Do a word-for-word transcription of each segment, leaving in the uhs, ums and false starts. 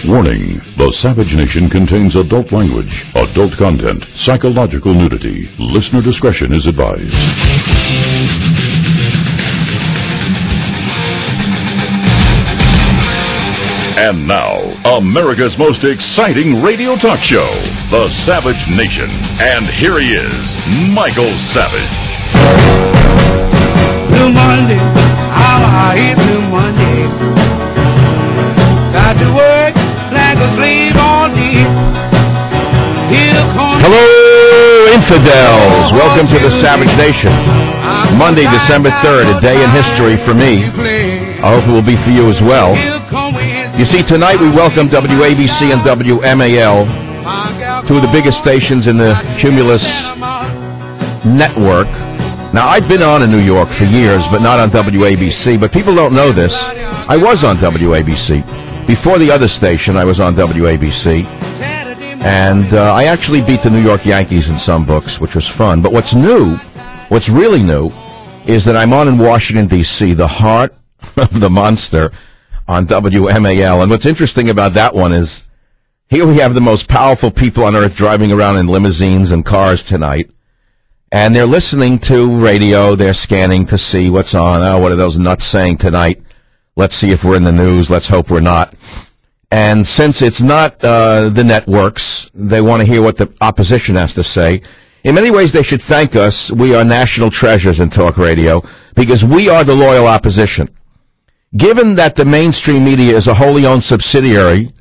Warning, the Savage Nation contains adult language, adult content, psychological nudity. Listener discretion is advised. And now, America's most exciting radio talk show, The Savage Nation. And here he is, Michael Savage. Blue Monday, how I hate Blue Monday. Got to work like a slave all day. Hello, infidels. Welcome to The Savage Nation. Monday, December third, a day in history for me. I hope it will be for you as well. You see, tonight we welcome W A B C and W M A L, two of the biggest stations in the Cumulus network. Now, I've been on in New York for years, but not on W A B C. But people don't know this. I was on W A B C. Before the other station, I was on W A B C. And uh, I actually beat the New York Yankees in some books, which was fun. But what's new, what's really new, is that I'm on in Washington, D C, the heart of the monster, on W M A L. And what's interesting about that one is here we have the most powerful people on earth driving around in limousines and cars tonight. And they're listening to radio. They're scanning to see what's on. Oh, what are those nuts saying tonight? Let's see if we're in the news. Let's hope we're not. And since it's not uh, the networks, they want to hear what the opposition has to say. In many ways, they should thank us. We are national treasures in talk radio because we are the loyal opposition. Given that the mainstream media is a wholly owned subsidiary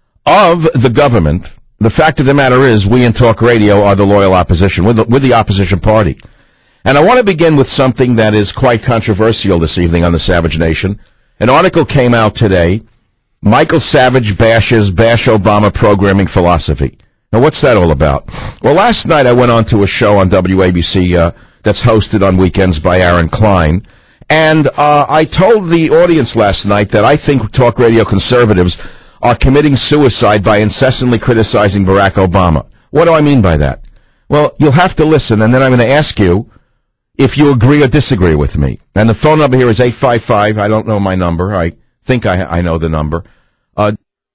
of the government, the fact of the matter is we in talk radio are the loyal opposition. We're the, we're the opposition party. And I want to begin with something that is quite controversial this evening on the Savage Nation. An article came out today. Michael Savage bashes Bash Obama programming philosophy. Now, what's that all about? Well, last night I went on to a show on W A B C uh, that's hosted on weekends by Aaron Klein. And uh, I told the audience last night that I think talk radio conservatives are committing suicide by incessantly criticizing Barack Obama. What do I mean by that? Well, you'll have to listen, and then I'm going to ask you if you agree or disagree with me. And the phone number here is eight five five. I don't know my number. I think I, I know the number. Uh,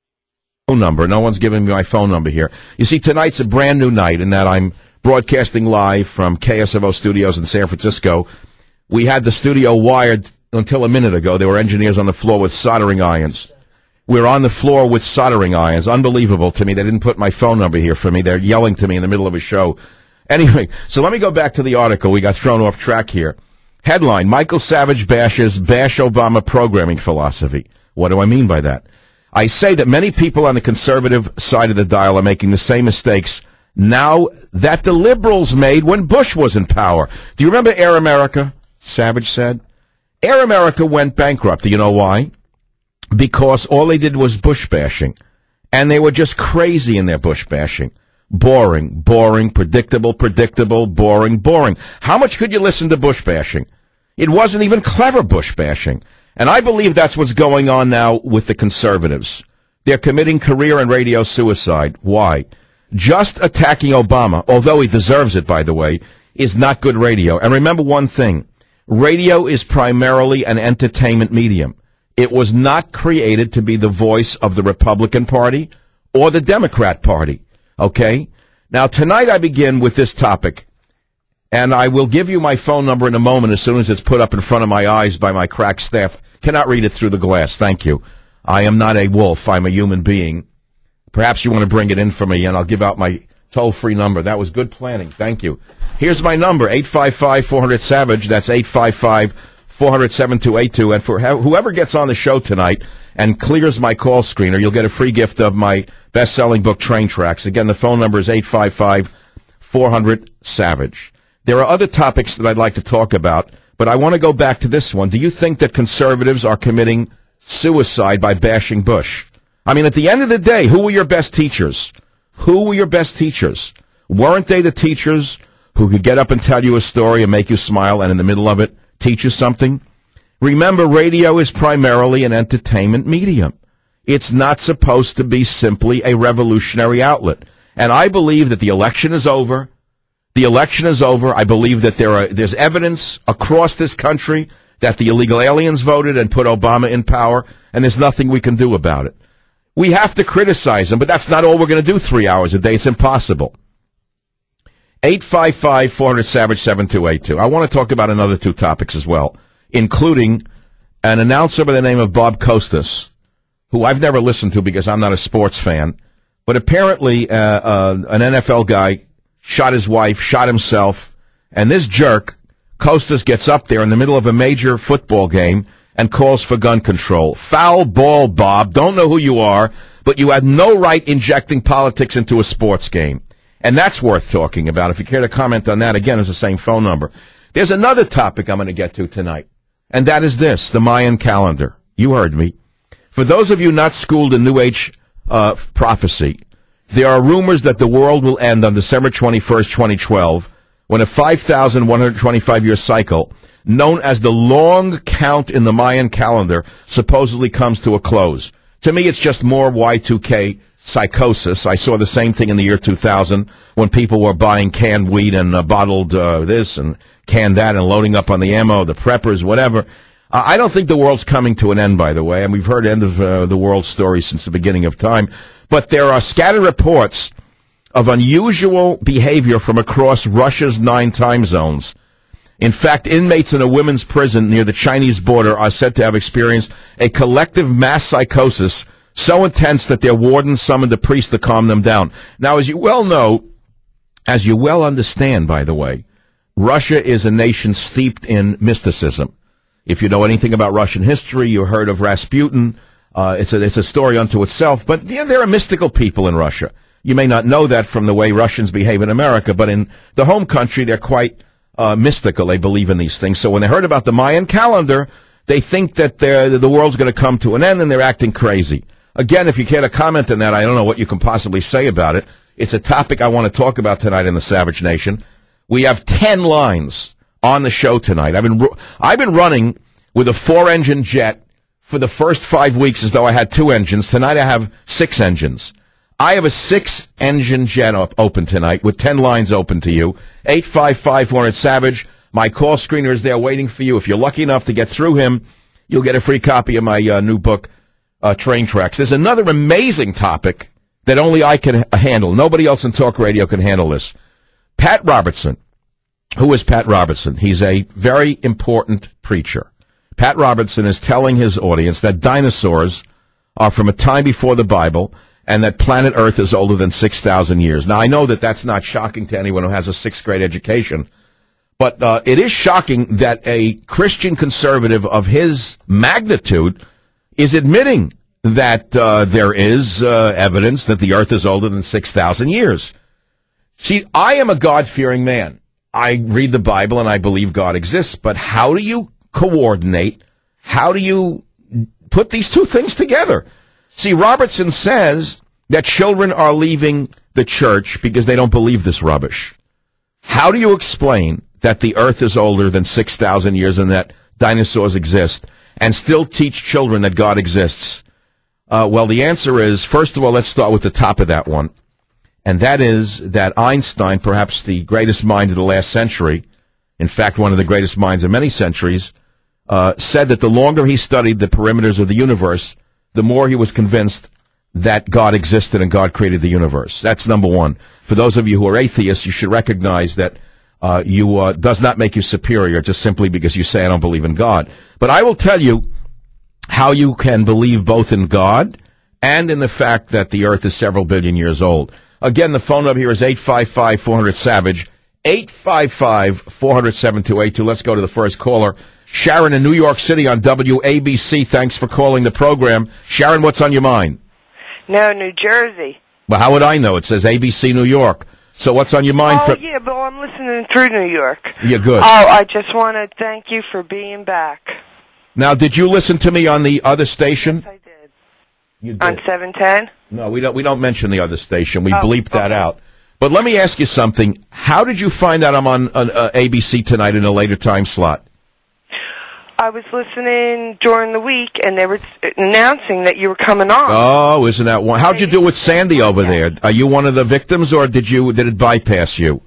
phone number. No one's giving me my phone number here. You see, tonight's a brand new night in that I'm broadcasting live from K S F O Studios in San Francisco. We had the studio wired until a minute ago. There were engineers on the floor with soldering irons. We're on the floor with soldering irons. Unbelievable to me. They didn't put my phone number here for me. They're yelling to me in the middle of a show. Anyway, so let me go back to the article. We got thrown off track here. Headline, Michael Savage bashes Bash Obama programming philosophy. What do I mean by that? I say that many people on the conservative side of the dial are making the same mistakes now that the liberals made when Bush was in power. Do you remember Air America? Savage said. Air America went bankrupt. Do you know why? Because all they did was Bush bashing. And they were just crazy in their Bush bashing. Boring, boring, predictable, predictable, boring, boring. How much could you listen to Bush bashing? It wasn't even clever Bush bashing. And I believe that's what's going on now with the conservatives. They're committing career and radio suicide. Why? Just attacking Obama, although he deserves it, by the way, is not good radio. And remember one thing. Radio is primarily an entertainment medium. It was not created to be the voice of the Republican Party or the Democrat Party. Okay? Now, tonight I begin with this topic, and I will give you my phone number in a moment as soon as it's put up in front of my eyes by my crack staff. Cannot read it through the glass. Thank you. I am not a wolf. I'm a human being. Perhaps you want to bring it in for me, and I'll give out my toll-free number. That was good planning. Thank you. Here's my number, eight five five, four hundred, SAVAGE. That's eight five five, four hundred, seven two eight two. And for whoever gets on the show tonight and clears my call screener, you'll get a free gift of my best-selling book, Train Tracks. Again, the phone number is eight five five, four hundred, SAVAGE. There are other topics that I'd like to talk about, but I want to go back to this one. Do you think that conservatives are committing suicide by bashing Bush? I mean, at the end of the day, who were your best teachers? Who were your best teachers? Weren't they the teachers who could get up and tell you a story and make you smile and in the middle of it teach you something? Remember, radio is primarily an entertainment medium. It's not supposed to be simply a revolutionary outlet. And I believe that the election is over. The election is over. I believe that there are there's evidence across this country that the illegal aliens voted and put Obama in power, and there's nothing we can do about it. We have to criticize them, but that's not all we're going to do three hours a day. It's impossible. eight five five, four hundred, SAVAGE, seven two eight two. I want to talk about another two topics as well, including an announcer by the name of Bob Costas, who I've never listened to because I'm not a sports fan, but apparently uh, uh, an N F L guy shot his wife, shot himself, and this jerk, Costas, gets up there in the middle of a major football game and calls for gun control. Foul ball, Bob. Don't know who you are, but you had no right injecting politics into a sports game. And that's worth talking about. If you care to comment on that, again, it's the same phone number. There's another topic I'm going to get to tonight, and that is this, the Mayan calendar. You heard me. For those of you not schooled in New Age uh, prophecy, there are rumors that the world will end on December twenty-first, twenty twelve, when a five thousand one hundred twenty-five year cycle, known as the long count in the Mayan calendar, supposedly comes to a close. To me, it's just more Y two K psychosis. I saw the same thing in the year two thousand when people were buying canned weed and uh, bottled uh, this and canned that and loading up on the ammo, the preppers, whatever. Uh, I don't think the world's coming to an end, by the way, and we've heard end of uh, the world stories since the beginning of time. But there are scattered reports of unusual behavior from across Russia's nine time zones. In fact, inmates in a women's prison near the Chinese border are said to have experienced a collective mass psychosis so intense that their warden summoned a priest to calm them down. Now, as you well know, as you well understand, by the way, Russia is a nation steeped in mysticism. If you know anything about Russian history, you heard of Rasputin. Uh, it's a, it's a story unto itself. But yeah, there are mystical people in Russia. You may not know that from the way Russians behave in America, but in the home country, they're quite uh, mystical. They believe in these things. So when they heard about the Mayan calendar, they think that the world's going to come to an end, and they're acting crazy. Again, if you care to comment on that, I don't know what you can possibly say about it. It's a topic I want to talk about tonight in the Savage Nation. We have ten lines on the show tonight. I've been I've been running with a four-engine jet for the first five weeks as though I had two engines. Tonight I have six engines. I have a six-engine jet up open tonight with ten lines open to you. eight five five, four hundred, SAVAGE. My call screener is there waiting for you. If you're lucky enough to get through him, you'll get a free copy of my uh, new book, uh, Train Tracks. There's another amazing topic that only I can handle. Nobody else in talk radio can handle this. Pat Robertson. Who is Pat Robertson? He's a very important preacher. Pat Robertson is telling his audience that dinosaurs are from a time before the Bible and that planet Earth is older than six thousand years. Now, I know that that's not shocking to anyone who has a sixth grade education, but uh, it is shocking that a Christian conservative of his magnitude is admitting that uh, there is uh, evidence that the Earth is older than six thousand years. See, I am a God-fearing man. I read the Bible and I believe God exists, but how do you coordinate? How do you put these two things together? See, Robertson says that children are leaving the church because they don't believe this rubbish. How do you explain that the Earth is older than six thousand years and that dinosaurs exist and still teach children that God exists? Uh, well, the answer is, first of all, let's start with the top of that one. And that is that Einstein, perhaps the greatest mind of the last century, in fact, one of the greatest minds of many centuries, uh, said that the longer he studied the perimeters of the universe, the more he was convinced that God existed and God created the universe. That's number one. For those of you who are atheists, you should recognize that uh, you uh, does not make you superior just simply because you say, I don't believe in God. But I will tell you how you can believe both in God and in the fact that the Earth is several billion years old. Again, the phone number here is eight five five, four hundred, SAVAGE, eight five five, four hundred, seven two eight two. Let's go to the first caller. Sharon in New York City on W A B C. Thanks for calling the program. Sharon, what's on your mind? No, New Jersey. Well, how would I know? It says A B C New York. So what's on your mind? Oh, for- yeah, but I'm listening through New York. You're good. Oh, I just want to thank you for being back. Now, did you listen to me on the other station? Yes, I did. You did. On seven ten? No, we don't. We don't mention the other station. We Oh, bleep that okay. out. But let me ask you something. How did you find out I'm on uh, uh, A B C tonight in a later time slot? I was listening during the week, and they were announcing that you were coming on. Oh, isn't that one? How'd you do with Sandy over there? Are you one of the victims, or did you did it bypass you?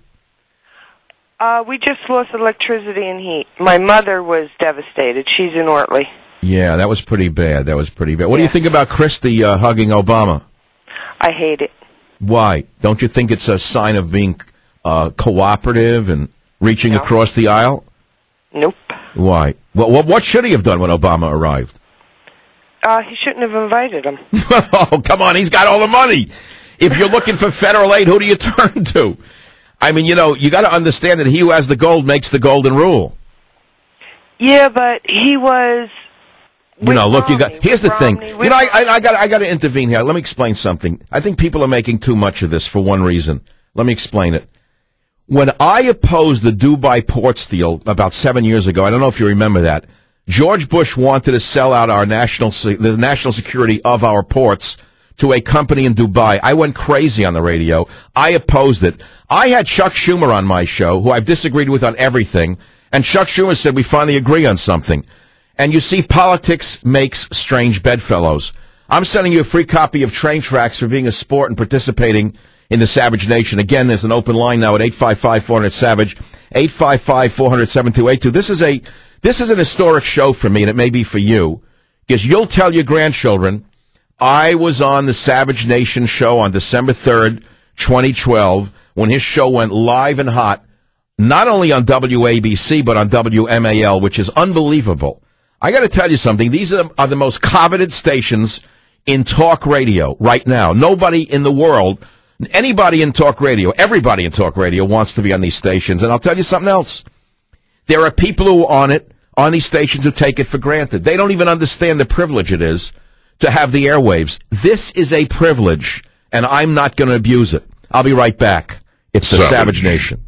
Uh, we just lost electricity and heat. My mother was devastated. She's in Ortley. Yeah, that was pretty bad. That was pretty bad. What do Yeah. you think about Christie uh, hugging Obama? I hate it. Why? Don't you think it's a sign of being uh, cooperative and reaching No. across the aisle? Nope. Why? What, what, what should he have done when Obama arrived? Uh, he shouldn't have invited him. Oh, come on. He's got all the money. If you're looking for federal aid, who do you turn to? I mean, you know, you got to understand that he who has the gold makes the golden rule. Yeah, but he was. You know, with look, you got. Romney, Here's the with thing. Romney, You with know, I, I, I got, I got to intervene here. Let me explain something. I think people are making too much of this for one reason. Let me explain it. When I opposed the Dubai ports deal about seven years ago, I don't know if you remember that. George Bush wanted to sell out our national, se- the national security of our ports to a company in Dubai. I went crazy on the radio. I opposed it. I had Chuck Schumer on my show, who I've disagreed with on everything, and Chuck Schumer said we finally agree on something. And you see, politics makes strange bedfellows. I'm sending you a free copy of Train Tracks for being a sport and participating in the Savage Nation. Again, there's an open line now at eight five five, four hundred, SAVAGE, eight five five, four hundred, seven two eight two. This is a, this is an historic show for me, and it may be for you, because you'll tell your grandchildren, I was on the Savage Nation show on December third, twenty twelve, when his show went live and hot, not only on W A B C, but on W M A L, which is unbelievable. I got to tell you something. These are, are the most coveted stations in talk radio right now. Nobody in the world, anybody in talk radio, everybody in talk radio wants to be on these stations. And I'll tell you something else. There are people who are on it, on these stations, who take it for granted. They don't even understand the privilege it is to have the airwaves. This is a privilege, and I'm not going to abuse it. I'll be right back. It's the Savage. Savage Nation.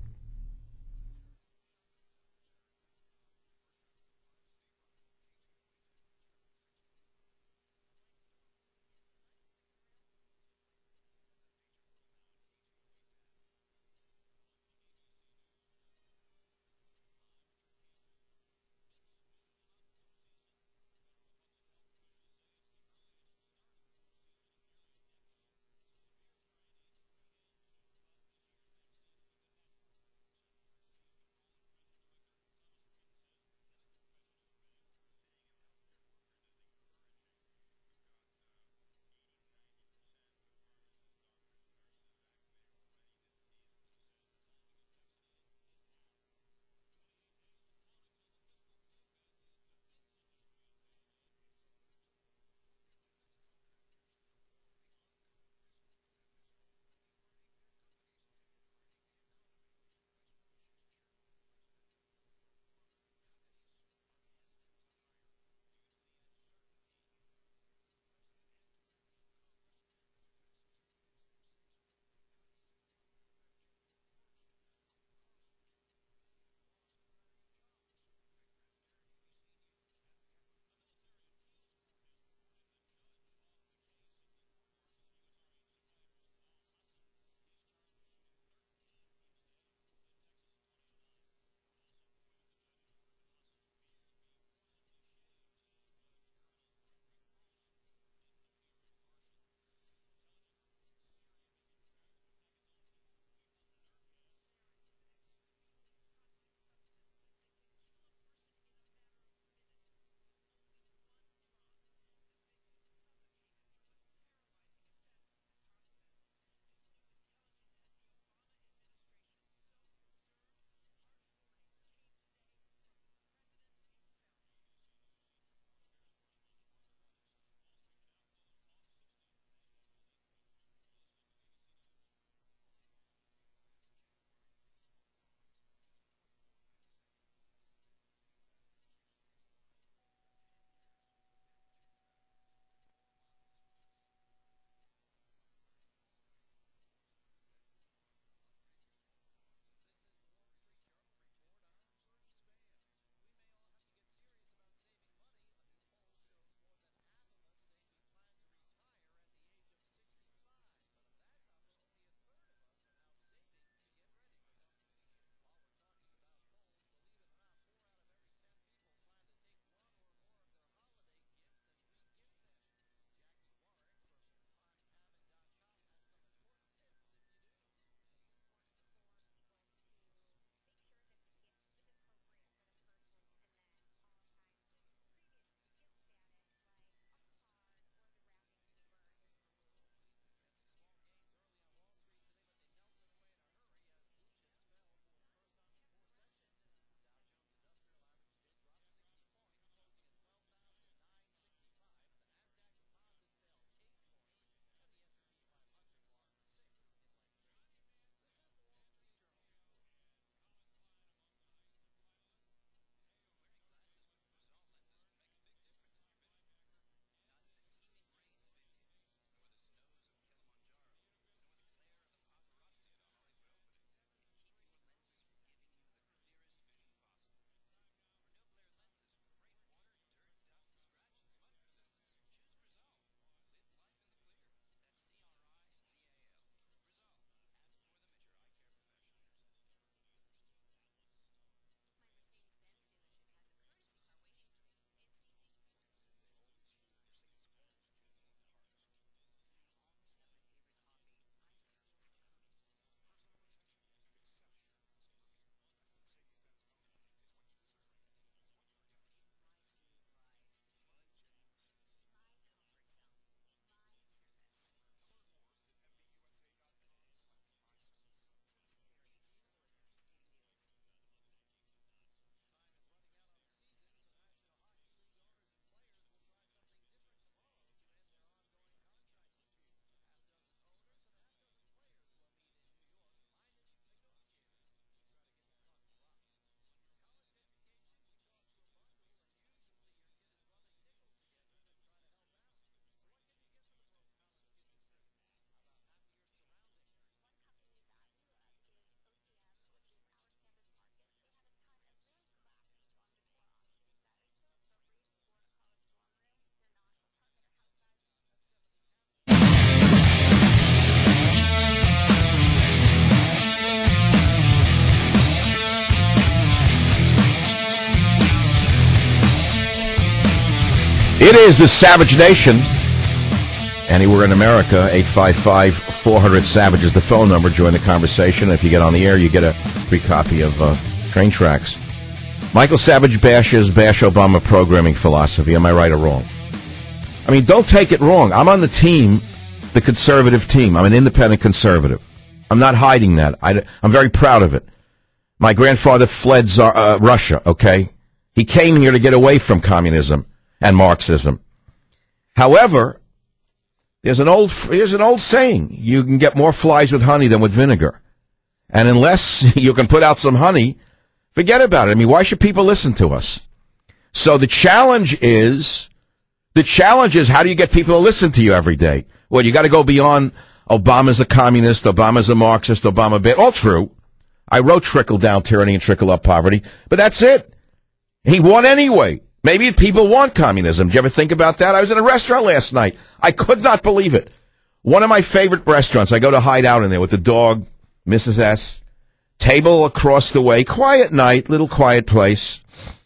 It is the Savage Nation. Anywhere in America, eight five five, four hundred, SAVAGE is the phone number. Join the conversation. If you get on the air, you get a free copy of uh, Train Tracks. Michael Savage bashes Bash Obama programming philosophy. Am I right or wrong? I mean, don't take it wrong. I'm on the team, the conservative team. I'm an independent conservative. I'm not hiding that. I, I'm very proud of it. My grandfather fled Tsar, uh, Russia, okay? He came here to get away from communism and Marxism. However, there's an old there's an old saying, you can get more flies with honey than with vinegar. And unless you can put out some honey, forget about it. I mean, why should people listen to us? So the challenge is, the challenge is how do you get people to listen to you every day? Well, you got to go beyond Obama's a communist, Obama's a Marxist, Obama bit. All true. I wrote Trickle-Down Tyranny and Trickle-Up Poverty, but that's it. He won anyway. Maybe people want communism. Did you ever think about that? I was in a restaurant last night. I could not believe it. One of my favorite restaurants. I go to hide out in there with the dog, Missus S. Table across the way. Quiet night, little quiet place.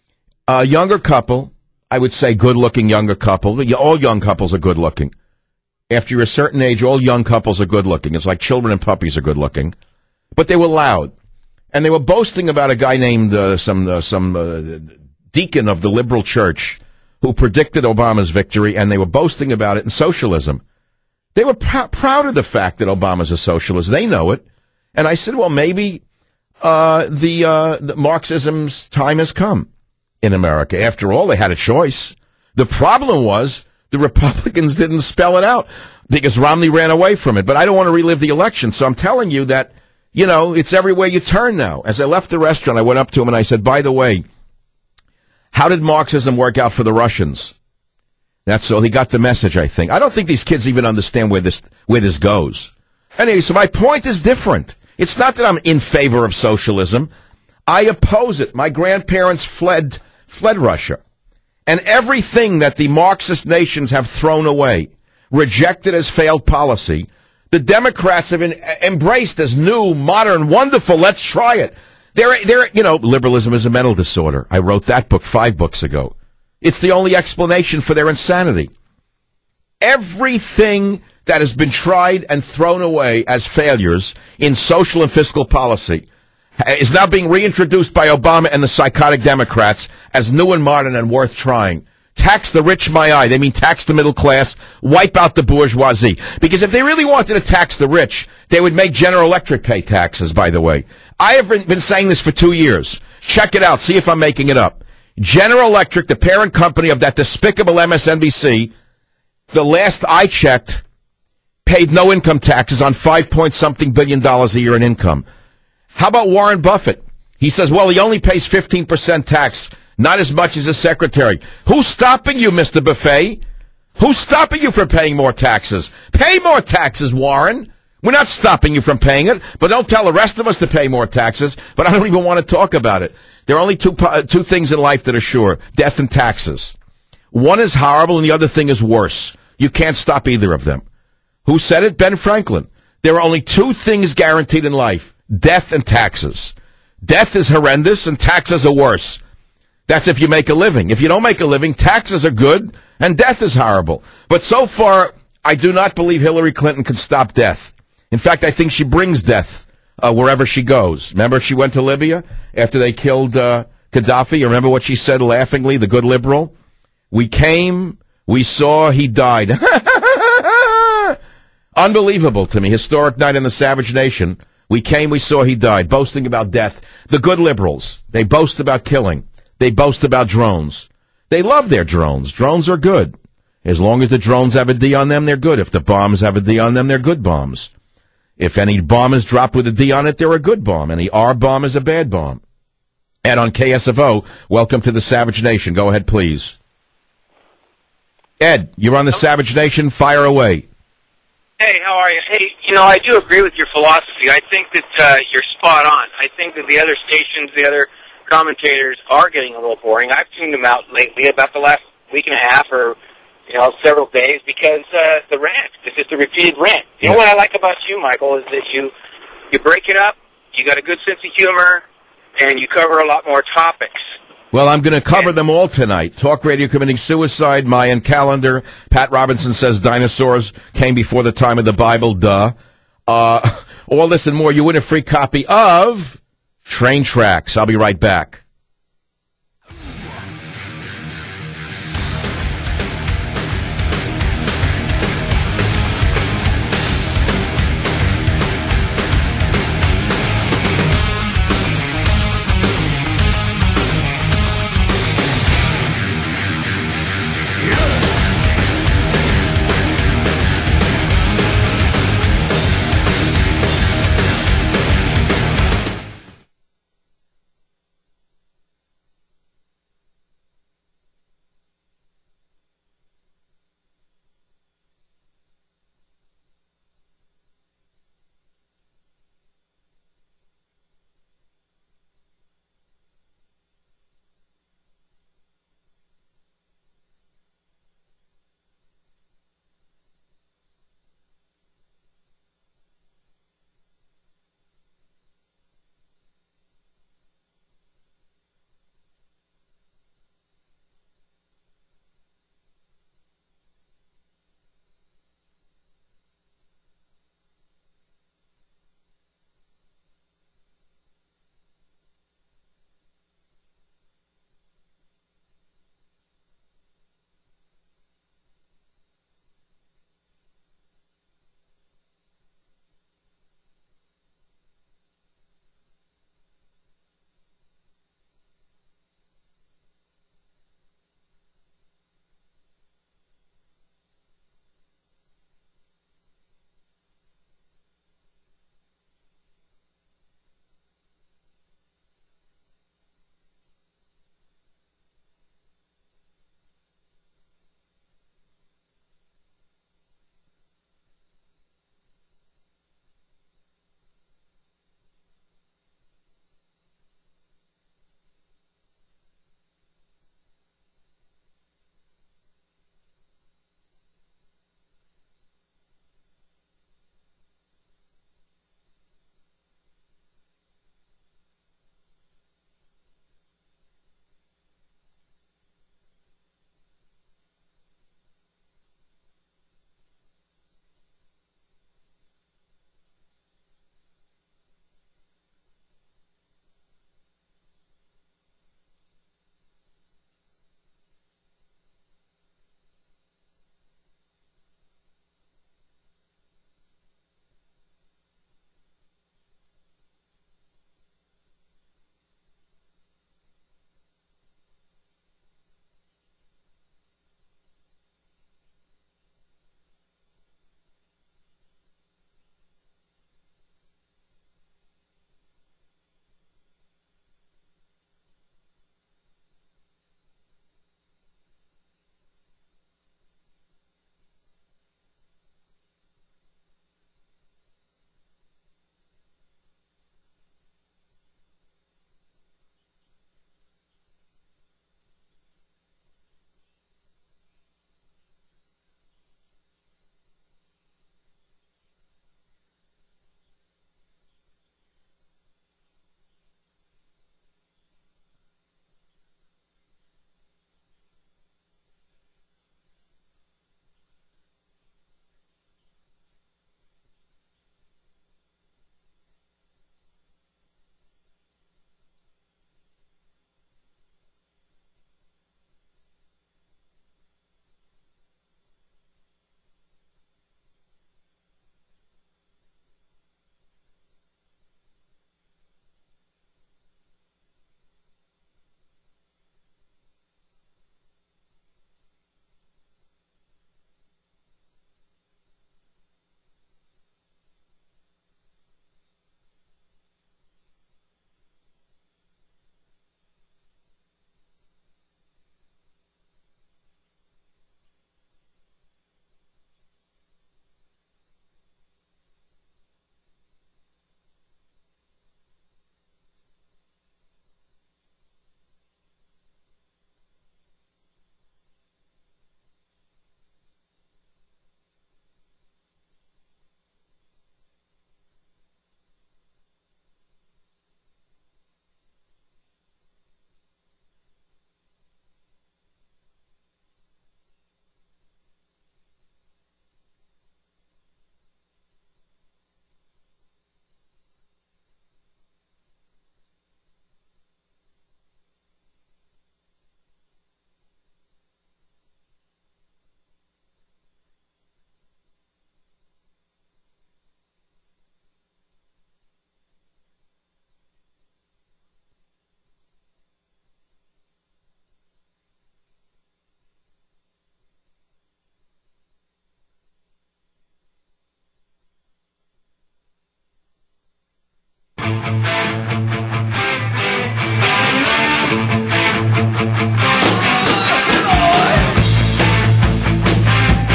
A younger couple. I would say good-looking younger couple. All young couples are good-looking. After you're a certain age, all young couples are good-looking. It's like children and puppies are good-looking. But they were loud. And they were boasting about a guy named uh, some uh, some uh, deacon of the liberal church who predicted Obama's victory, and they were boasting about it in socialism. They were pr- proud of the fact that Obama's a socialist. They know it. And I said, well, maybe uh, the, uh, the Marxism's time has come in America. After all, they had a choice. The problem was the Republicans didn't spell it out because Romney ran away from it. But I don't want to relive the election, so I'm telling you that, you know, it's everywhere you turn now. As I left the restaurant, I went up to him and I said, by the way, how did Marxism work out for the Russians? That's all. He got the message, I think. I don't think these kids even understand where this where this goes. Anyway, so my point is different. It's not that I'm in favor of socialism. I oppose it. My grandparents fled fled Russia. And everything that the Marxist nations have thrown away, rejected as failed policy, the Democrats have been embraced as new, modern, wonderful. Let's try it. They're, they're, you know, liberalism is a mental disorder. I wrote that book five books ago. It's the only explanation for their insanity. Everything that has been tried and thrown away as failures in social and fiscal policy is now being reintroduced by Obama and the psychotic Democrats as new and modern and worth trying. Tax the rich, my eye. They mean tax the middle class, wipe out the bourgeoisie. Because if they really wanted to tax the rich, they would make General Electric pay taxes, by the way. I have been saying this for two years. Check it out. See if I'm making it up. General Electric, the parent company of that despicable M S N B C, the last I checked, paid no income taxes on five point something billion dollars a year in income. How about Warren Buffett? He says, well, he only pays fifteen percent tax, not as much as his secretary. Who's stopping you, Mister Buffet? Who's stopping you from paying more taxes? Pay more taxes, Warren. We're not stopping you from paying it, but don't tell the rest of us to pay more taxes, but I don't even want to talk about it. There are only two two things in life that are sure, death and taxes. One is horrible and the other thing is worse. You can't stop either of them. Who said it? Ben Franklin. There are only two things guaranteed in life, death and taxes. Death is horrendous and taxes are worse. That's if you make a living. If you don't make a living, taxes are good and death is horrible. But so far, I do not believe Hillary Clinton can stop death. In fact, I think she brings death uh, wherever she goes. Remember she went to Libya after they killed uh, Gaddafi? You remember what she said laughingly, the good liberal? We came, we saw, he died. Unbelievable to me. Historic night in the Savage Nation. We came, we saw, he died. Boasting about death. The good liberals, they boast about killing. They boast about drones. They love their drones. Drones are good. As long as the drones have a D on them, they're good. If the bombs have a D on them, they're good bombs. If any bomb is dropped with a D on it, they're a good bomb. Any R bomb is a bad bomb. Ed on K S F O, welcome to the Savage Nation. Go ahead, please. Ed, you're on the Savage Nation. Fire away. Hey, how are you? Hey, you know, I do agree with your philosophy. I think that uh, you're spot on. I think that the other stations, the other commentators are getting a little boring. I've tuned them out lately, about the last week and a half or, you know, several days, because uh, the rant, it's just a repeated rant. You know what I like about you, Michael, is that you you break it up, you got a good sense of humor, and you cover a lot more topics. Well, I'm going to cover them all tonight. Talk radio committing suicide, Mayan calendar. Pat Robinson says dinosaurs came before the time of the Bible. Duh. Uh, all this and more. You win a free copy of Train Tracks. I'll be right back.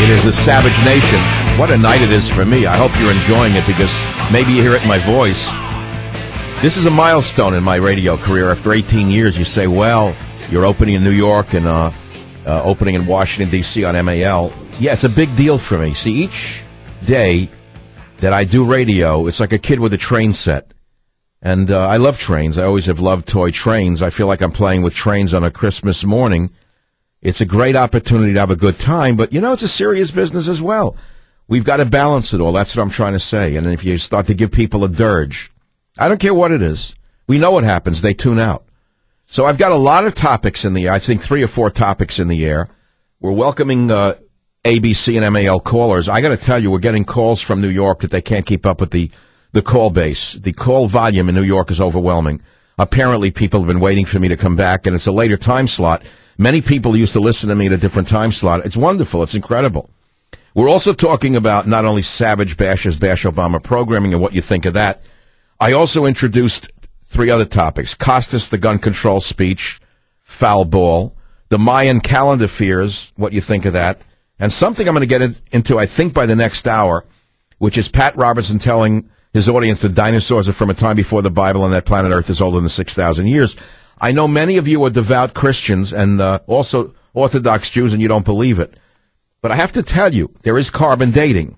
It is the Savage Nation. What a night it is for me. I hope you're enjoying it because maybe you hear it in my voice. This is a milestone in my radio career. After eighteen years, you say, well, you're opening in New York and uh, uh, opening in Washington, D C on M A L. Yeah, it's a big deal for me. See, each day that I do radio, it's like a kid with a train set. And uh, I love trains. I always have loved toy trains. I feel like I'm playing with trains on a Christmas morning. It's a great opportunity to have a good time, but, you know, it's a serious business as well. We've got to balance it all. That's what I'm trying to say. And if you start to give people a dirge, I don't care what it is. We know what happens. They tune out. So I've got a lot of topics in the air. I think three or four topics in the air. We're welcoming uh, A B C and M A L callers. I got to tell you, we're getting calls from New York that they can't keep up with the, the call base. The call volume in New York is overwhelming. Apparently, people have been waiting for me to come back, and it's a later time slot. Many people used to listen to me at a different time slot. It's wonderful. It's incredible. We're also talking about not only Savage Bashers Bash Obama programming and what you think of that. I also introduced three other topics. Costas, the gun control speech, foul ball, the Mayan calendar fears, what you think of that, and something I'm going to get into, I think, by the next hour, which is Pat Robertson telling his audience that dinosaurs are from a time before the Bible and that planet Earth is older than six thousand years. I know many of you are devout Christians and uh, also Orthodox Jews, and you don't believe it. But I have to tell you, there is carbon dating,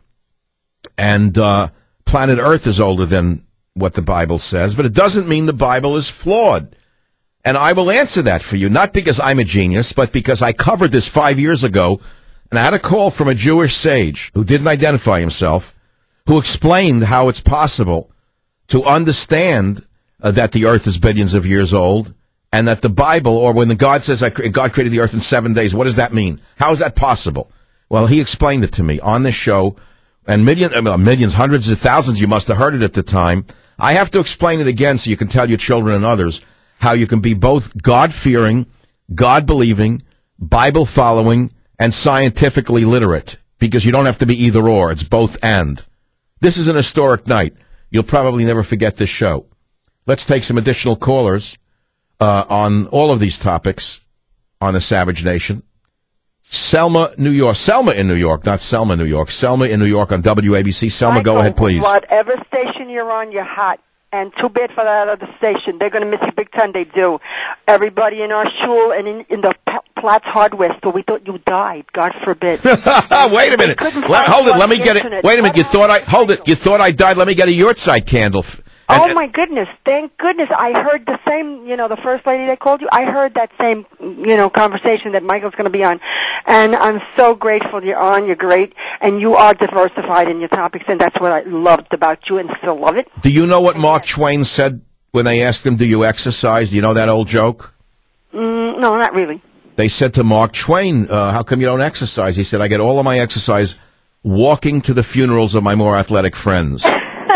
and uh, planet Earth is older than what the Bible says, but it doesn't mean the Bible is flawed. And I will answer that for you, not because I'm a genius, but because I covered this five years ago, and I had a call from a Jewish sage who didn't identify himself, who explained how it's possible to understand uh, that the Earth is billions of years old, and that the Bible, or when the God says God created the earth in seven days, what does that mean? How is that possible? Well, he explained it to me on this show, and million, uh, millions, hundreds of thousands, you must have heard it at the time. I have to explain it again so you can tell your children and others how you can be both God-fearing, God-believing, Bible-following, and scientifically literate, because you don't have to be either or. It's both and. This is an historic night. You'll probably never forget this show. Let's take some additional callers. Uh, on all of these topics on the Savage Nation. Selma, New York. Selma in New York, not Selma, New York. Selma in New York on W A B C. Selma, Michael, go ahead, please. Whatever station you're on, you're hot. And too bad for that other station. They're going to miss you big time. They do. Everybody in our shul and in, in the P- Platts hardware store, we thought you died. God forbid. Wait a minute. Let, hold it. Let me get it. Wait a minute. You thought I hold it. You thought I died. Let me get a Yortzeit candle. And, oh, my goodness. Thank goodness. I heard the same, you know, the first lady that called you, I heard that same, you know, conversation that Michael's going to be on. And I'm so grateful you're on. You're great. And you are diversified in your topics, and that's what I loved about you and still love it. Do you know what Mark Twain said when they asked him, do you exercise? Do you know that old joke? Mm, no, not really. They said to Mark Twain, uh, how come you don't exercise? He said, I get all of my exercise walking to the funerals of my more athletic friends.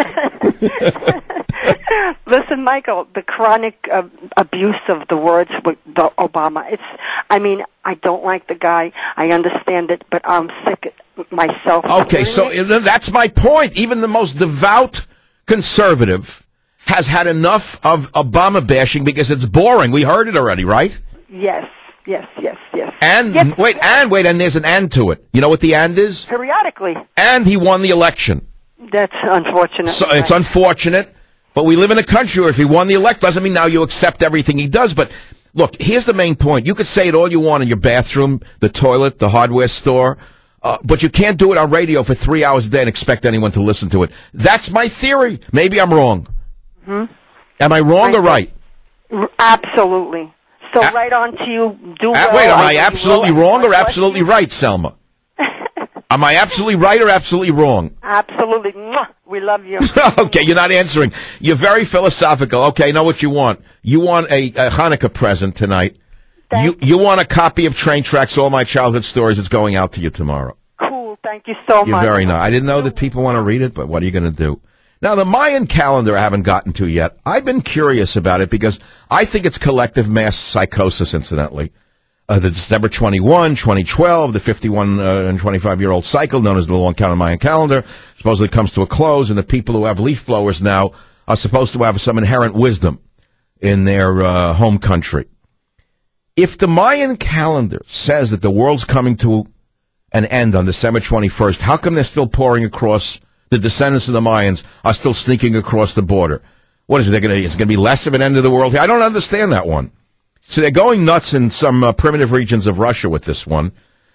Listen, Michael, the chronic uh, abuse of the words with the Obama, it's, I mean, I don't like the guy. I understand it, but I'm sick myself. Okay, so it. that's my point. Even the most devout conservative has had enough of Obama bashing because it's boring. We heard it already, right? Yes, yes, yes, yes. And, yes, wait, yes. and, wait, and there's an and to it. You know what the and is? Periodically. And he won the election. That's unfortunate. So right. It's unfortunate, but we live in a country where if he won the election, doesn't mean now you accept everything he does. But look, here's the main point. You could say it all you want in your bathroom, the toilet, the hardware store, uh, but you can't do it on radio for three hours a day and expect anyone to listen to it. That's my theory. Maybe I'm wrong. Mm-hmm. Am I wrong or right? Absolutely. So uh, right on to you. Do uh, well. Wait, am I, I absolutely wrong or absolutely right, Selma? Am I absolutely right or absolutely wrong? Absolutely. We love you. Okay, you're not answering. You're very philosophical. Okay, I know what you want. You want a, a Hanukkah present tonight. Thank you you want a copy of Train Tracks, All My Childhood Stories. It's going out to you tomorrow. Cool. Thank you so You're much. You're very nice. I didn't know that people want to read it, but what are you going to do? Now, the Mayan calendar I haven't gotten to yet. I've been curious about it because I think it's collective mass psychosis, incidentally. Uh, the December twenty-first, twenty twelve, the fifty-one uh, and twenty-five-year-old cycle known as the long count of Mayan calendar supposedly comes to a close, and the people who have leaf blowers now are supposed to have some inherent wisdom in their uh, home country. If the Mayan calendar says that the world's coming to and end on December twenty-first, how come they're still pouring across, the descendants of the Mayans are still sneaking across the border? What is it? They're gonna, it's going to be less of an end of the world? I don't understand that one. So they're going nuts in some uh, primitive regions of Russia with this one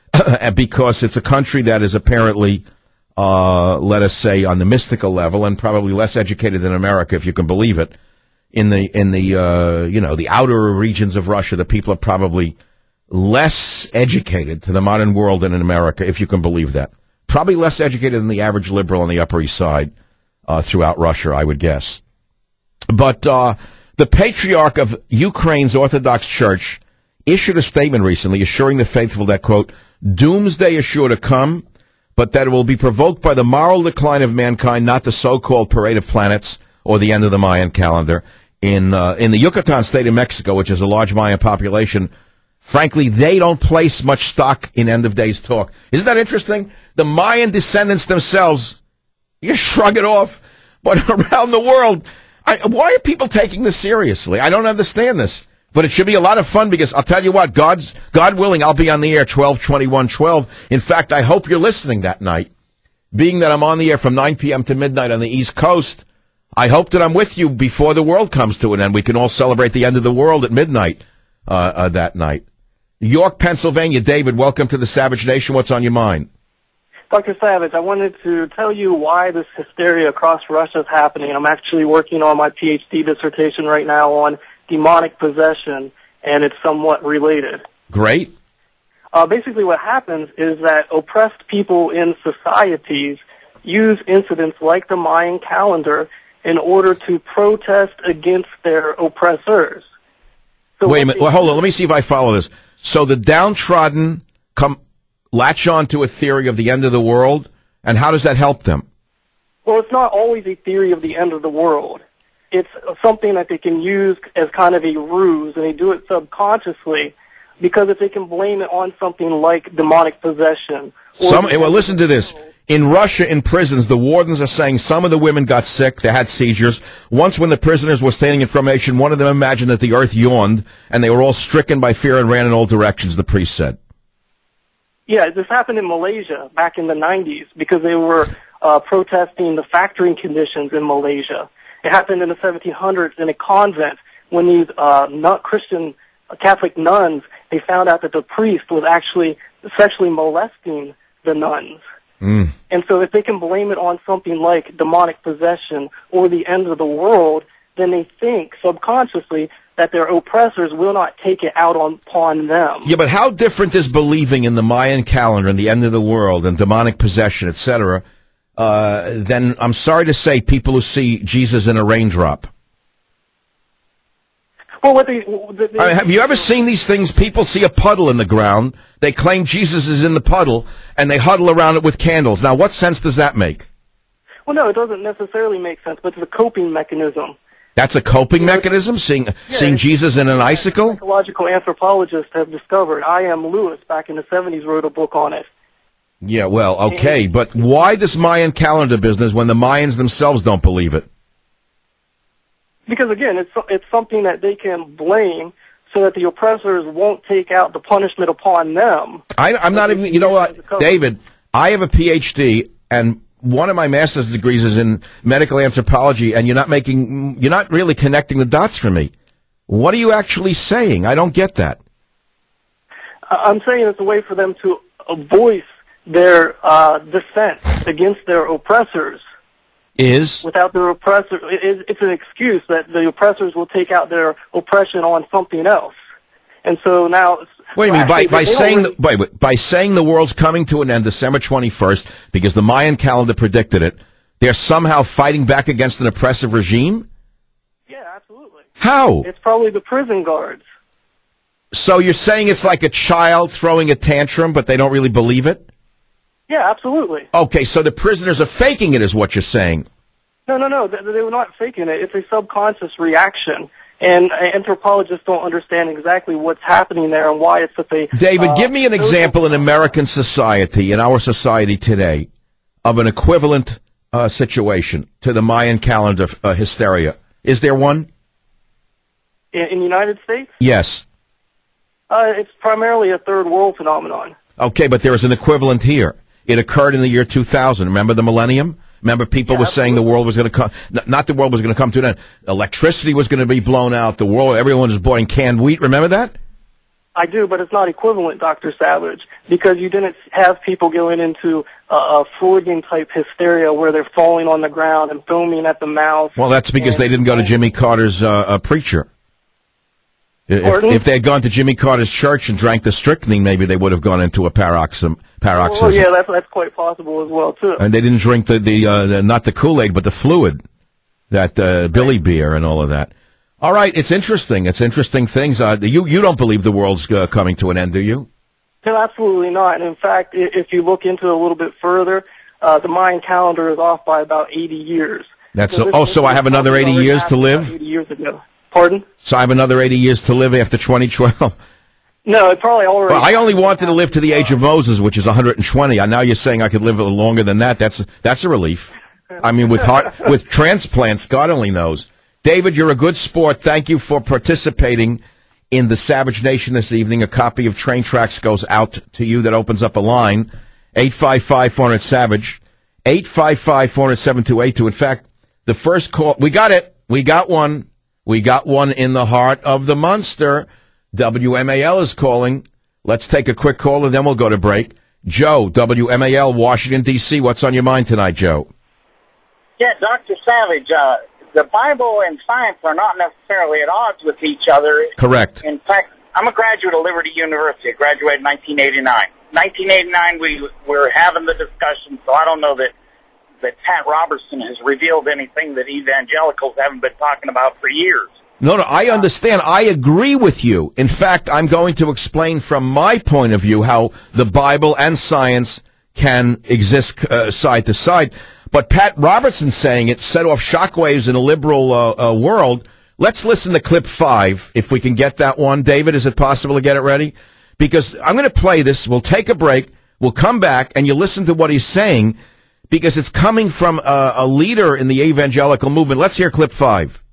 because it's a country that is apparently, uh, let us say, on the mystical level and probably less educated than America, if you can believe it. In the, in the, uh, you know, the outer regions of Russia, the people are probably less educated to the modern world than in America, if you can believe that. Probably less educated than the average liberal on the Upper East Side uh, throughout Russia, I would guess. But uh, the patriarch of Ukraine's Orthodox Church issued a statement recently assuring the faithful that, quote, doomsday is sure to come, but that it will be provoked by the moral decline of mankind, not the so-called parade of planets or the end of the Mayan calendar. In uh, in the Yucatan state of Mexico, which is a large Mayan population, frankly, they don't place much stock in end-of-days talk. Isn't that interesting? The Mayan descendants themselves, you shrug it off, but around the world, I, why are people taking this seriously? I don't understand this. But it should be a lot of fun because I'll tell you what, God's, God willing, I'll be on the air twelve twenty-one twelve. In fact, I hope you're listening that night. Being that I'm on the air from nine p.m. to midnight on the East Coast, I hope that I'm with you before the world comes to an end. We can all celebrate the end of the world at midnight uh, uh, that night. York, Pennsylvania. David, welcome to the Savage Nation. What's on your mind? Doctor Savage, I wanted to tell you why this hysteria across Russia is happening. I'm actually working on my P H D dissertation right now on demonic possession, and it's somewhat related. Great. Uh, basically what happens is that oppressed people in societies use incidents like the Mayan calendar in order to protest against their oppressors. So Wait a minute. Well, hold on. Let me see if I follow this. So the downtrodden come latch on to a theory of the end of the world, and how does that help them? Well, it's not always a theory of the end of the world. It's something that they can use as kind of a ruse, and they do it subconsciously, because if they can blame it on something like demonic possession. Some, well, listen to this. In Russia, in prisons, the wardens are saying some of the women got sick, they had seizures. Once when the prisoners were standing in formation, one of them imagined that the earth yawned, and they were all stricken by fear and ran in all directions, the priest said. Yeah, this happened in Malaysia back in the nineties, because they were uh, protesting the factoring conditions in Malaysia. It happened in the seventeen hundreds in a convent when these uh, not Christian uh, Catholic nuns, they found out that the priest was actually sexually molesting the nuns. Mm. And so if they can blame it on something like demonic possession or the end of the world, then they think subconsciously that their oppressors will not take it out on, upon them. Yeah, but how different is believing in the Mayan calendar and the end of the world and demonic possession, et cetera, uh, than, I'm sorry to say, people who see Jesus in a raindrop? Well, what they, they, I mean, have you ever seen these things? People see a puddle in the ground, they claim Jesus is in the puddle, and they huddle around it with candles. Now, what sense does that make? Well, no, it doesn't necessarily make sense, but it's a coping mechanism. That's a coping mechanism, seeing yeah, seeing Jesus in an icicle? Psychological anthropologists have discovered. I M Lewis, back in the seventies, wrote a book on it. Yeah, well, okay, but why this Mayan calendar business when the Mayans themselves don't believe it? Because, again, it's it's something that they can blame so that the oppressors won't take out the punishment upon them. I, I'm not even, you know what, David, I have a P H D, and one of my master's degrees is in medical anthropology, and you're not making, you're not really connecting the dots for me. What are you actually saying? I don't get that. I'm saying it's a way for them to voice their uh, dissent against their oppressors. Is? Without their oppressor, it, it's an excuse that the oppressors will take out their oppression on something else. And so now... Wait a minute, by, by saying really, the, wait, wait, by saying the world's coming to an end December twenty-first because the Mayan calendar predicted it, they're somehow fighting back against an oppressive regime? Yeah, absolutely. How? It's probably the prison guards. So you're saying it's like a child throwing a tantrum, but they don't really believe it? Yeah, absolutely. Okay, so the prisoners are faking it is what you're saying. No, no, no, they, they were not faking it. It's a subconscious reaction. And anthropologists don't understand exactly what's happening there and why it's such a... David, uh, give me an example in American society, in our society today, of an equivalent uh, situation to the Mayan calendar uh, hysteria. Is there one? In, in the United States? Yes. Uh, it's primarily a third world phenomenon. Okay, but there is an equivalent here. It occurred in the year two thousand. Remember the millennium? Remember people Yeah, were saying the world was going to come, n- not the world was going to come to an end. Electricity was going to be blown out. The world, everyone was buying canned wheat. Remember that? I do, but it's not equivalent, Doctor Savage, because you didn't have people going into a, a Freudian-type hysteria where they're falling on the ground and foaming at the mouth. Well, that's because and, they didn't go to Jimmy Carter's uh, uh, preacher. If, Pardon? if they had gone to Jimmy Carter's church and drank the strychnine, maybe they would have gone into a paroxysm. paroxysm. Oh, yeah, that's that's quite possible as well, too. And they didn't drink the, the, uh, the not the Kool-Aid, but the fluid, that uh, Billy beer and all of that. All right, it's interesting. It's interesting things. Uh, you you don't believe the world's uh, coming to an end, do you? No, absolutely not. And in fact, i- if you look into it a little bit further, uh, the Mayan calendar is off by about eighty years. That's So so, this oh, so I have another eighty already years to happened live? about eighty years ago. Pardon? So I have another eighty years to live after twenty twelve? No, it probably already. Well, I only wanted to live to the age of Moses, which is one hundred twenty. And now you're saying I could live a little longer than that. That's that's a relief. I mean, with heart, with transplants, God only knows. David, you're a good sport. Thank you for participating in the Savage Nation this evening. A copy of Train Tracks goes out to you. That opens up a line, eight five five, four hundred, SAVAGE, eight five five, four hundred, seven two eight two. In fact, the first call, we got it. We got one. We got one in the heart of the Munster. W M A L is calling. Let's take a quick call, and then we'll go to break. Joe, W M A L, Washington, D C What's on your mind tonight, Joe? Yeah, Doctor Savage, uh, the Bible and science are not necessarily at odds with each other. Correct. In fact, I'm a graduate of Liberty University. I graduated in nineteen eighty-nine. nineteen eighty-nine, we were having the discussion, so I don't know that, that Pat Robertson has revealed anything that evangelicals haven't been talking about for years. No, no, I understand. I agree with you. In fact, I'm going to explain from my point of view how the Bible and science can exist uh, side to side. But Pat Robertson saying it set off shockwaves in a liberal uh, uh, world. Let's listen to clip five, if we can get that one. David, is it possible to get it ready? Because I'm going to play this. We'll take a break. We'll come back, and you listen to what he's saying, because it's coming from a, a leader in the evangelical movement. Let's hear clip five.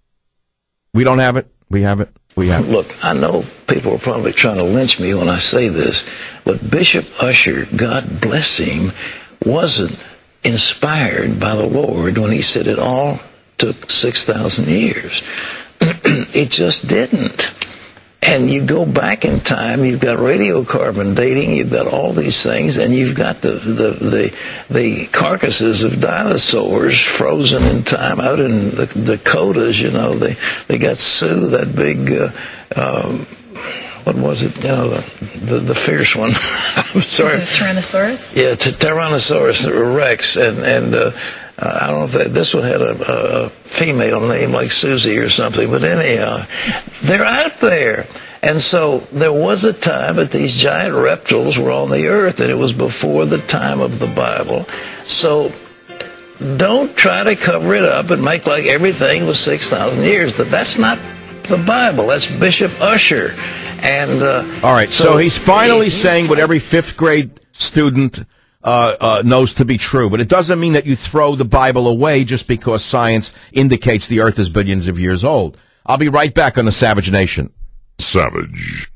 We don't have it. We have it. We have it. Look, I know people are probably trying to lynch me when I say this, but Bishop Ussher, God bless him, wasn't inspired by the Lord when he said it all took six thousand years. It just didn't. And you go back in time, you've got radiocarbon dating, you've got all these things, and you've got the the the, the carcasses of dinosaurs frozen in time out in the Dakotas. You know, they they got Sioux, that big. Uh, um, What was it? You know, the, the, the fierce one. I'm sorry. Is it Tyrannosaurus? Yeah, t- Tyrannosaurus Rex. And, and uh, I don't know if that, this one had a, a female name like Susie or something, but anyhow, they're out there. And so there was a time that these giant reptiles were on the earth, and it was before the time of the Bible. So don't try to cover it up and make like everything was six thousand years. But that's not the Bible. That's Bishop Ussher. And uh, all right, so, so he's finally he, saying what every fifth grade student uh, uh, knows to be true, but it doesn't mean that you throw the Bible away just because science indicates the earth is billions of years old. I'll be right back on the Savage Nation. Savage.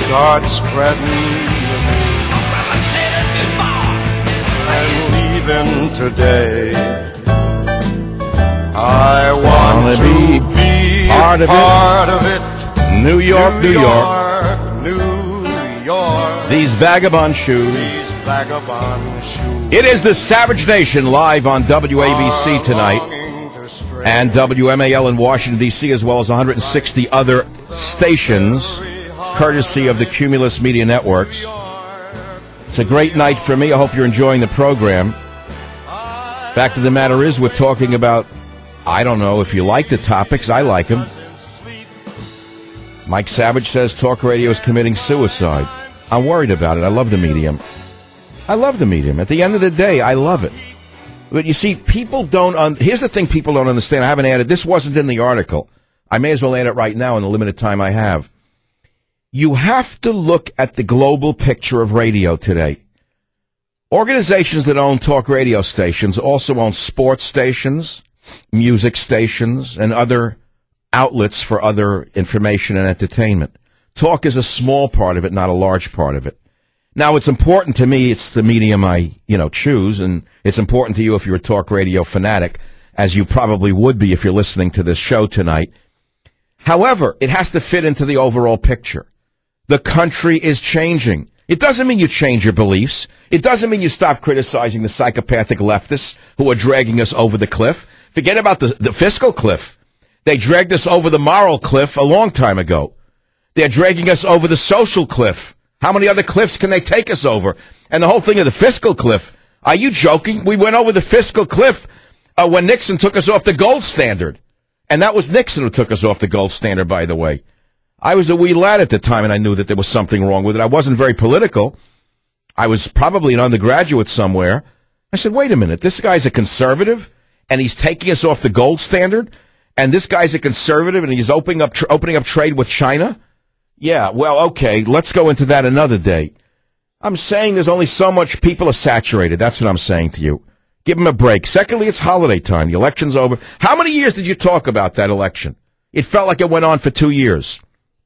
start spreading. I'm leaving today. I want to be be part of part it. of it. New York, New York. New York. These vagabond shoes. These vagabond shoes. It is the Savage Nation live on W A B C tonight and W M A L in Washington, D C, as well as one hundred sixty other stations, courtesy of the Cumulus Media Networks. It's a great night for me. I hope you're enjoying the program. Fact of the matter is, we're talking about, I don't know if you like the topics. I like them. Mike Savage says talk radio is committing suicide. I'm worried about it. I love the medium. I love the medium. At the end of the day, I love it. But you see, people don't... Un- Here's the thing people don't understand. I haven't added... This wasn't in the article. I may as well add it right now in the limited time I have. You have to look at the global picture of radio today. Organizations that own talk radio stations also own sports stations, music stations, and other outlets for other information and entertainment. Talk is a small part of it, not a large part of it. Now, it's important to me. It's the medium I, you know, choose, and it's important to you if you're a talk radio fanatic, as you probably would be if you're listening to this show tonight. However, it has to fit into the overall picture. The country is changing. It doesn't mean you change your beliefs. It doesn't mean you stop criticizing the psychopathic leftists who are dragging us over the cliff. Forget about the, the fiscal cliff. They dragged us over the moral cliff a long time ago. They're dragging us over the social cliff. How many other cliffs can they take us over? And the whole thing of the fiscal cliff. Are you joking? We went over the fiscal cliff uh, when Nixon took us off the gold standard. And that was Nixon who took us off the gold standard, by the way. I was a wee lad at the time, and I knew that there was something wrong with it. I wasn't very political. I was probably an undergraduate somewhere. I said, wait a minute, this guy's a conservative, and he's taking us off the gold standard? And this guy's a conservative, and he's opening up, tr- opening up trade with China? Yeah, well, okay, let's go into that another day. I'm saying there's only so much people are saturated. That's what I'm saying to you. Give them a break. Secondly, it's holiday time. The election's over. How many years did you talk about that election? It felt like it went on for two years.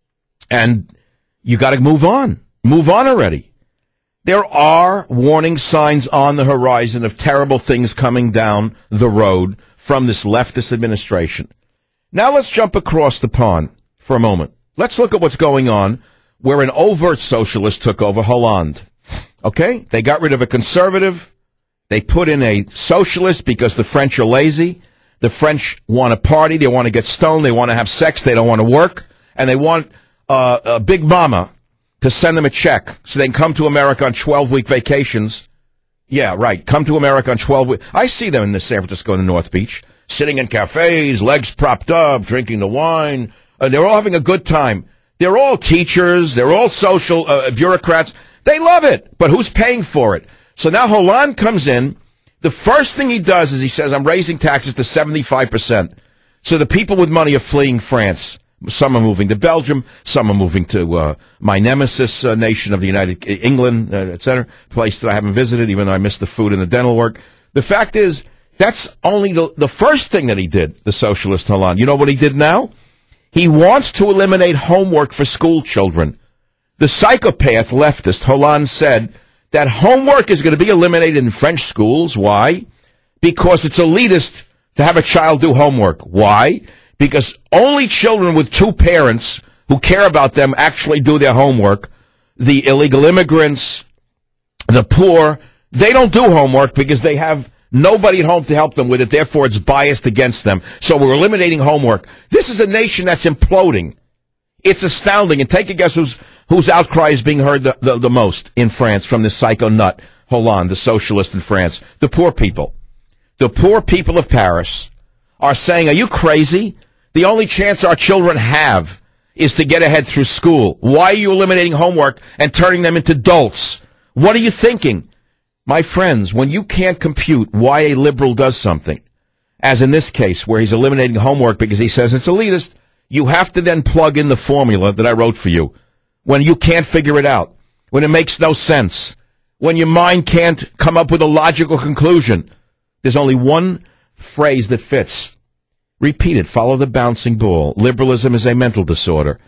And you got to move on. Move on already. There are warning signs on the horizon of terrible things coming down the road from this leftist administration. Now let's jump across the pond for a moment. Let's look at what's going on where an overt socialist took over Hollande. Okay? They got rid of a conservative. They put in a socialist because the French are lazy. The French want to party. They want to get stoned. They want to have sex. They don't want to work. And they want uh, a Big Mama to send them a check so they can come to America on twelve-week vacations. Yeah, right. Come to America on twelve weeks. I see them in the San Francisco and the North Beach, sitting in cafes, legs propped up, drinking the wine. Uh, they're all having a good time. They're all teachers. They're all social uh, bureaucrats. They love it. But who's paying for it? So now Hollande comes in. The first thing he does is he says, I'm raising taxes to seventy-five percent. So the people with money are fleeing France. Some are moving to Belgium. Some are moving to uh, my nemesis uh, nation of the United England, uh, et cetera, place that I haven't visited, even though I missed the food and the dental work. The fact is, that's only the, the first thing that he did, the socialist Hollande. You know what he did now? He wants to eliminate homework for school children. The psychopath leftist Hollande said that homework is going to be eliminated in French schools. Why? Because it's elitist to have a child do homework. Why? Because only children with two parents who care about them actually do their homework. The illegal immigrants, the poor, they don't do homework because they have nobody at home to help them with it. Therefore, it's biased against them. So we're eliminating homework. This is a nation that's imploding. It's astounding. And take a guess whose whose outcry is being heard the, the, the most in France from this psycho nut, Hollande, the socialist in France. The poor people. The poor people of Paris are saying, are you crazy? The only chance our children have is to get ahead through school. Why are you eliminating homework and turning them into dolts? What are you thinking? My friends, when you can't compute why a liberal does something, as in this case where he's eliminating homework because he says it's elitist, you have to then plug in the formula that I wrote for you. When you can't figure it out, when it makes no sense, when your mind can't come up with a logical conclusion, there's only one phrase that fits. Repeat it. Follow the bouncing ball. Liberalism is a mental disorder.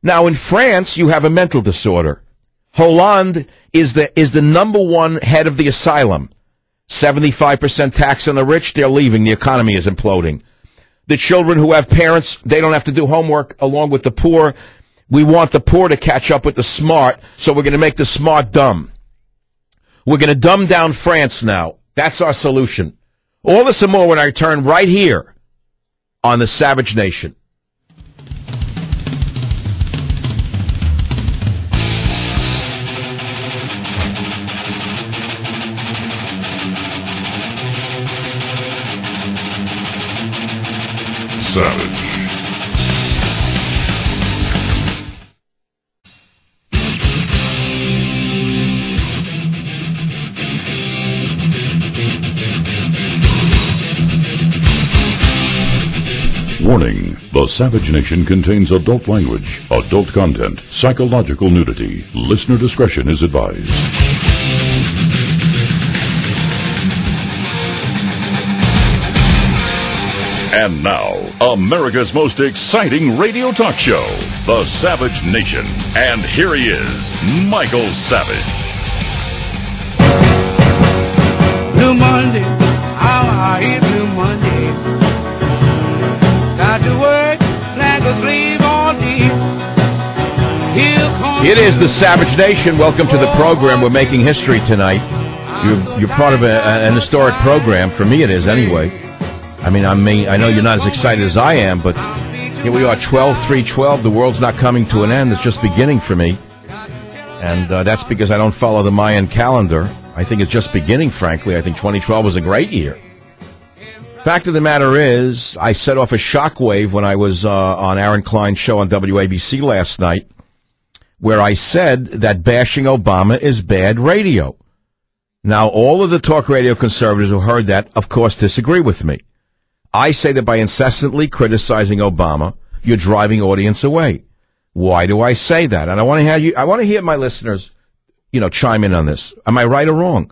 Now, in France, you have a mental disorder. Hollande is the is the number one head of the asylum. seventy-five percent tax on the rich, they're leaving. The economy is imploding. The children who have parents, they don't have to do homework along with the poor. We want the poor to catch up with the smart, so we're going to make the smart dumb. We're going to dumb down France now. That's our solution. All this and more when I return right here on the Savage Nation. Savage. Warning, the Savage Nation contains adult language, adult content, psychological nudity. Listener discretion is advised. And now, America's most exciting radio talk show, The Savage Nation. And here he is, Michael Savage. Blue Monday, how I hate Blue Monday. Got to work like a slave all day. It is the Savage Nation. Welcome to the program. We're making history tonight. You're, you're part of a, an historic program. For me, it is anyway. I mean, I mean, I know you're not as excited as I am, but here we are, twelve three twelve. The world's not coming to an end. It's just beginning for me. And uh, that's because I don't follow the Mayan calendar. I think it's just beginning, frankly. I think twenty twelve was a great year. Fact of the matter is, I set off a shockwave when I was uh, on Aaron Klein's show on W A B C last night, where I said that bashing Obama is bad radio. Now, all of the talk radio conservatives who heard that, of course, disagree with me. I say that by incessantly criticizing Obama, you're driving audience away. Why do I say that? And I want to hear you, I want to hear my listeners, you know, chime in on this. Am I right or wrong?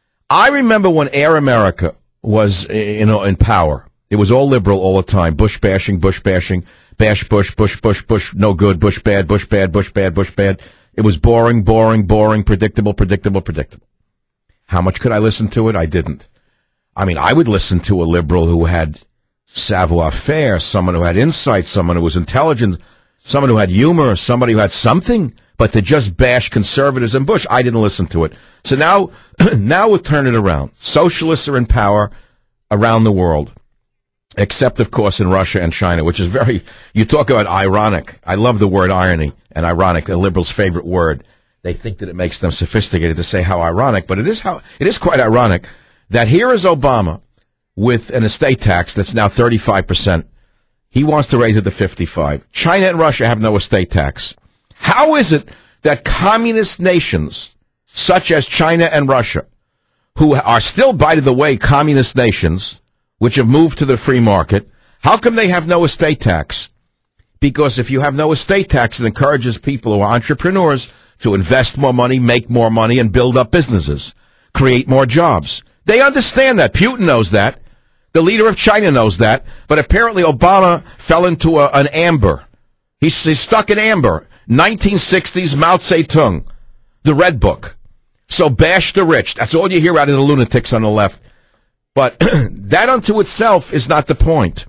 I remember when Air America was, you know, in power. It was all liberal all the time. Bush bashing, Bush bashing, bash Bush, Bush, Bush, Bush, no good, Bush bad, Bush bad, Bush bad, Bush bad. It was boring, boring, boring, predictable, predictable, predictable. How much could I listen to it? I didn't. I mean, I would listen to a liberal who had savoir-faire, someone who had insight, someone who was intelligent, someone who had humor, somebody who had something, but to just bash conservatives and Bush, I didn't listen to it. So now, now we'll turn it around. Socialists are in power around the world, except, of course, in Russia and China, which is very, you talk about ironic. I love the word irony and ironic, a liberal's favorite word. They think that it makes them sophisticated to say how ironic, but it is how, it is quite ironic that here is Obama with an estate tax that's now thirty-five percent. He wants to raise it to fifty-five. China and Russia have no estate tax. How is it that communist nations, such as China and Russia, who are still, by the way, communist nations, which have moved to the free market, how come they have no estate tax? Because if you have no estate tax, it encourages people who are entrepreneurs to invest more money, make more money, and build up businesses, create more jobs. They understand that. Putin knows that. The leader of China knows that. But apparently Obama fell into a, an amber. He's, he's stuck in amber. nineteen sixties Mao Zedong, the Red Book. So bash the rich. That's all you hear out of the lunatics on the left. But that unto itself is not the point.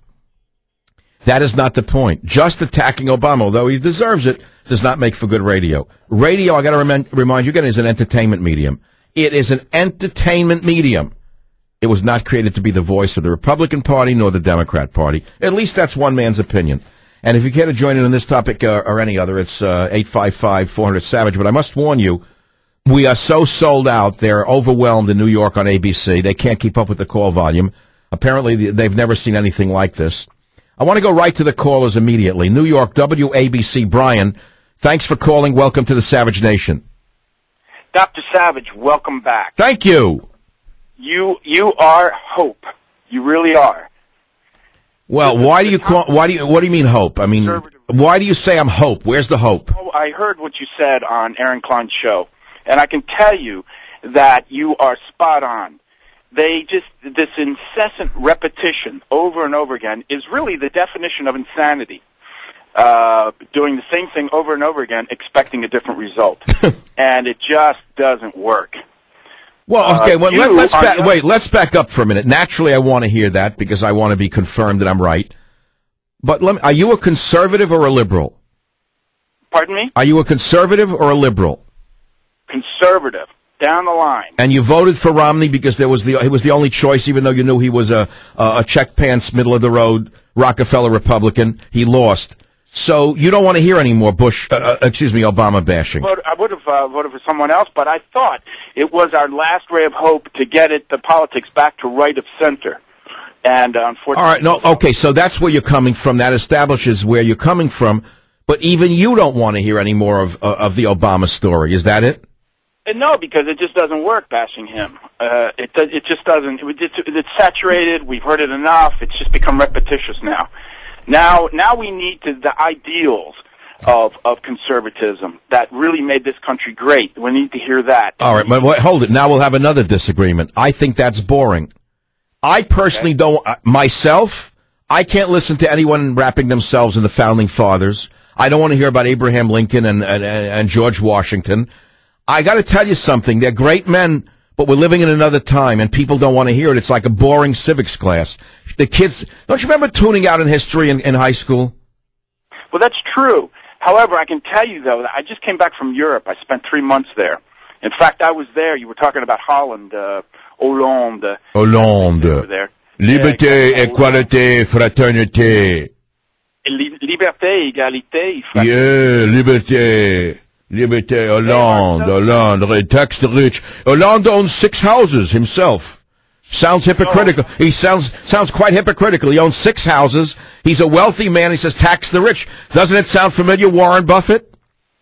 That is not the point. Just attacking Obama, although he deserves it, does not make for good radio. Radio, I got to rem- remind you again, is an entertainment medium. It is an entertainment medium. It was not created to be the voice of the Republican Party nor the Democrat Party. At least that's one man's opinion. And if you care to join in on this topic uh, or any other, it's uh, eight five five, four hundred, SAVAGE. But I must warn you, we are so sold out. They're overwhelmed in New York on A B C. They can't keep up with the call volume. Apparently, they've never seen anything like this. I want to go right to the callers immediately. New York, W A B C, Brian, thanks for calling. Welcome to the Savage Nation. Doctor Savage, welcome back. Thank you. You you are hope. You really are. Well, why do you call? Why do you? What do you mean hope? I mean, why do you say I'm hope? Where's the hope? Oh, I heard what you said on Aaron Klein's show, and I can tell you that you are spot on. They just this incessant repetition over and over again is really the definition of insanity. uh, doing the same thing over and over again, expecting a different result. And it just doesn't work. Well, okay, uh, well, you let, let's back, young- wait, let's back up for a minute. Naturally, I want to hear that because I want to be confirmed that I'm right. But let me, are you a conservative or a liberal? Pardon me? Are you a conservative or a liberal? Conservative, down the line. And you voted for Romney because there was the he was the only choice, even though you knew he was a a, a check pants, middle of the road Rockefeller Republican. He lost, so you don't want to hear any more Bush, uh, uh, excuse me, Obama bashing. Vote- I would have uh, voted for someone else, but I thought it was our last ray of hope to get it the politics back to right of center. And uh, unfortunately, All right, no, okay, so that's where you're coming from. That establishes where you're coming from. But even you don't want to hear any more of uh, of the Obama story. Is that it? And no, because it just doesn't work bashing him. Uh, it does- it just doesn't. It, it's, it's saturated. We've heard it enough. It's just become repetitious now. Now, now we need to the ideals of of conservatism that really made this country great. We need to hear that. All right, but wait, hold it. Now we'll have another disagreement. I think that's boring. I personally don't, uh, myself, I can't listen to anyone wrapping themselves in the Founding Fathers. I don't want to hear about Abraham Lincoln and, and, and George Washington. I got to tell you something. They're great men, but we're living in another time, and people don't want to hear it. It's like a boring civics class. The kids, don't you remember tuning out in history in, in high school? Well, that's true. However, I can tell you, though, that I just came back from Europe. I spent three months there. In fact, I was there. You were talking about Holland, uh, Hollande. Hollande. Over there. Liberté, égalité, fraternité. Li- Liberté, égalité, fraternité. Yeah, liberté. Liberté, Hollande, Hollande, tax rich. Hollande owns six houses himself. Sounds hypocritical. He sounds sounds quite hypocritical. He owns six houses. He's a wealthy man. He says tax the rich. Doesn't it sound familiar, Warren Buffett?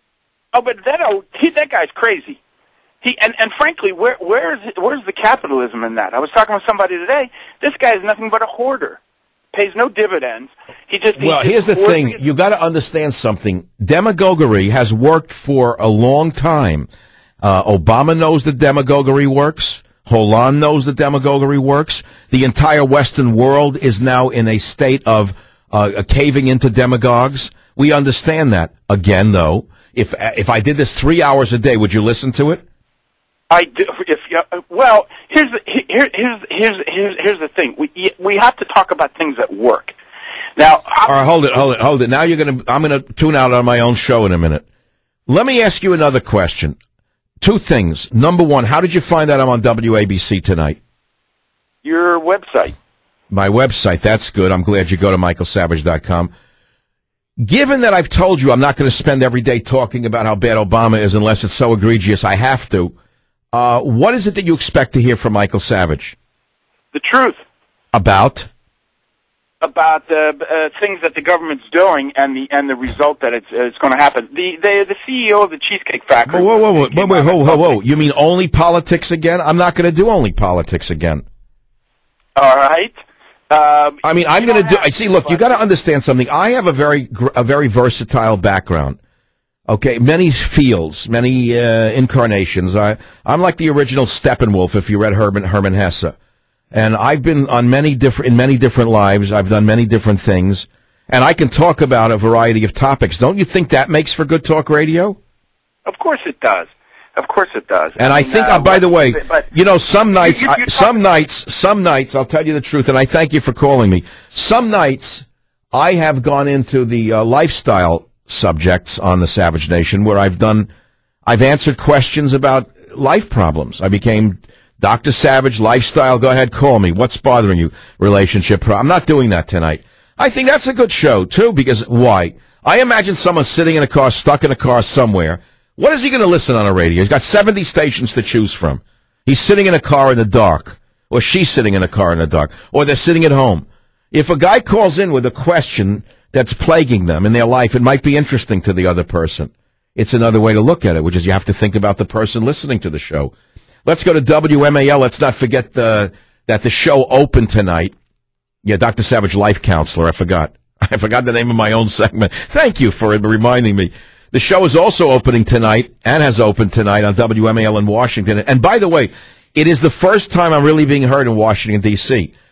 Oh, but that oh, he, that guy's crazy. He and, and frankly, where where's where's the capitalism in that? I was talking with somebody today. This guy is nothing but a hoarder. Pays no dividends. He just he Well, just here's the hoards thing. it. You got to understand something. Demagoguery has worked for a long time. Uh, Obama knows that demagoguery works. Hollande knows that demagoguery works. The entire Western world is now in a state of uh, caving into demagogues. We understand that. Again, though, if if I did this three hours a day, would you listen to it? I do, if uh, well, here's the here, here's here's here's here's the thing. We we have to talk about things that work. Now, All right, hold it, hold it, hold it. Now you're gonna. I'm gonna tune out on my own show in a minute. Let me ask you another question. Two things. Number one, how did you find out I'm on W A B C tonight? your website. My website. That's good. I'm glad you go to michael savage dot com. Given that I've told you I'm not going to spend every day talking about how bad Obama is unless it's so egregious I have to, uh, what is it that you expect to hear from Michael Savage? The truth About? about the uh, things that the government's doing and the and the result that it's it's going to happen. The the the C E O of the Cheesecake Factory. Whoa, whoa, whoa, whoa, wait, whoa, whoa, whoa. You mean only politics again? I'm not going to do only politics again. All right. Um, I mean, I'm going to do. I see. Look, you got to understand something. I have a very, gr- a very versatile background. Okay, many fields, many uh, incarnations. I, I'm like the original Steppenwolf. If you read Herman Herman Hesse, and I've been on many different in many different lives. I've done many different things, and I can talk about a variety of topics. Don't you think that makes for good talk radio? Of course it does. Of course it does. And I, mean, think, uh, uh, by the way, but you know, some nights, you- you- I, some nights, some nights, I'll tell you the truth, and I thank you for calling me. Some nights, I have gone into the uh, lifestyle subjects on the Savage Nation where I've done, I've answered questions about life problems. I became Doctor Savage, lifestyle. Go ahead, call me. What's bothering you? Relationship problem. I'm not doing that tonight. I think that's a good show, too, because why? I imagine someone sitting in a car, stuck in a car somewhere. What is he going to listen on a radio? He's got seventy stations to choose from. He's sitting in a car in the dark, or she's sitting in a car in the dark, or they're sitting at home. If a guy calls in with a question that's plaguing them in their life, it might be interesting to the other person. It's another way to look at it, which is you have to think about the person listening to the show. Let's go to W M A L. Let's not forget the, that the show opened tonight. Yeah, Doctor Savage, Life Counselor. I forgot. I forgot the name of my own segment. Thank you for reminding me. The show is also opening tonight and has opened tonight on W M A L in Washington. And by the way, it is the first time I'm really being heard in Washington, D C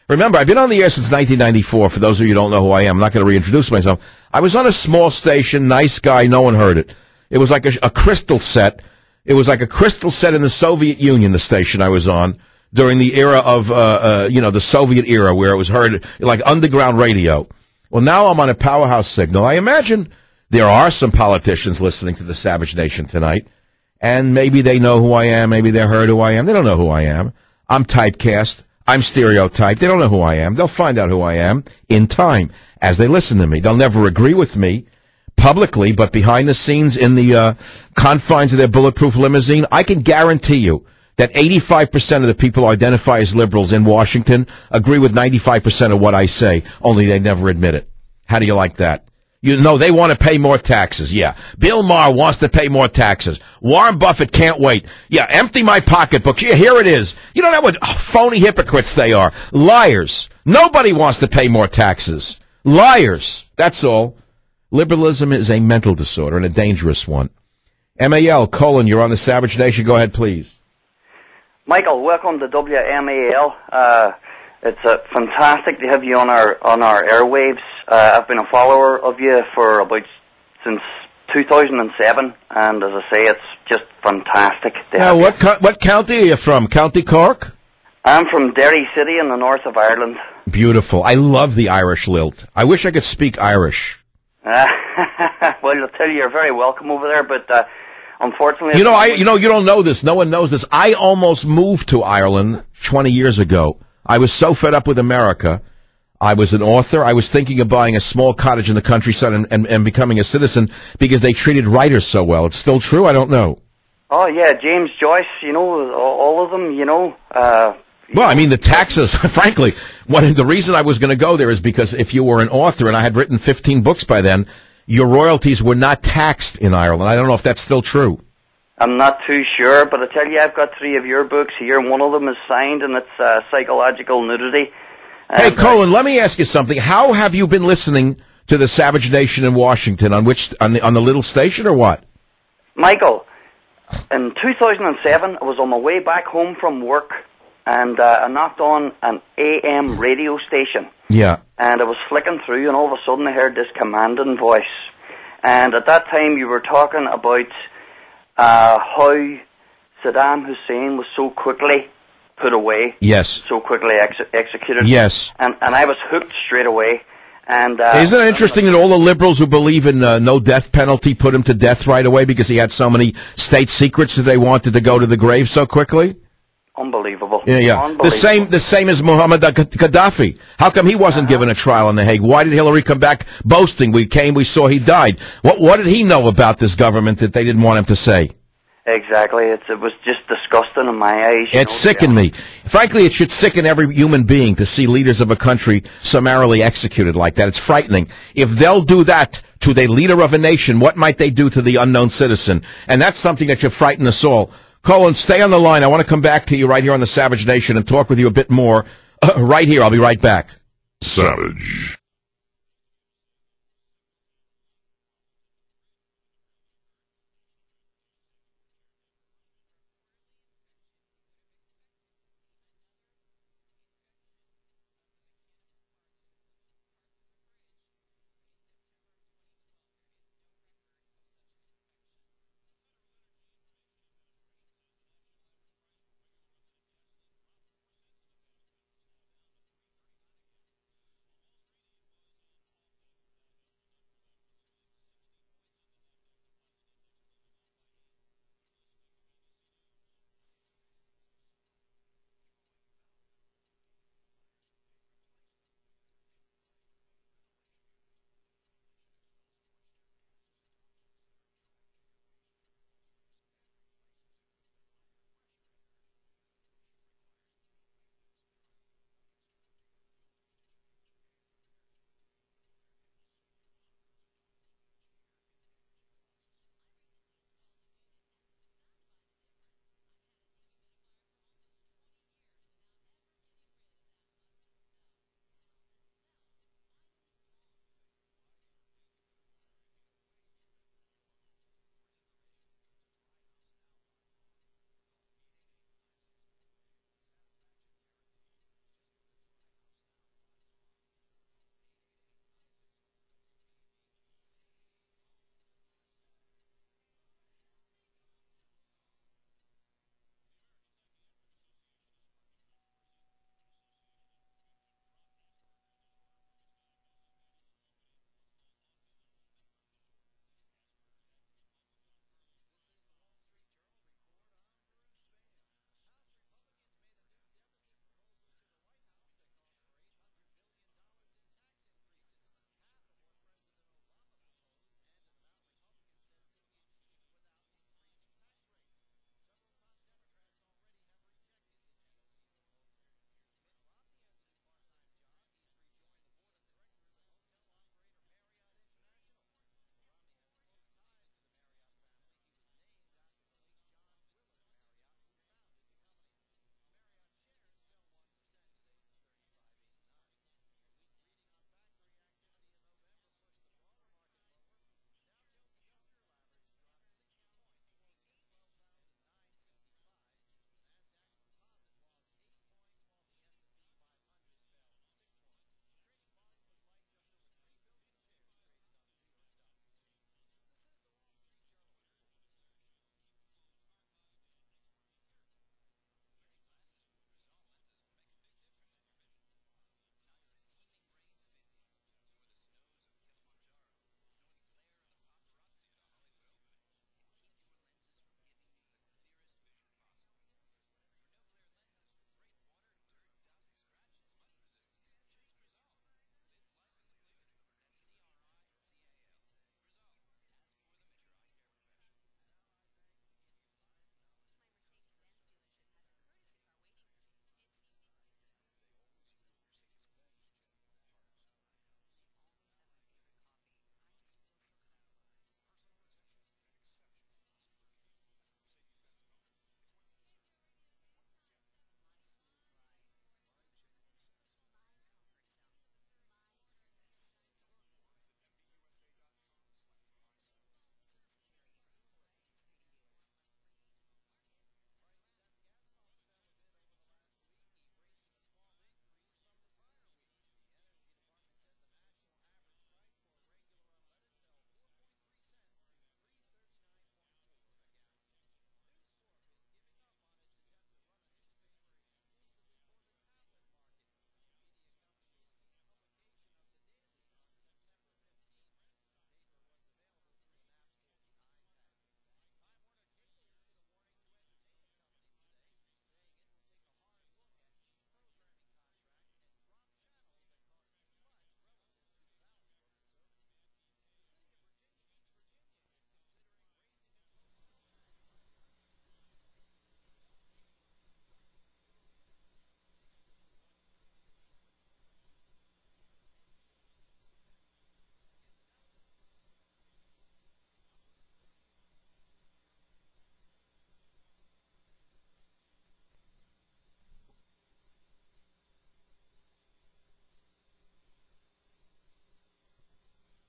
Remember, I've been on the air since nineteen ninety-four. For those of you who don't know who I am, I'm not going to reintroduce myself. I was on a small station, nice guy, no one heard it. It was like a, a crystal set. It was like a crystal set in the Soviet Union, the station I was on, during the era of, uh, uh, you know, the Soviet era, where it was heard like underground radio. Well, now I'm on a powerhouse signal. I imagine there are some politicians listening to the Savage Nation tonight, and maybe they know who I am, maybe they heard who I am. They don't know who I am. I'm typecast. I'm stereotyped. They don't know who I am. They'll find out who I am in time as they listen to me. They'll never agree with me publicly, but behind the scenes in the uh, confines of their bulletproof limousine, I can guarantee you that eighty-five percent of the people who identify as liberals in Washington agree with ninety-five percent of what I say, only they never admit it. How do you like that? You know, they want to pay more taxes. Yeah. Bill Maher wants to pay more taxes. Warren Buffett can't wait. Yeah, empty my pocketbooks. Yeah, here it is. You don't know what phony hypocrites they are. Liars. Nobody wants to pay more taxes. Liars. That's all. Liberalism is a mental disorder and a dangerous one. M A L, Colin, you're on the Savage Nation. Go ahead, please. Michael, welcome to W M A L. Uh, it's uh, fantastic to have you on our on our airwaves. Uh, I've been a follower of you for about since two thousand seven, and as I say, it's just fantastic. To Now, what co- what county are you from? County Cork? I'm from Derry City in the north of Ireland. Beautiful. I love the Irish lilt. I wish I could speak Irish. Uh, well, I'll tell you, you're very welcome over there, but uh, unfortunately, You know, I you know you don't know this. No one knows this. I almost moved to Ireland twenty years ago. I was so fed up with America. I was an author. I was thinking of buying a small cottage in the countryside and, and, and becoming a citizen because they treated writers so well. It's still true? I don't know. Oh yeah, James Joyce. You know, all, all of them. You know. Uh, Well, I mean, the taxes, frankly, one, the reason I was going to go there is because if you were an author, and I had written fifteen books by then, your royalties were not taxed in Ireland. I don't know if that's still true. I'm not too sure, but I tell you, I've got three of your books here, and one of them is signed, and it's uh, Psychological Nudity. Hey, Colin, let me ask you something. How have you been listening to the Savage Nation in Washington? On which, on the on the little station or what? Michael, in two thousand seven, I was on my way back home from work, and uh, I knocked on an A M radio station. Yeah. And I was flicking through, and all of a sudden I heard this commanding voice. And at that time, you were talking about uh, how Saddam Hussein was so quickly put away. Yes. So quickly ex- executed. Yes. And and I was hooked straight away. And uh, Isn't it interesting that all the liberals who believe in uh, no death penalty put him to death right away because he had so many state secrets that they wanted to go to the grave so quickly? Unbelievable. Yeah, yeah. Unbelievable. The same, the same as Muhammad Gaddafi. How come he wasn't uh-huh. given a trial in The Hague? Why did Hillary come back boasting? We came, we saw he died. What, what did he know about this government that they didn't want him to say? Exactly. It's, it was just disgusting in my eyes. It sickened me. Frankly, it should sicken every human being to see leaders of a country summarily executed like that. It's frightening. If they'll do that to the leader of a nation, what might they do to the unknown citizen? And that's something that should frighten us all. Colin, stay on the line. I want to come back to you right here on the Savage Nation and talk with you a bit more uh, right here. I'll be right back. Savage.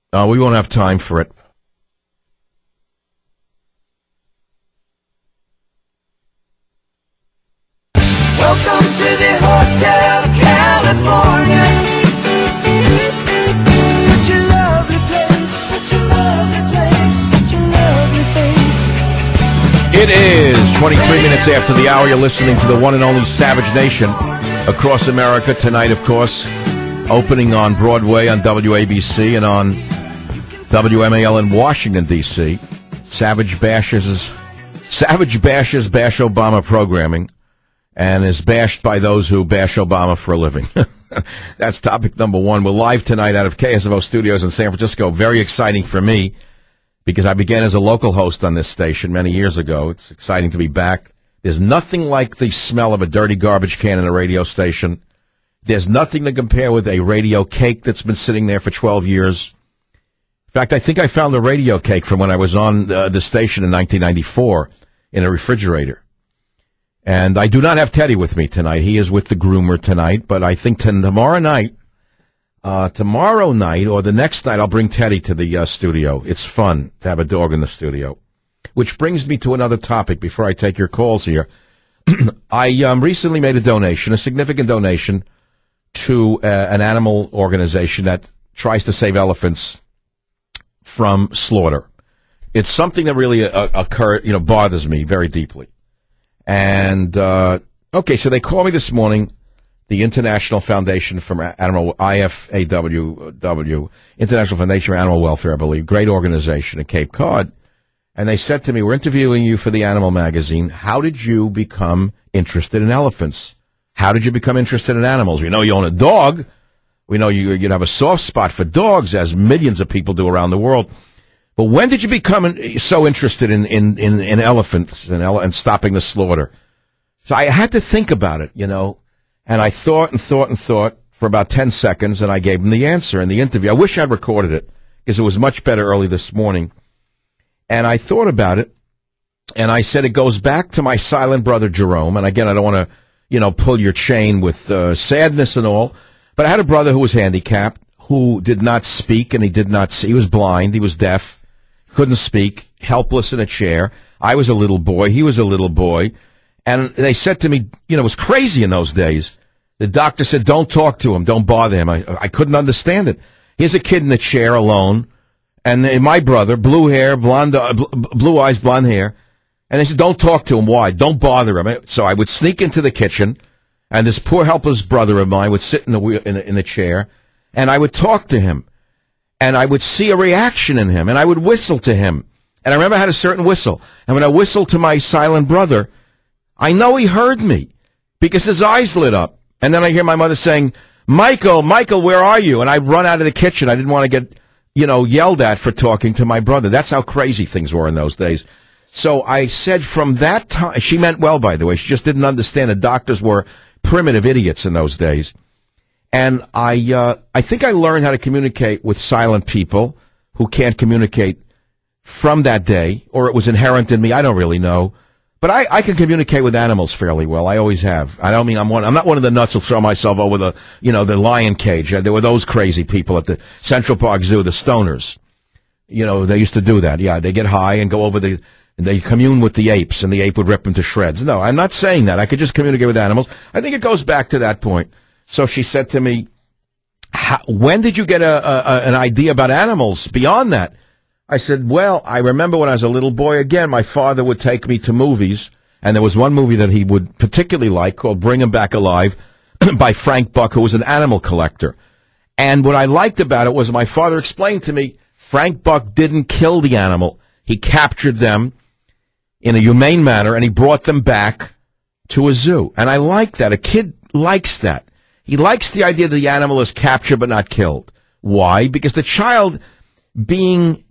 Uh, we won't have time for it. Welcome to the Hotel California. Such a lovely place, such a lovely place, such a lovely face. It is twenty-three minutes after the hour. You're listening to the one and only Savage Nation across America. Tonight, of course, opening on Broadway on W A B C and on W M A L in Washington, D C Savage bashes, Savage bashes Bash Obama programming and is bashed by those who bash Obama for a living. That's topic number one. We're live tonight out of K S F O Studios in San Francisco. Very exciting for me because I began as a local host on this station many years ago. It's exciting to be back. There's nothing like the smell of a dirty garbage can in a radio station. There's nothing to compare with a radio cake that's been sitting there for twelve years. In fact, I think I found a radio cake from when I was on uh, the station in nineteen ninety-four in a refrigerator. And I do not have Teddy with me tonight. He is with the groomer tonight. But I think t- tomorrow night, uh, tomorrow night or the next night, I'll bring Teddy to the uh, studio. It's fun to have a dog in the studio. Which brings me to another topic before I take your calls here. I um, recently made a donation, a significant donation, to uh, an animal organization that tries to save elephants from slaughter. It's something that really uh, occur, you know, bothers me very deeply. And, uh, okay, so they called me this morning, the International Foundation for Animal, I F A W W, International Foundation for Animal Welfare, I believe, great organization in Cape Cod. And they said to me, we're interviewing you for the Animal Magazine. How did you become interested in elephants? How did you become interested in animals? We know you own a dog. We know you, you have a soft spot for dogs, as millions of people do around the world. But when did you become so interested in, in, in, in elephants and, ele- and stopping the slaughter? So I had to think about it, you know, and I thought and thought and thought for about ten seconds, and I gave him the answer in the interview. I wish I'd recorded it because it was much better early this morning. And I thought about it, and I said it goes back to my silent brother Jerome. And again, I don't want to, you know, pull your chain with uh, sadness and all, but I had a brother who was handicapped, who did not speak, and he did not see. He was blind, he was deaf. Couldn't speak, helpless in a chair. I was a little boy. He was a little boy. And they said to me, you know, it was crazy in those days. The doctor said, don't talk to him. Don't bother him. I, I couldn't understand it. Here's a kid in a chair alone. And my brother, blue hair, blonde, uh, blue eyes, blonde hair. And they said, don't talk to him. Why? Don't bother him. So I would sneak into the kitchen, and this poor helpless brother of mine would sit in the, wheel, in, a, in a chair, and I would talk to him. And I would see a reaction in him, and I would whistle to him. And I remember I had a certain whistle. And when I whistled to my silent brother, I know he heard me because his eyes lit up. And then I hear my mother saying, Michael, Michael, where are you? And I run out of the kitchen. I didn't want to get, you know, yelled at for talking to my brother. That's how crazy things were in those days. So I said from that time, she meant well, by the way. She just didn't understand that doctors were primitive idiots in those days. And I, uh, I think I learned how to communicate with silent people who can't communicate from that day, or it was inherent in me. I don't really know, but I, I can communicate with animals fairly well. I always have. I don't mean I'm one. I'm not one of the nuts who'll throw myself over the, you know, the lion cage. There were those crazy people at the Central Park Zoo, the stoners. You know, they used to do that. Yeah, they get high and go over the. They commune with the apes, and the ape would rip them to shreds. No, I'm not saying that. I could just communicate with animals. I think it goes back to that point. So she said to me, How, when did you get a, a, an idea about animals beyond that? I said, well, I remember when I was a little boy, again, my father would take me to movies, and there was one movie that he would particularly like called Bring 'Em Back Alive by Frank Buck, who was an animal collector. And what I liked about it was my father explained to me, Frank Buck didn't kill the animal. He captured them in a humane manner, and he brought them back to a zoo. And I like that. A kid likes that. He likes the idea that the animal is captured but not killed. Why? Because the child being,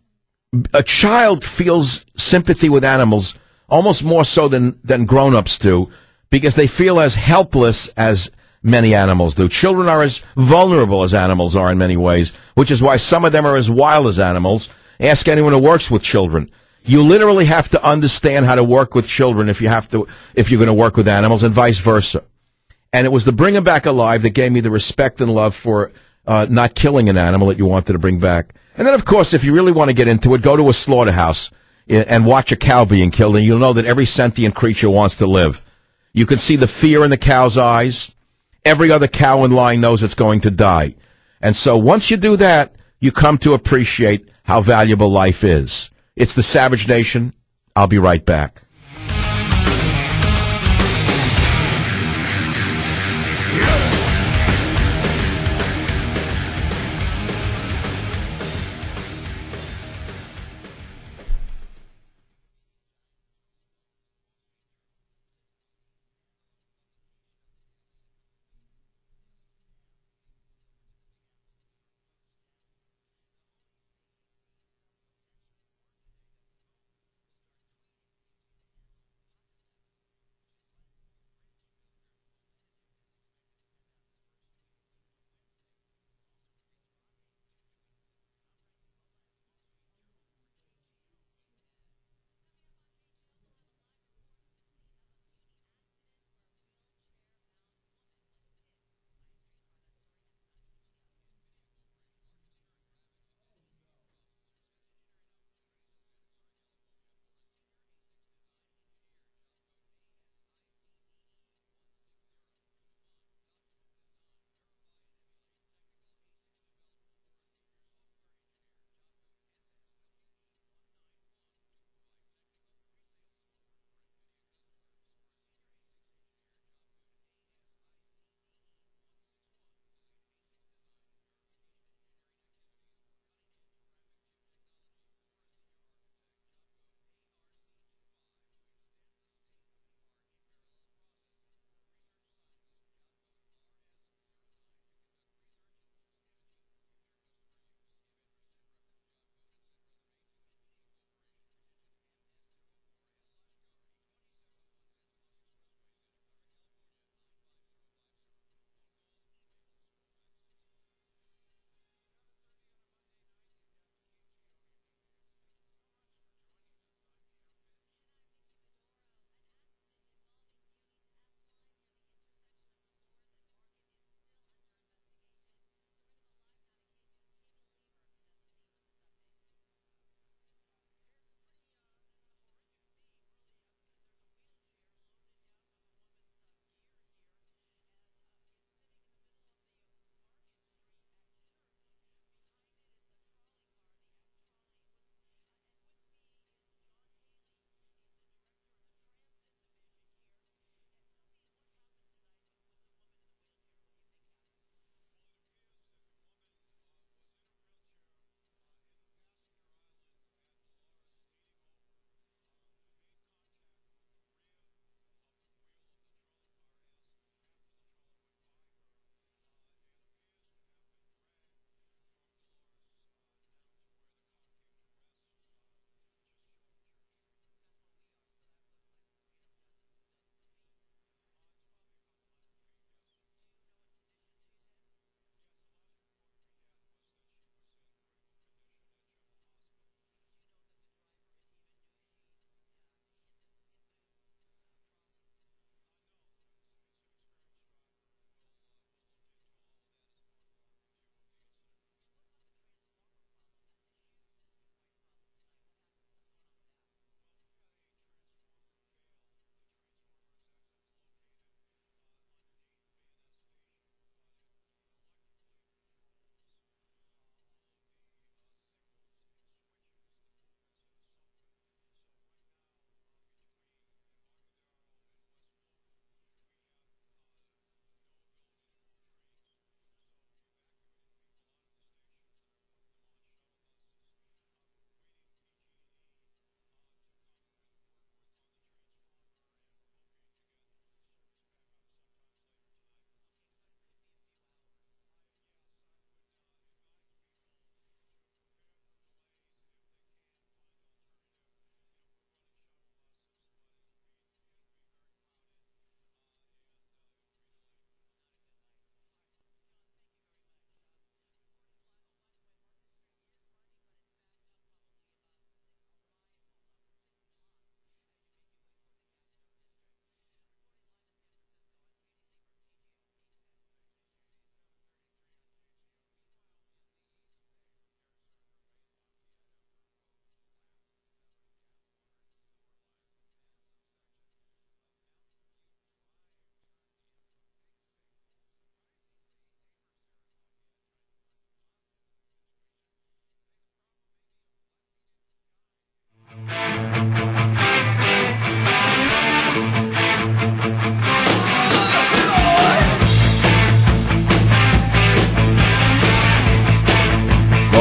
a child feels sympathy with animals almost more so than, than grown-ups do, because they feel as helpless as many animals do. Children are as vulnerable as animals are in many ways, which is why some of them are as wild as animals. Ask anyone who works with children. You literally have to understand how to work with children if you have to, if you're going to work with animals, and vice versa. And it was the Bring 'Em Back Alive that gave me the respect and love for uh, not killing an animal that you wanted to bring back. And then, of course, if you really want to get into it, go to a slaughterhouse and watch a cow being killed, and you'll know that every sentient creature wants to live. You can see the fear in the cow's eyes. Every other cow in line knows it's going to die. And so once you do that, you come to appreciate how valuable life is. It's the Savage Nation. I'll be right back.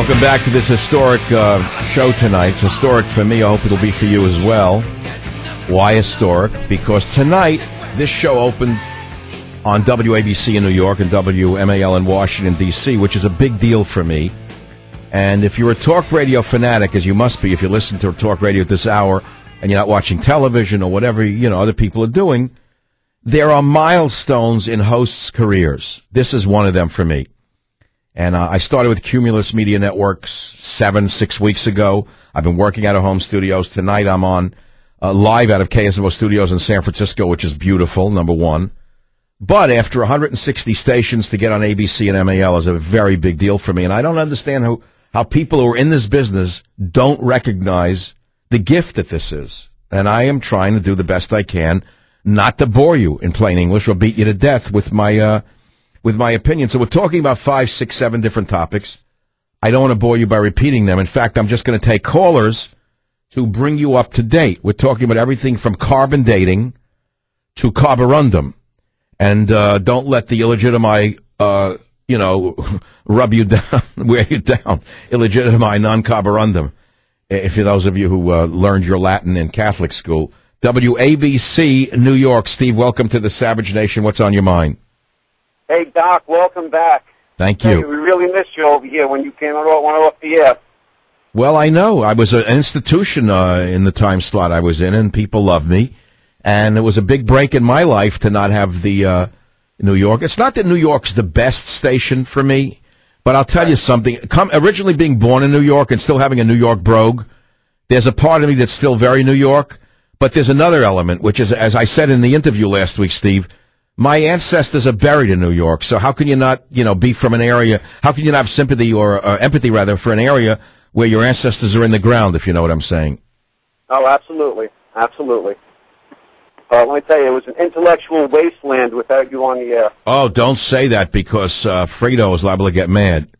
Welcome back to this historic uh, show tonight. It's historic for me. I hope it'll be for you as well. Why historic? Because tonight, this show opened on W A B C in New York and W M A L in Washington, D C, which is a big deal for me. And if you're a talk radio fanatic, as you must be if you listen to talk radio at this hour and you're not watching television or whatever, you know, other people are doing, there are milestones in hosts' careers. This is one of them for me. And uh, I started with Cumulus Media Networks seven, six weeks ago. I've been working out of home studios. Tonight I'm on uh, live out of K S M O Studios in San Francisco, which is beautiful, number one. But after one hundred sixty stations to get on A B C and M A L is a very big deal for me. And I don't understand how, how people who are in this business don't recognize the gift that this is. And I am trying to do the best I can not to bore you in plain English or beat you to death with my uh, with my opinion. So we're talking about five, six, seven different topics. I don't want to bore you by repeating them. In fact, I'm just going to take callers to bring you up to date. We're talking about everything from carbon dating to carborundum. And uh, don't let the illegitimi, uh, you know, rub you down, wear you down. Illegitimi non-carborundum. If you're those of you who uh, learned your Latin in Catholic school. W A B C, New York. Steve, welcome to the Savage Nation. What's on your mind? Hey, Doc, welcome back. Thank you. Hey, we really missed you over here when you came on off the air. Well, I know. I was an institution uh, in the time slot I was in, and people loved me. And it was a big break in my life to not have the uh, New York. It's not that New York's the best station for me, but I'll tell you something. Come, originally being born in New York and still having a New York brogue, there's a part of me that's still very New York. But there's another element, which is, as I said in the interview last week, Steve, my ancestors are buried in New York. So how can you not, you know, be from an area? How can you not have sympathy or uh, empathy, rather, for an area where your ancestors are in the ground, if you know what I'm saying? Oh, absolutely. Absolutely. Uh, let me tell you, it was an intellectual wasteland without you on the air. Oh, don't say that because uh, Fredo is liable to get mad.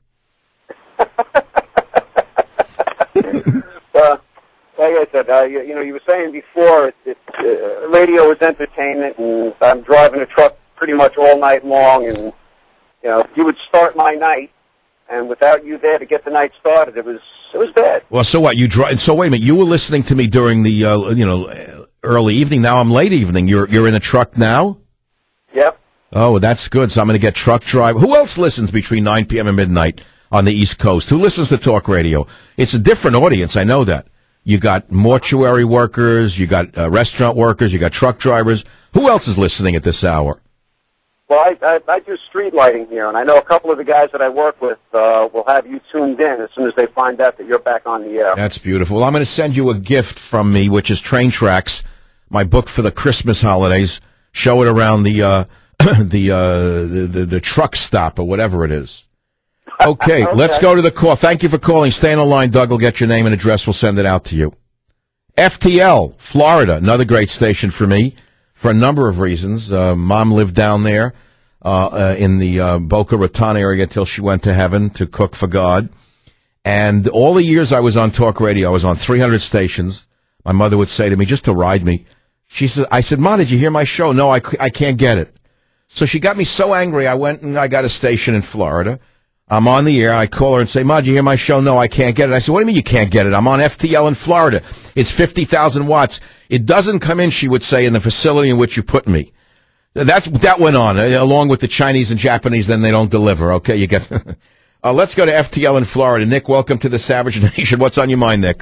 uh, Like I said, uh, you, you know, you were saying before, it, it, uh, radio is entertainment, and I'm driving a truck pretty much all night long, and, you know, you would start my night, and without you there to get the night started, it was it was bad. Well, so what? You drive? So wait a minute. You were listening to me during the, uh, you know, early evening. Now I'm late evening. You're you're in a truck now? Yep. Oh, that's good. So I'm going to get truck drive. Who else listens between nine p.m. and midnight on the East Coast? Who listens to talk radio? It's a different audience. I know that. You got mortuary workers, you got uh, restaurant workers, you got truck drivers. Who else is listening at this hour? Well, I, I, I do street lighting here, and I know a couple of the guys that I work with uh, will have you tuned in as soon as they find out that you're back on the air. That's beautiful. Well, I'm going to send you a gift from me, which is Train Tracks, my book for the Christmas holidays. Show it around the uh, the, uh, the the the truck stop or whatever it is. Okay, okay, let's go to the call. Thank you for calling. Stay on the line. Doug will get your name and address. We'll send it out to you. F T L, Florida, another great station for me for a number of reasons. Uh, Mom lived down there uh, uh, in the uh, Boca Raton area until she went to heaven to cook for God. And all the years I was on talk radio, I was on three hundred stations. My mother would say to me, just to ride me, she said, I said, Ma, did you hear my show? No, I, I can't get it. So she got me so angry, I went and I got a station in Florida. I'm on the air. I call her and say, Ma, did you hear my show? No, I can't get it. I said, what do you mean you can't get it? I'm on F T L in Florida. It's fifty thousand watts. It doesn't come in, she would say, in the facility in which you put me. That, that went on, along with the Chinese and Japanese, then they don't deliver. Okay, you get... uh, let's go to F T L in Florida. Nick, welcome to the Savage Nation. What's on your mind, Nick?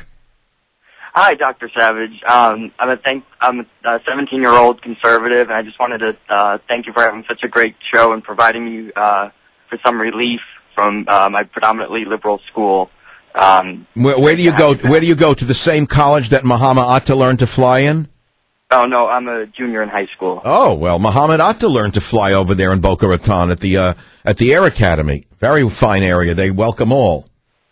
Hi, Doctor Savage. Um, I'm a thank, I'm a seventeen-year-old conservative, and I just wanted to uh, thank you for having such a great show and providing me uh, for some relief from uh, my predominantly liberal school. Um, where, where do you go? Where do you go to the same college that Muhammad Atta learned to fly in? Oh no, I'm a junior in high school. Oh well, Muhammad Atta learned to fly over there in Boca Raton at the uh, at the Air Academy. Very fine area. They welcome all.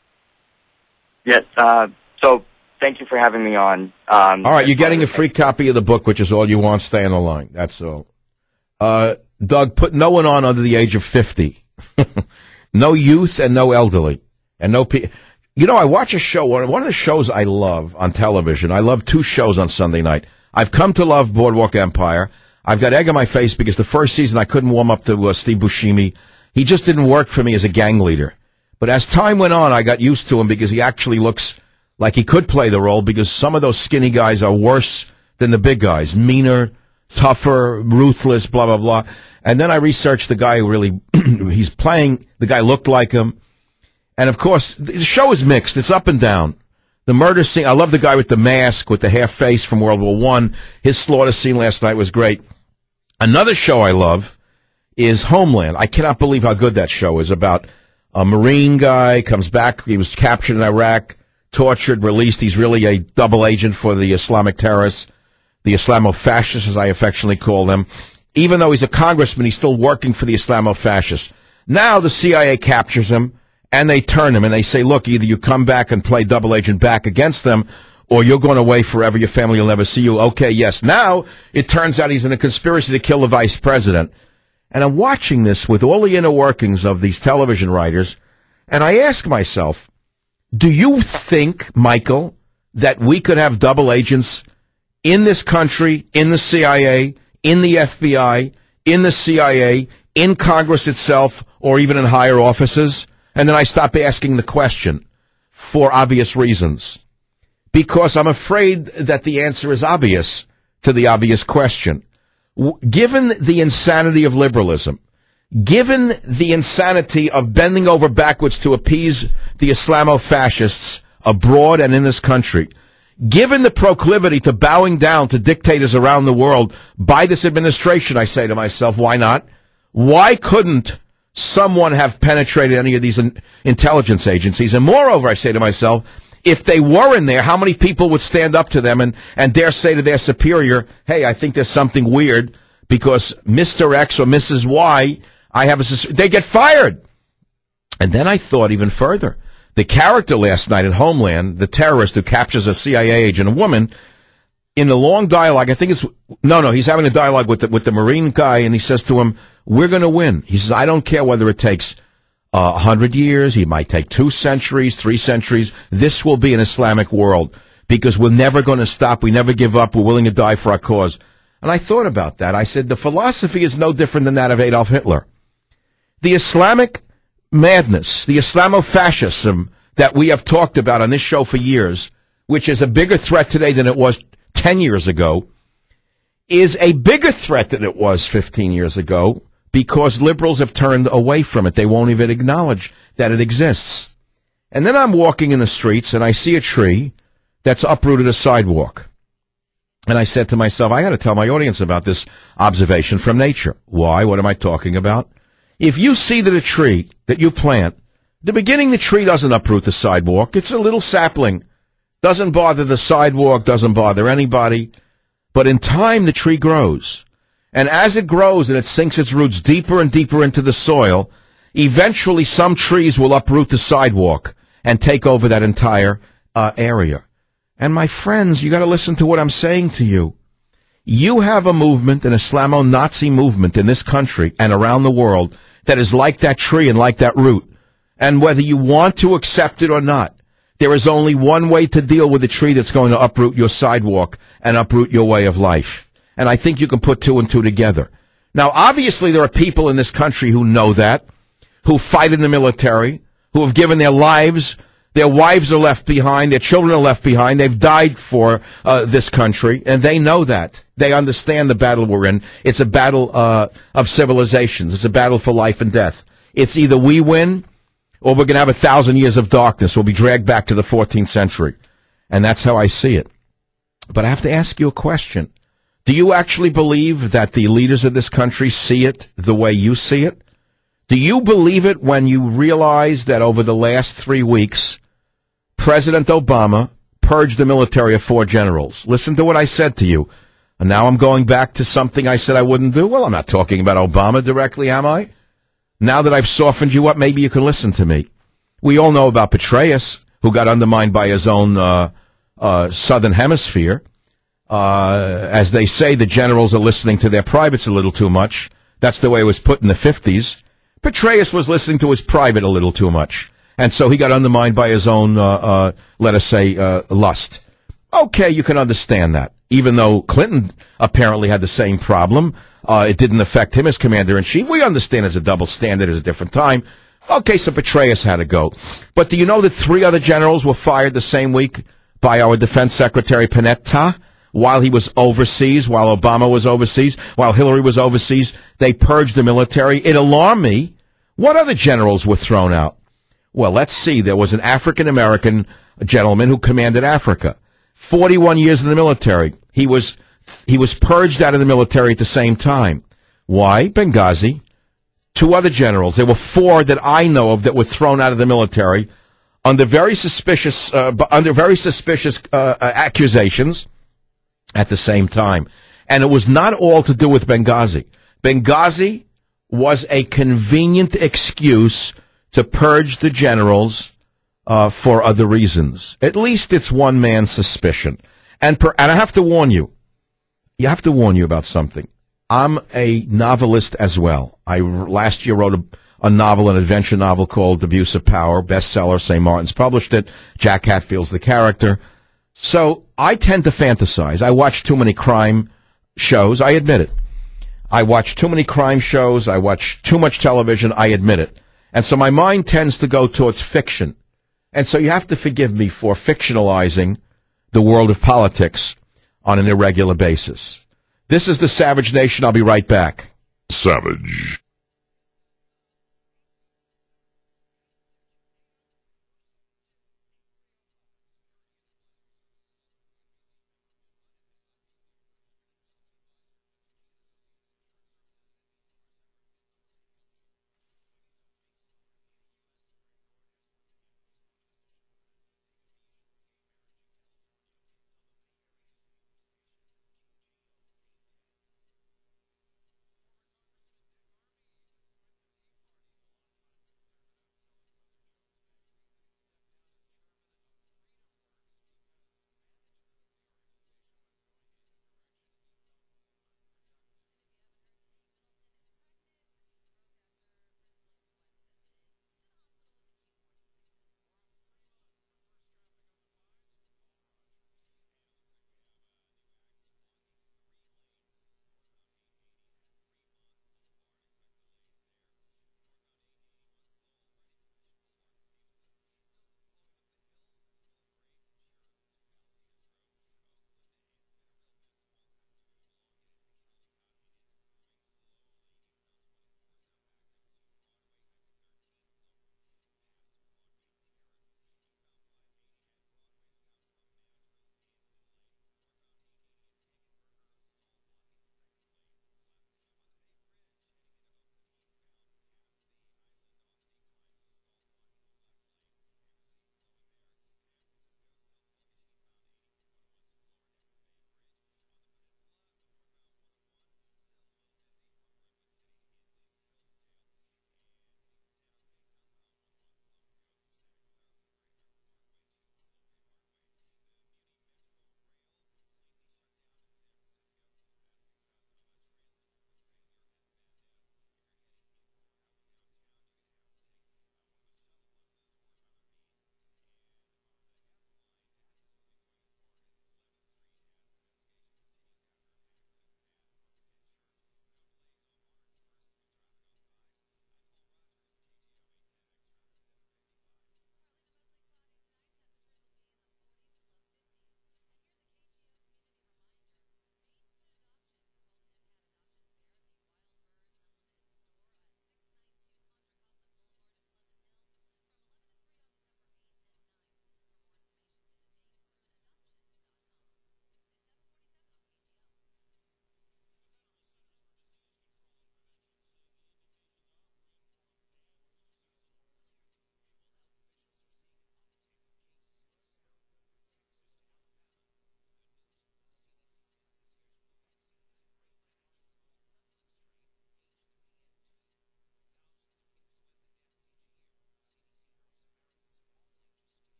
Yes. Uh, so thank you for having me on. Um, all right, you're getting a free copy of the book, which is all you want. Stay on the line. That's all. Uh, Doug, put no one on under the age of fifty. No youth and no elderly. And no pe- You know, I watch a show, one of the shows I love on television. I love two shows on Sunday night. I've come to love Boardwalk Empire. I've got egg on my face because the first season I couldn't warm up to uh, Steve Buscemi. He just didn't work for me as a gang leader. But as time went on, I got used to him because he actually looks like he could play the role, because some of those skinny guys are worse than the big guys, meaner, tougher, ruthless, blah, blah, blah. And then I researched the guy who really, he's playing, the guy looked like him. And of course, the show is mixed. It's up and down. The murder scene, I love the guy with the mask, with the half face from World War One. His slaughter scene last night was great. Another show I love is Homeland. I cannot believe how good that show is, about a Marine guy, comes back, he was captured in Iraq, tortured, released. He's really a double agent for the Islamic terrorists, the Islamo-fascists, as I affectionately call them. Even though he's a congressman, he's still working for the Islamo-fascists. Now the C I A captures him, and they turn him, and they say, look, either you come back and play double agent back against them, or you're going away forever, your family will never see you. Okay, yes. Now it turns out he's in a conspiracy to kill the vice president. And I'm watching this with all the inner workings of these television writers, and I ask myself, do you think, Michael, that we could have double agents in this country, in the C I A, in the F B I, in the C I A, in Congress itself, or even in higher offices? And then I stop asking the question for obvious reasons, because I'm afraid that the answer is obvious to the obvious question. Given the insanity of liberalism, given the insanity of bending over backwards to appease the Islamo-fascists abroad and in this country, given the proclivity to bowing down to dictators around the world by this administration, I say to myself, why not? Why couldn't someone have penetrated any of these in- intelligence agencies? And moreover, I say to myself, if they were in there, how many people would stand up to them and, and dare say to their superior, hey, I think there's something weird because Mister X or Missus Y, I have a sus- they get fired. And then I thought even further. The character last night in Homeland, the terrorist who captures a C I A agent, a woman, in a long dialogue, I think it's, no, no, he's having a dialogue with the, with the Marine guy, and he says to him, we're going to win. He says, I don't care whether it takes a uh, hundred years, he might take two centuries, three centuries. This will be an Islamic world because we're never going to stop. We never give up. We're willing to die for our cause. And I thought about that. I said, the philosophy is no different than that of Adolf Hitler. The Islamic madness, the Islamo-fascism that we have talked about on this show for years, which is a bigger threat today than it was ten years ago, is a bigger threat than it was fifteen years ago, because liberals have turned away from it. They won't even acknowledge that it exists. And then I'm walking in the streets, and I see a tree that's uprooted a sidewalk. And I said to myself, I got to tell my audience about this observation from nature. Why? What am I talking about? If you see that a tree that you plant, the beginning the tree doesn't uproot the sidewalk. It's a little sapling. Doesn't bother the sidewalk, doesn't bother anybody. But in time, the tree grows. And as it grows and it sinks its roots deeper and deeper into the soil, eventually some trees will uproot the sidewalk and take over that entire uh, area. And my friends, you got to listen to what I'm saying to you. You have a movement, an Islamo-Nazi movement in this country and around the world that is like that tree and like that root. And whether you want to accept it or not, there is only one way to deal with a tree that's going to uproot your sidewalk and uproot your way of life. And I think you can put two and two together. Now, obviously, there are people in this country who know that, who fight in the military, who have given their lives. Their wives are left behind. Their children are left behind. They've died for uh, this country, and they know that. They understand the battle we're in. It's a battle uh, of civilizations. It's a battle for life and death. It's either we win or we're going to have a thousand years of darkness. We'll be dragged back to the fourteenth century. And that's how I see it. But I have to ask you a question. Do you actually believe that the leaders of this country see it the way you see it? Do you believe it when you realize that over the last three weeks, President Obama purged the military of four generals? Listen to what I said to you. And now I'm going back to something I said I wouldn't do. Well, I'm not talking about Obama directly, am I? Now that I've softened you up, maybe you can listen to me. We all know about Petraeus, who got undermined by his own uh, uh, Southern Hemisphere. Uh, as they say, the generals are listening to their privates a little too much. That's the way it was put in the fifties. Petraeus was listening to his private a little too much. And so he got undermined by his own, uh, uh, let us say, uh, lust. Okay, you can understand that. Even though Clinton apparently had the same problem, uh, it didn't affect him as commander-in-chief. We understand it's a double standard at a different time. Okay, so Petraeus had to go. But do you know that three other generals were fired the same week by our Defense Secretary Panetta while he was overseas, while Obama was overseas, while Hillary was overseas? They purged the military. It alarmed me. What other generals were thrown out? Well, let's see. There was an African-American gentleman who commanded Africa. forty-one years in the military. He was, he was purged out of the military at the same time. Why? Benghazi. Two other generals. There were four that I know of that were thrown out of the military under very suspicious, uh, under very suspicious uh, uh, accusations at the same time. And it was not all to do with Benghazi. Benghazi was a convenient excuse to purge the generals uh, for other reasons. At least it's one man's suspicion. And per, and I have to warn you, you have to warn you about something. I'm a novelist as well. I last year wrote a, a novel, an adventure novel called Abuse of Power, bestseller. Saint Martin's published it. Jack Hatfield's the character. So I tend to fantasize. I watch too many crime shows. I admit it. I watch too many crime shows. I watch too much television. I admit it. And so my mind tends to go towards fiction. And so you have to forgive me for fictionalizing the world of politics on an irregular basis. This is the Savage Nation. I'll be right back. Savage.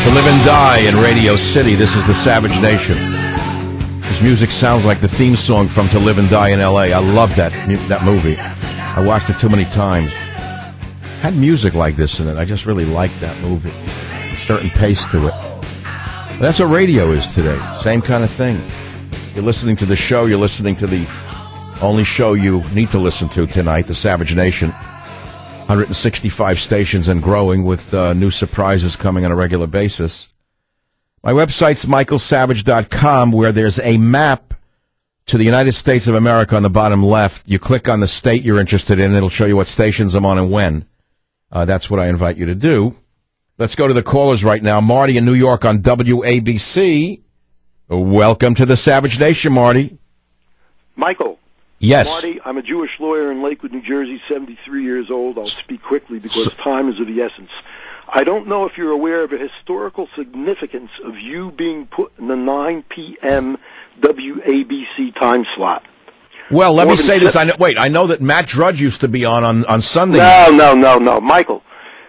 To Live and Die in Radio City. This is the Savage Nation. This music sounds like the theme song from To Live and Die in L A. I love that that movie. I watched it too many times. Had music like this in it. I just really liked that movie. A certain pace to it. But that's what radio is today. Same kind of thing. You're listening to the show. You're listening to the only show you need to listen to tonight, the Savage Nation. one hundred sixty-five stations and growing, with uh, new surprises coming on a regular basis. My website's michael savage dot com, where there's a map to the United States of America on the bottom left. You click on the state you're interested in, it'll show you what stations I'm on and when. Uh, that's what I invite you to do. Let's go to the callers right now. Marty in New York on W A B C. Welcome to the Savage Nation, Marty. Michael. Yes. Marty, I'm a Jewish lawyer in Lakewood, New Jersey, seventy-three years old. I'll speak quickly because time is of the essence. I don't know if you're aware of the historical significance of you being put in the nine p.m. W A B C time slot. Well, let More me say se- this. I know, wait, I know that Matt Drudge used to be on on, on Sunday. No, no, no, no. Michael,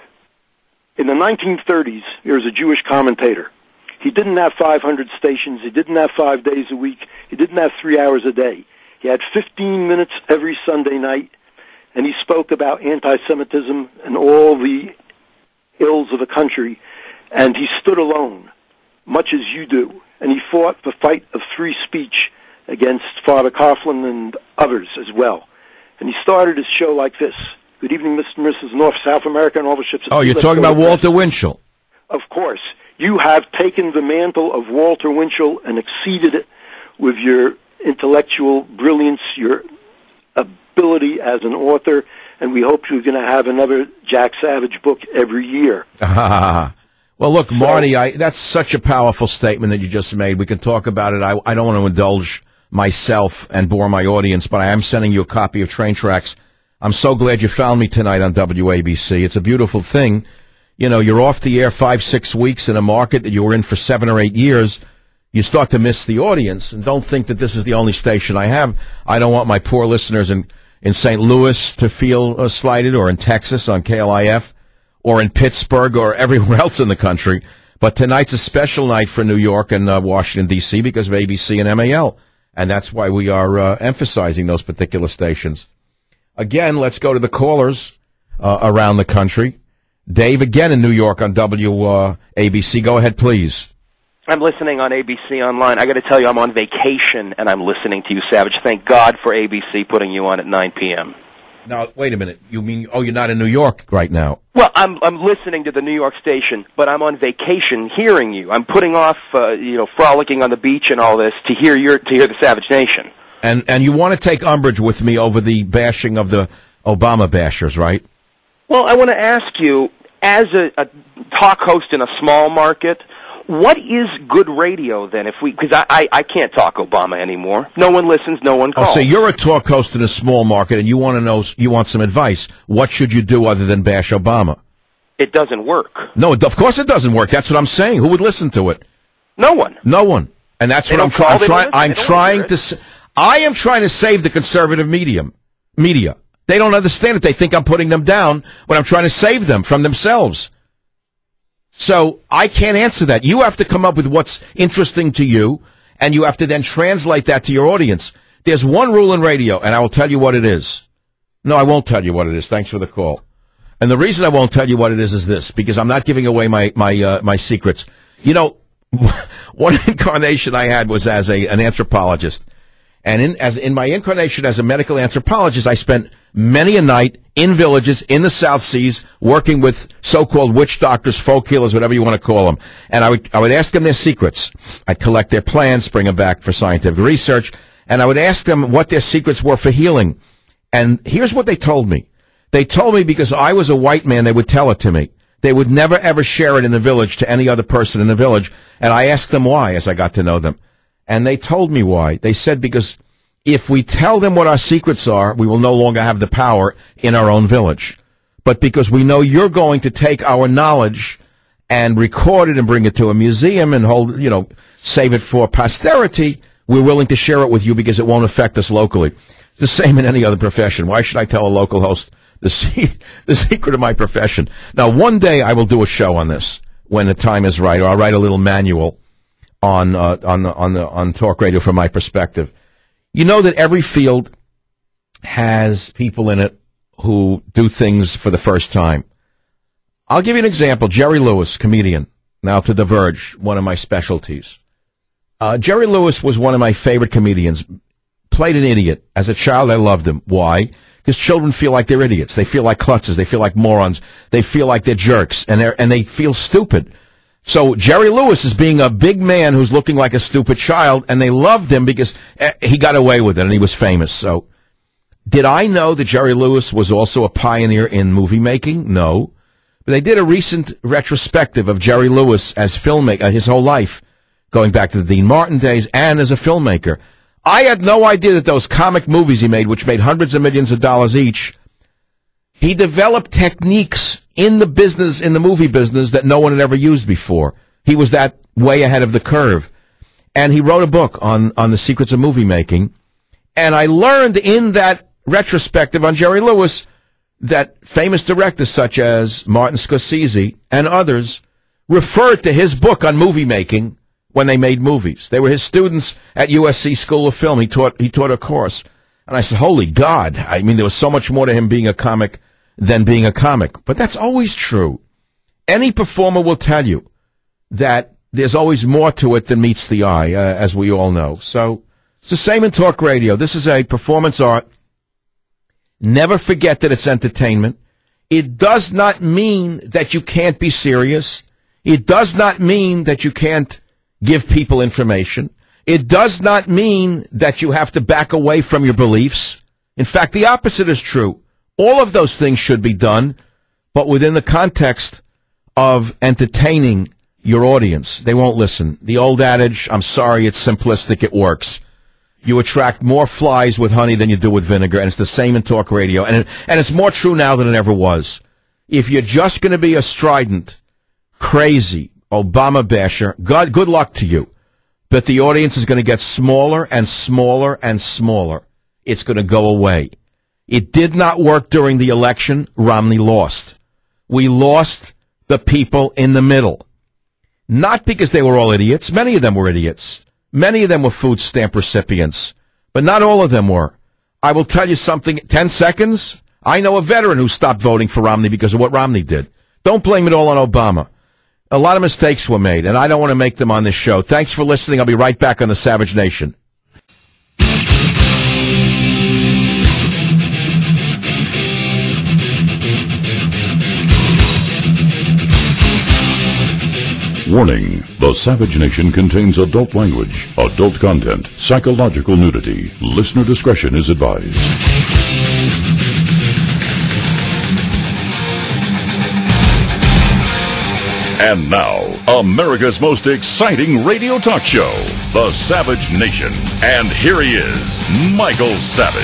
in the nineteen thirties, there was a Jewish commentator. He didn't have five hundred stations. He didn't have five days a week. He didn't have three hours a day. He had fifteen minutes every Sunday night, and he spoke about anti-Semitism and all the ills of the country, and he stood alone, much as you do, and he fought the fight of free speech against Father Coughlin and others as well. And he started his show like this. Good evening, Mister and Missus North, South America, and all the ships. Oh, you're talking about Walter Winchell. Of course. You have taken the mantle of Walter Winchell and exceeded it with your intellectual brilliance, your ability as an author, and we hope you're going to have another Jack Savage book every year. Well, look, Marty, I, that's such a powerful statement that you just made. We can talk about it. I, I don't want to indulge myself and bore my audience, but I am sending you a copy of Train Tracks. I'm so glad you found me tonight on W A B C. It's a beautiful thing. You know, you're off the air five, six weeks in a market that you were in for seven or eight years. You start to miss the audience, and don't think that this is the only station I have. I don't want my poor listeners in, in Saint Louis to feel uh, slighted, or in Texas on K L I F, or in Pittsburgh, or everywhere else in the country. But tonight's a special night for New York and uh, Washington, D C because of A B C and M A L, and that's why we are uh, emphasizing those particular stations. Again, let's go to the callers uh, around the country. Dave, again in New York on W A B C. Go ahead, please. I'm listening on A B C Online. I got to tell you, I'm on vacation, and I'm listening to you, Savage. Thank God for A B C putting you on at nine p.m. Now, wait a minute. You mean, oh, you're not in New York right now? Well, I'm I'm listening to the New York station, but I'm on vacation hearing you. I'm putting off, uh, you know, frolicking on the beach and all this to hear your to hear the Savage Nation. And and you want to take umbrage with me over the bashing of the Obama bashers, right? Well, I want to ask you, as a, a talk host in a small market, what is good radio then? If we, because I, I I can't talk Obama anymore. No one listens. No one calls. Oh, so you're a talk host in a small market, and you want to know, you want some advice. What should you do other than bash Obama? It doesn't work. No, of course it doesn't work. That's what I'm saying. Who would listen to it? No one. No one. And that's They what I'm don't call, trying. they Trying. don't I'm listen, they don't trying hear to. it. s- I am trying to save the conservative medium media. They don't understand it. They think I'm putting them down when I'm trying to save them from themselves. So I can't answer that. You have to come up with what's interesting to you, and you have to then translate that to your audience. There's one rule in radio, and I will tell you what it is. No, I won't tell you what it is. Thanks for the call. And the reason I won't tell you what it is is this, because I'm not giving away my my uh, my secrets. You know, one incarnation I had was as a an anthropologist. And in as in my incarnation as a medical anthropologist, I spent many a night in villages in the South Seas working with so-called witch doctors, folk healers, whatever you want to call them. And I would I would ask them their secrets. I'd collect their plans, bring them back for scientific research, and I would ask them what their secrets were for healing. And here's what they told me. They told me because I was a white man, they would tell it to me. They would never, ever share it in the village to any other person in the village. And I asked them why as I got to know them. And they told me why. They said because if we tell them what our secrets are, we will no longer have the power in our own village. But because we know you're going to take our knowledge and record it and bring it to a museum and hold, you know, save it for posterity, we're willing to share it with you because it won't affect us locally. It's the same in any other profession. Why should I tell a local host the, se- the secret of my profession? Now, one day I will do a show on this. when the time is right, or I'll write a little manual on uh, on the, on the on talk radio from my perspective. You know that every field has people in it who do things for the first time. I'll give you an example. Jerry Lewis, comedian, now to The Verge, one of my specialties. Uh, Jerry Lewis was one of my favorite comedians. Played an idiot. As a child, I loved him. Why? Because children feel like they're idiots. They feel like klutzes. They feel like morons. They feel like they're jerks, and they're, and they feel stupid. So Jerry Lewis is being a big man who's looking like a stupid child, and they loved him because uh, he got away with it, and he was famous. So did I know that Jerry Lewis was also a pioneer in movie making? No. But they did a recent retrospective of Jerry Lewis as filmmaker, his whole life, going back to the Dean Martin days, and as a filmmaker. I had no idea that those comic movies he made, which made hundreds of millions of dollars each, he developed techniques in the business, in the movie business, that no one had ever used before. He was that way ahead of the curve. And he wrote a book on, on the secrets of movie making. And I learned in that retrospective on Jerry Lewis that famous directors such as Martin Scorsese and others referred to his book on movie making when they made movies. They were his students at U S C School of Film. He taught he taught a course. And I said, holy God. I mean, there was so much more to him being a comic than being a comic. But that's always true. Any performer will tell you that there's always more to it than meets the eye, uh, as we all know. So it's the same in talk radio. This is a performance art. Never forget that it's entertainment. It does not mean that you can't be serious. It does not mean that you can't give people information. It does not mean that you have to back away from your beliefs. In fact, the opposite is true. All of those things should be done, but within the context of entertaining your audience. They won't listen. The old adage, I'm sorry, it's simplistic, it works. You attract more flies with honey than you do with vinegar, and it's the same in talk radio. And, it, and it's more true now than it ever was. If you're just going to be a strident, crazy Obama basher, God, good luck to you. But the audience is going to get smaller and smaller and smaller. It's going to go away. It did not work during the election. Romney lost. We lost the people in the middle. Not because they were all idiots. Many of them were idiots. Many of them were food stamp recipients, but not all of them were. I will tell you something, ten seconds. I know a veteran who stopped voting for Romney because of what Romney did. Don't blame it all on Obama. A lot of mistakes were made, and I don't want to make them on this show. Thanks for listening. I'll be right back on the Savage Nation. Warning, the Savage Nation contains adult language, adult content, psychological nudity. Listener discretion is advised. And now, America's most exciting radio talk show, The Savage Nation. And here he is, Michael Savage.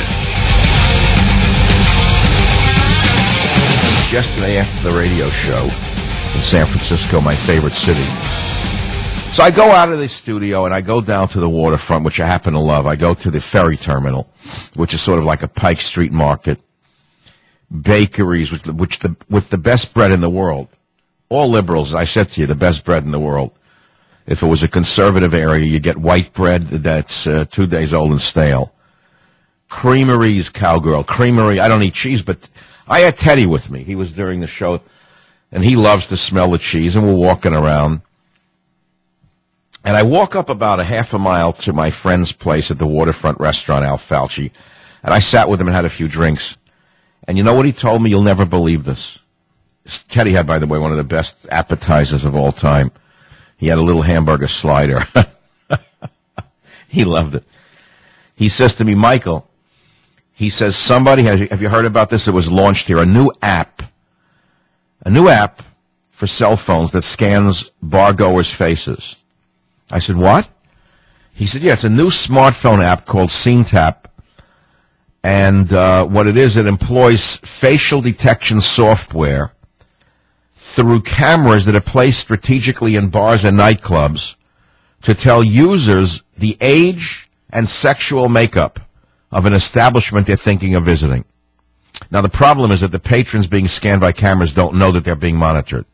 Yesterday after the radio show in San Francisco, my favorite city. So I go out of the studio and I go down to the waterfront, which I happen to love. I go to the ferry terminal, which is sort of like a Pike Street market. Bakeries with the, which the, with the best bread in the world. All liberals, I said to you, the best bread in the world. If it was a conservative area, you get white bread that's uh, two days old and stale. Creameries, cowgirl. Creamery, I don't eat cheese, but I had Teddy with me. He was during the show, and he loves to smell the cheese, and we're walking around. And I walk up about a half a mile to my friend's place at the waterfront restaurant, Al Falchi, and I sat with him and had a few drinks. And you know what he told me? You'll never believe this. Teddy had, by the way, one of the best appetizers of all time. He had a little hamburger slider. He loved it. He says to me, Michael, he says, somebody, has, have you heard about this? It was launched here, a new app, a new app for cell phones that scans bar-goers' faces. I said, what? He said, yeah, it's a new smartphone app called SceneTap. And uh, what it is, it employs facial detection software through cameras that are placed strategically in bars and nightclubs to tell users the age and sexual makeup of an establishment they're thinking of visiting. Now, the problem is that the patrons being scanned by cameras don't know that they're being monitored.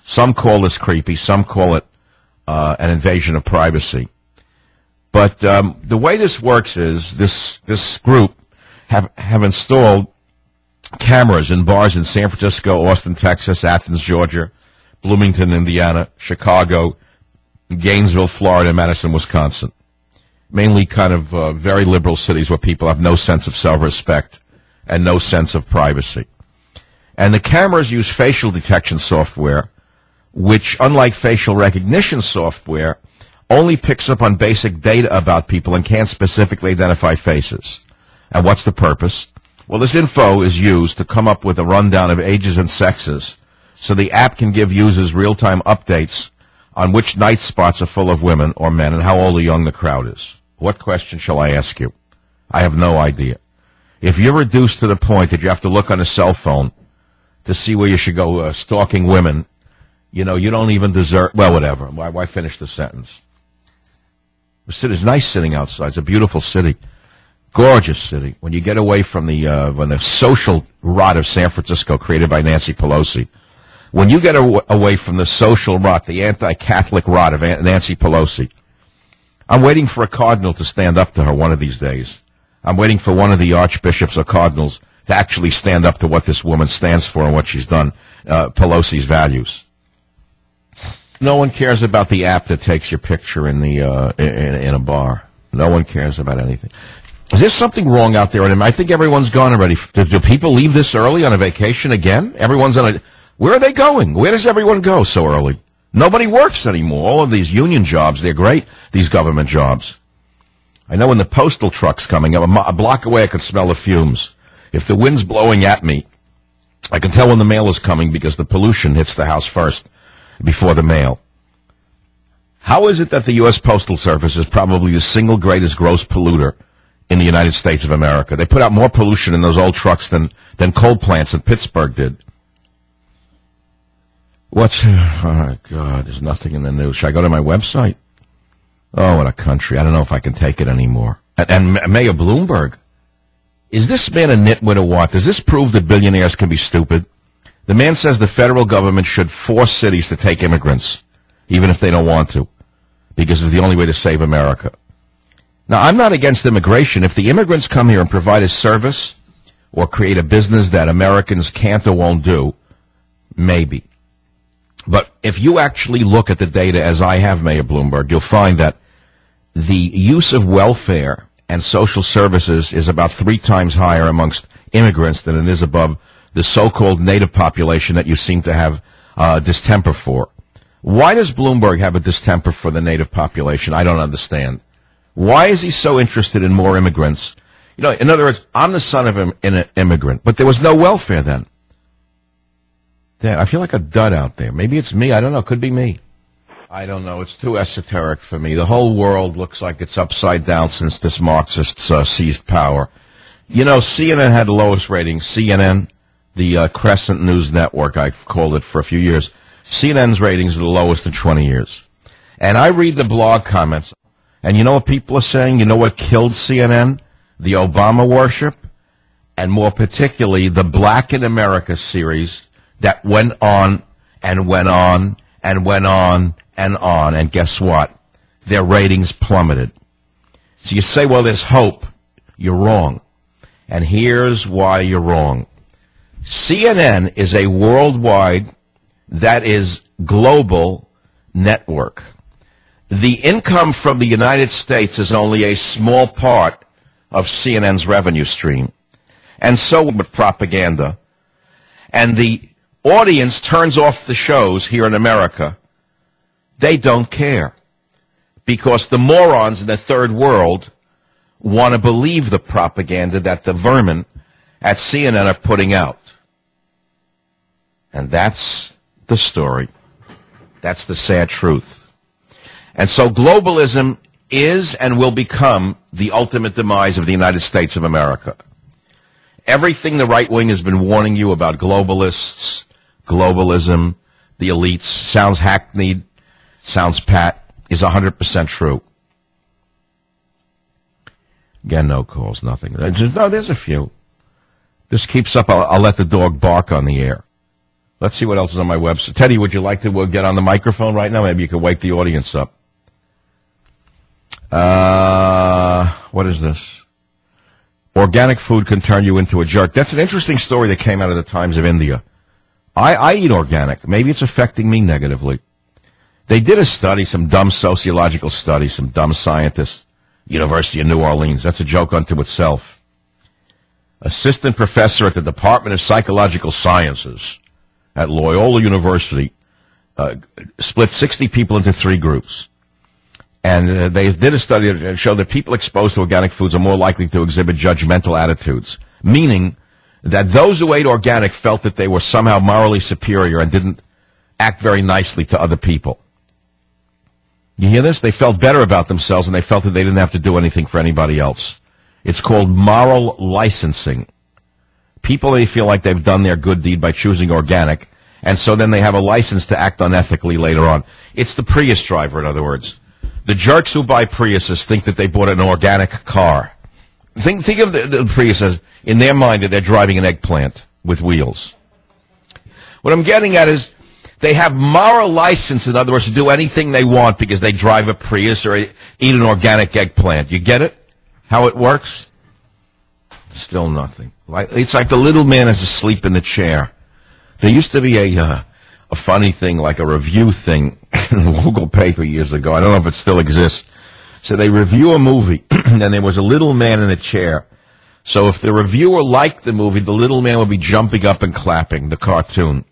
Some call this creepy. Some call it uh, an invasion of privacy. But um, the way this works is this this group have have installed cameras in bars in San Francisco, Austin, Texas, Athens, Georgia, Bloomington, Indiana, Chicago, Gainesville, Florida, and Madison, Wisconsin. Mainly kind of uh, very liberal cities where people have no sense of self-respect and no sense of privacy. And the cameras use facial detection software, which, unlike facial recognition software, only picks up on basic data about people and can't specifically identify faces. And what's the purpose? Well, this info is used to come up with a rundown of ages and sexes, so the app can give users real-time updates on which night spots are full of women or men and how old or young the crowd is. What question shall I ask you? I have no idea. If you're reduced to the point that you have to look on a cell phone to see where you should go uh, stalking women, you know, you don't even deserve, well, whatever. Why, why finish the sentence? The city's nice sitting outside. It's a beautiful city. Gorgeous city. When you get away from the, uh, when the social rot of San Francisco created by Nancy Pelosi, when you get aw- away from the social rot, the anti-Catholic rot of Aunt Nancy Pelosi, I'm waiting for a cardinal to stand up to her one of these days. I'm waiting for one of the archbishops or cardinals to actually stand up to what this woman stands for and what she's done, uh, Pelosi's values. No one cares about the app that takes your picture in the uh, in, in a bar. No one cares about anything. Is there something wrong out there? I think everyone's gone already. Do, do people leave this early on a vacation again? Everyone's on a... Where are they going? Where does everyone go so early? Nobody works anymore. All of these union jobs, they're great, these government jobs. I know when the postal truck's coming up, a, mo- a block away I could smell the fumes. If the wind's blowing at me, I can tell when the mail is coming because the pollution hits the house first before the mail. How is it that the U S Postal Service is probably the single greatest gross polluter in the United States of America? They put out more pollution in those old trucks than, than coal plants in Pittsburgh did. What's, oh, God, there's nothing in the news. Should I go to my website? Oh, what a country. I don't know if I can take it anymore. And, and Mayor Bloomberg, is this man a nitwit or what? Does this prove that billionaires can be stupid? The man says the federal government should force cities to take immigrants, even if they don't want to, because it's the only way to save America. Now, I'm not against immigration. If the immigrants come here and provide a service or create a business that Americans can't or won't do, maybe. But if you actually look at the data, as I have, Mayor Bloomberg, you'll find that the use of welfare and social services is about three times higher amongst immigrants than it is above the so-called native population that you seem to have uh, distemper for. Why does Bloomberg have a distemper for the native population? I don't understand. Why is he so interested in more immigrants? You know, in other words, I'm the son of an immigrant, but there was no welfare then. Damn, I feel like a dud out there. Maybe it's me. I don't know. Could be me. I don't know. It's too esoteric for me. The whole world looks like it's upside down since this Marxists uh, seized power. You know, C N N had the lowest ratings. C N N, the uh, Crescent News Network, I've called it for a few years. C N N's ratings are the lowest in twenty years. And I read the blog comments, and you know what people are saying? You know what killed C N N? The Obama worship, and more particularly the Black in America series that went on and went on and went on and on. And guess what? Their ratings plummeted. So you say, well, there's hope. You're wrong. And here's why you're wrong. C N N is a worldwide, that is global network. The income from the United States is only a small part of C N N's revenue stream. And so with propaganda. And the audience turns off the shows here in America. They don't care. Because the morons in the third world want to believe the propaganda that the vermin at C N N are putting out. And that's the story. That's the sad truth. And so globalism is and will become the ultimate demise of the United States of America. Everything the right wing has been warning you about globalists, globalism, the elites, sounds hackneyed, sounds pat, is one hundred percent true. Again, no calls, nothing. No, there's a few. This keeps up. I'll, I'll let the dog bark on the air. Let's see what else is on my website. Teddy, would you like to uh, get on the microphone right now? Maybe you could wake the audience up. Uh, what is this? Organic food can turn you into a jerk. That's an interesting story that came out of the Times of India. I, I eat organic. Maybe it's affecting me negatively. They did a study, some dumb sociological study, some dumb scientists, University of New Orleans. That's a joke unto itself. Assistant professor at the Department of Psychological Sciences at Loyola University uh, split sixty people into three groups. And uh, they did a study that showed that people exposed to organic foods are more likely to exhibit judgmental attitudes, meaning that those who ate organic felt that they were somehow morally superior and didn't act very nicely to other people. You hear this? They felt better about themselves and they felt that they didn't have to do anything for anybody else. It's called moral licensing. People, they feel like they've done their good deed by choosing organic, and so then they have a license to act unethically later on. It's the Prius driver, in other words. The jerks who buy Priuses think that they bought an organic car. Think, think of the, the Prius as, in their mind, that they're driving an eggplant with wheels. What I'm getting at is they have moral license, in other words, to do anything they want because they drive a Prius or eat an organic eggplant. You get it? How it works? Still nothing. Like, it's like the little man is asleep in the chair. There used to be a uh, a funny thing, like a review thing in a local paper years ago. I don't know if it still exists. So they review a movie, and there was a little man in a chair. So if the reviewer liked the movie, the little man would be jumping up and clapping, the cartoon.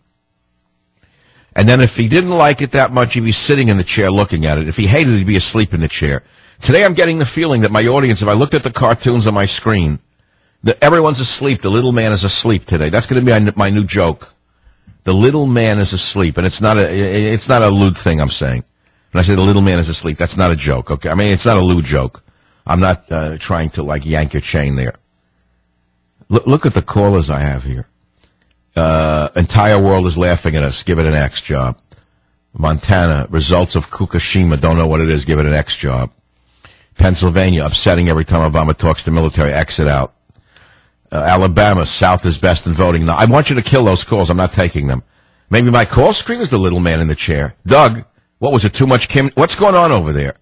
And then if he didn't like it that much, he'd be sitting in the chair looking at it. If he hated it, he'd be asleep in the chair. Today I'm getting the feeling that my audience, if I looked at the cartoons on my screen, that everyone's asleep. The little man is asleep today. That's going to be my, my new joke. The little man is asleep, and it's not a it's not a lewd thing I'm saying. When I say the little man is asleep, that's not a joke. Okay, I mean it's not a lewd joke. I'm not uh, trying to like yank your chain there. Look, look at the callers I have here. Uh, entire world is laughing at us. Give it an X job. Montana, results of Fukushima. Don't know what it is. Give it an X job. Pennsylvania, upsetting every time Obama talks to military. Exit out. Uh, Alabama, South is best in voting. Now, I want you to kill those calls. I'm not taking them. Maybe my call screen is the little man in the chair. Doug, what was it, too much Kim? What's going on over there?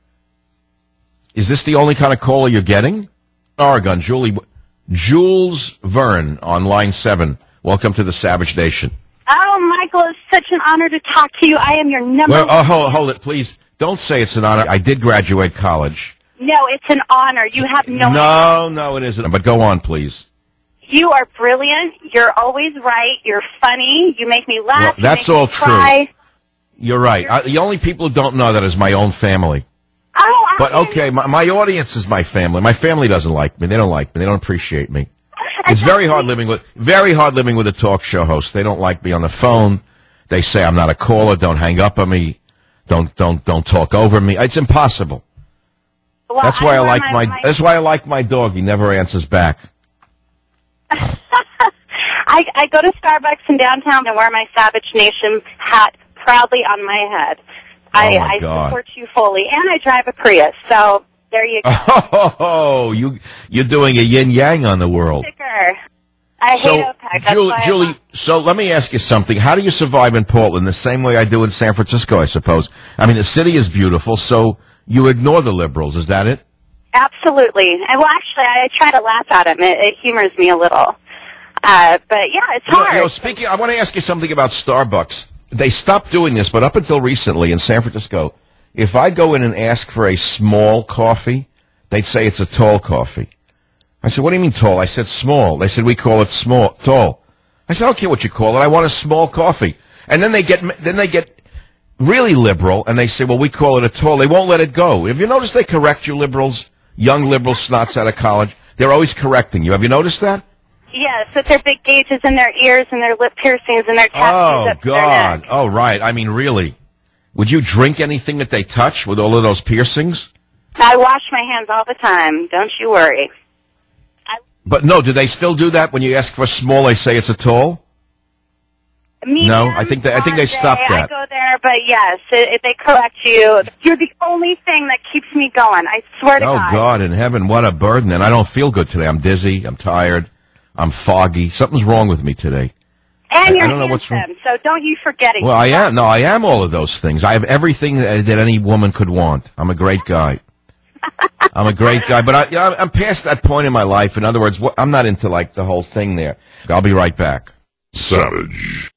Is this the only kind of caller you're getting? Oregon, Julie, Jules Verne on line seven. Welcome to the Savage Nation. Oh, Michael, it's such an honor to talk to you. I am your number well, one. Oh, hold, hold it, please. Don't say it's an honor. I did graduate college. No, it's an honor. You have no No, no, it isn't. But go on, please. You are brilliant. You're always right. You're funny. You make me laugh. Well, that's you make all me cry. true. You're right. I, the only people who don't know that is my own family. Oh, but okay, my, my audience is my family. My family doesn't like me. They don't like me. They don't appreciate me. It's very hard living with very hard living with a talk show host. They don't like me on the phone. They say I'm not a caller. Don't hang up on me. Don't don't don't talk over me. It's impossible. Well, that's why I, I like my, my that's why I like my dog. He never answers back. I, I go to Starbucks in downtown and wear my Savage Nation hat proudly on my head. I, Oh, my I God. support you fully, and I drive a Prius. So there you go. Oh, you you're doing a yin yang on the world. Sticker. I So, hate OPEC. That's Julie, why I Julie, love- so let me ask you something. How do you survive in Portland? The same way I do in San Francisco, I suppose. I mean, the city is beautiful, so you ignore the liberals. Is that it? Absolutely. And, well, actually, I try to laugh at him. It, it humors me a little. Uh, but yeah, it's You know, hard. you know, speaking, I want to ask you something about Starbucks. They stopped doing this, but up until recently in San Francisco, if I go in and ask for a small coffee, they'd say it's a tall coffee. I said, what do you mean tall? I said small. They said, we call it small, tall. I said, I don't care what you call it. I want a small coffee. And then they get, then they get really liberal and they say, well, we call it a tall. They won't let it go. Have you noticed they correct you liberals, young liberal snots out of college? They're always correcting you. Have you noticed that? Yes, with their big gauges in their ears and their lip piercings and their tattoos Oh, up to their neck. God. Oh, right. I mean, really. Would you drink anything that they touch with all of those piercings? I wash my hands all the time. Don't you worry. But no, do they still do that when you ask for small, they say it's a tall? Medium, No, I think they, I think they stopped I that. go there, but yes, if they correct you, you're the only thing that keeps me going. I swear to Oh, God. God in heaven, what a burden. And I don't feel good today. I'm dizzy. I'm tired. I'm foggy. Something's wrong with me today. And I, you're I don't know what's wrong. handsome, so don't you forget it. Well, I am. No, I am all of those things. I have everything that, that any woman could want. I'm a great guy. I'm a great guy, but I, you know, I'm past that point in my life. In other words, what, I'm not into like the whole thing there. I'll be right back. Savage.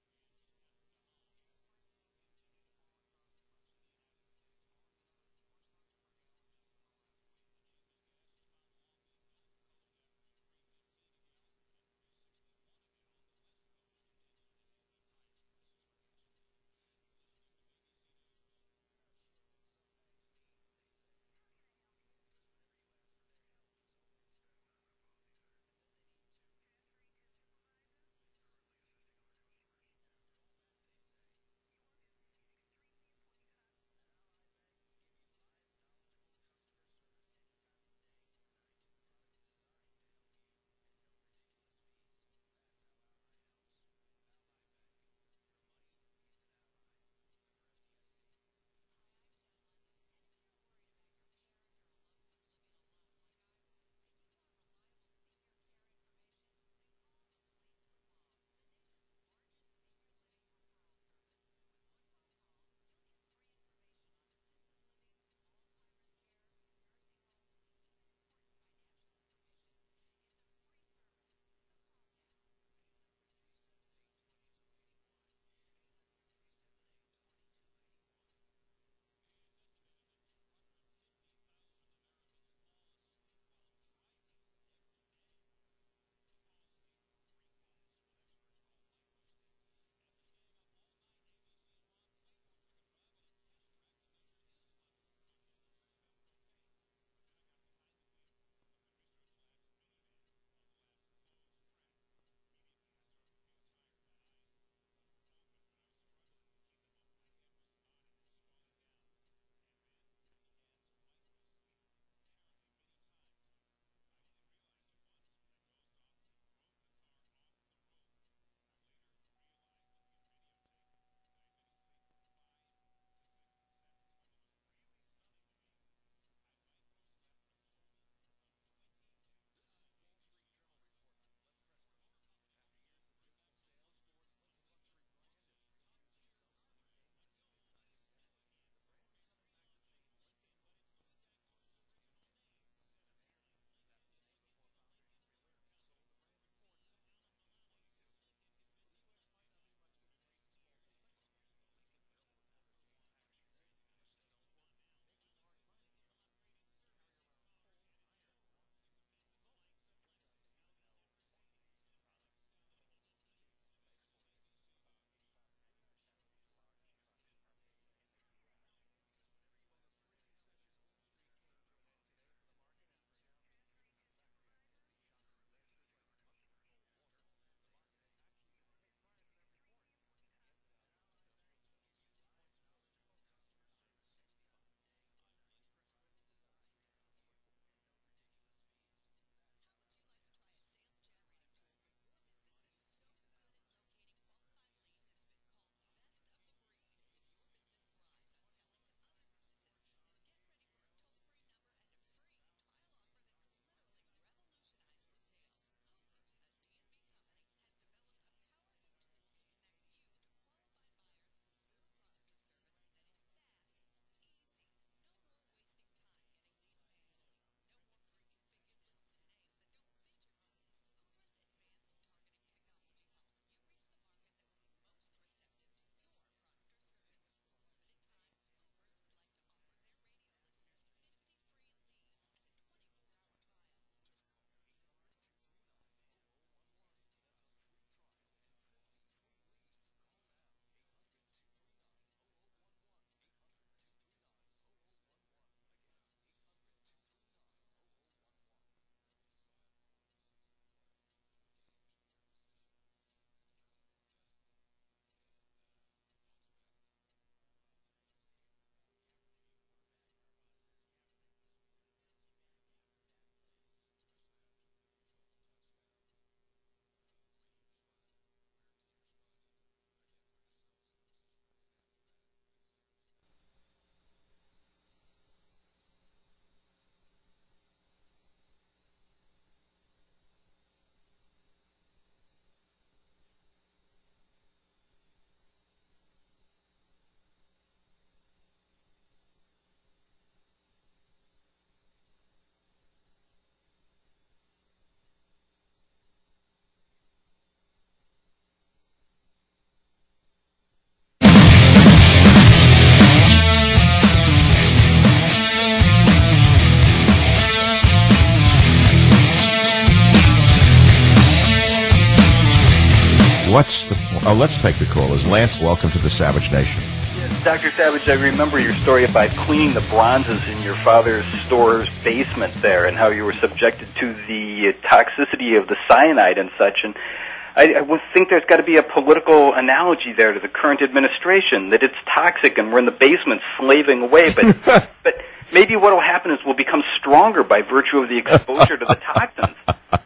What's the? Oh, let's take the callers. Lance, welcome to the Savage Nation. Doctor Savage, I remember your story about cleaning the bronzes in your father's store's basement there, and how you were subjected to the toxicity of the cyanide and such. And I, I would think there's got to be a political analogy there to the current administration, that it's toxic and we're in the basement slaving away. But but maybe what will happen is we'll become stronger by virtue of the exposure to the toxins.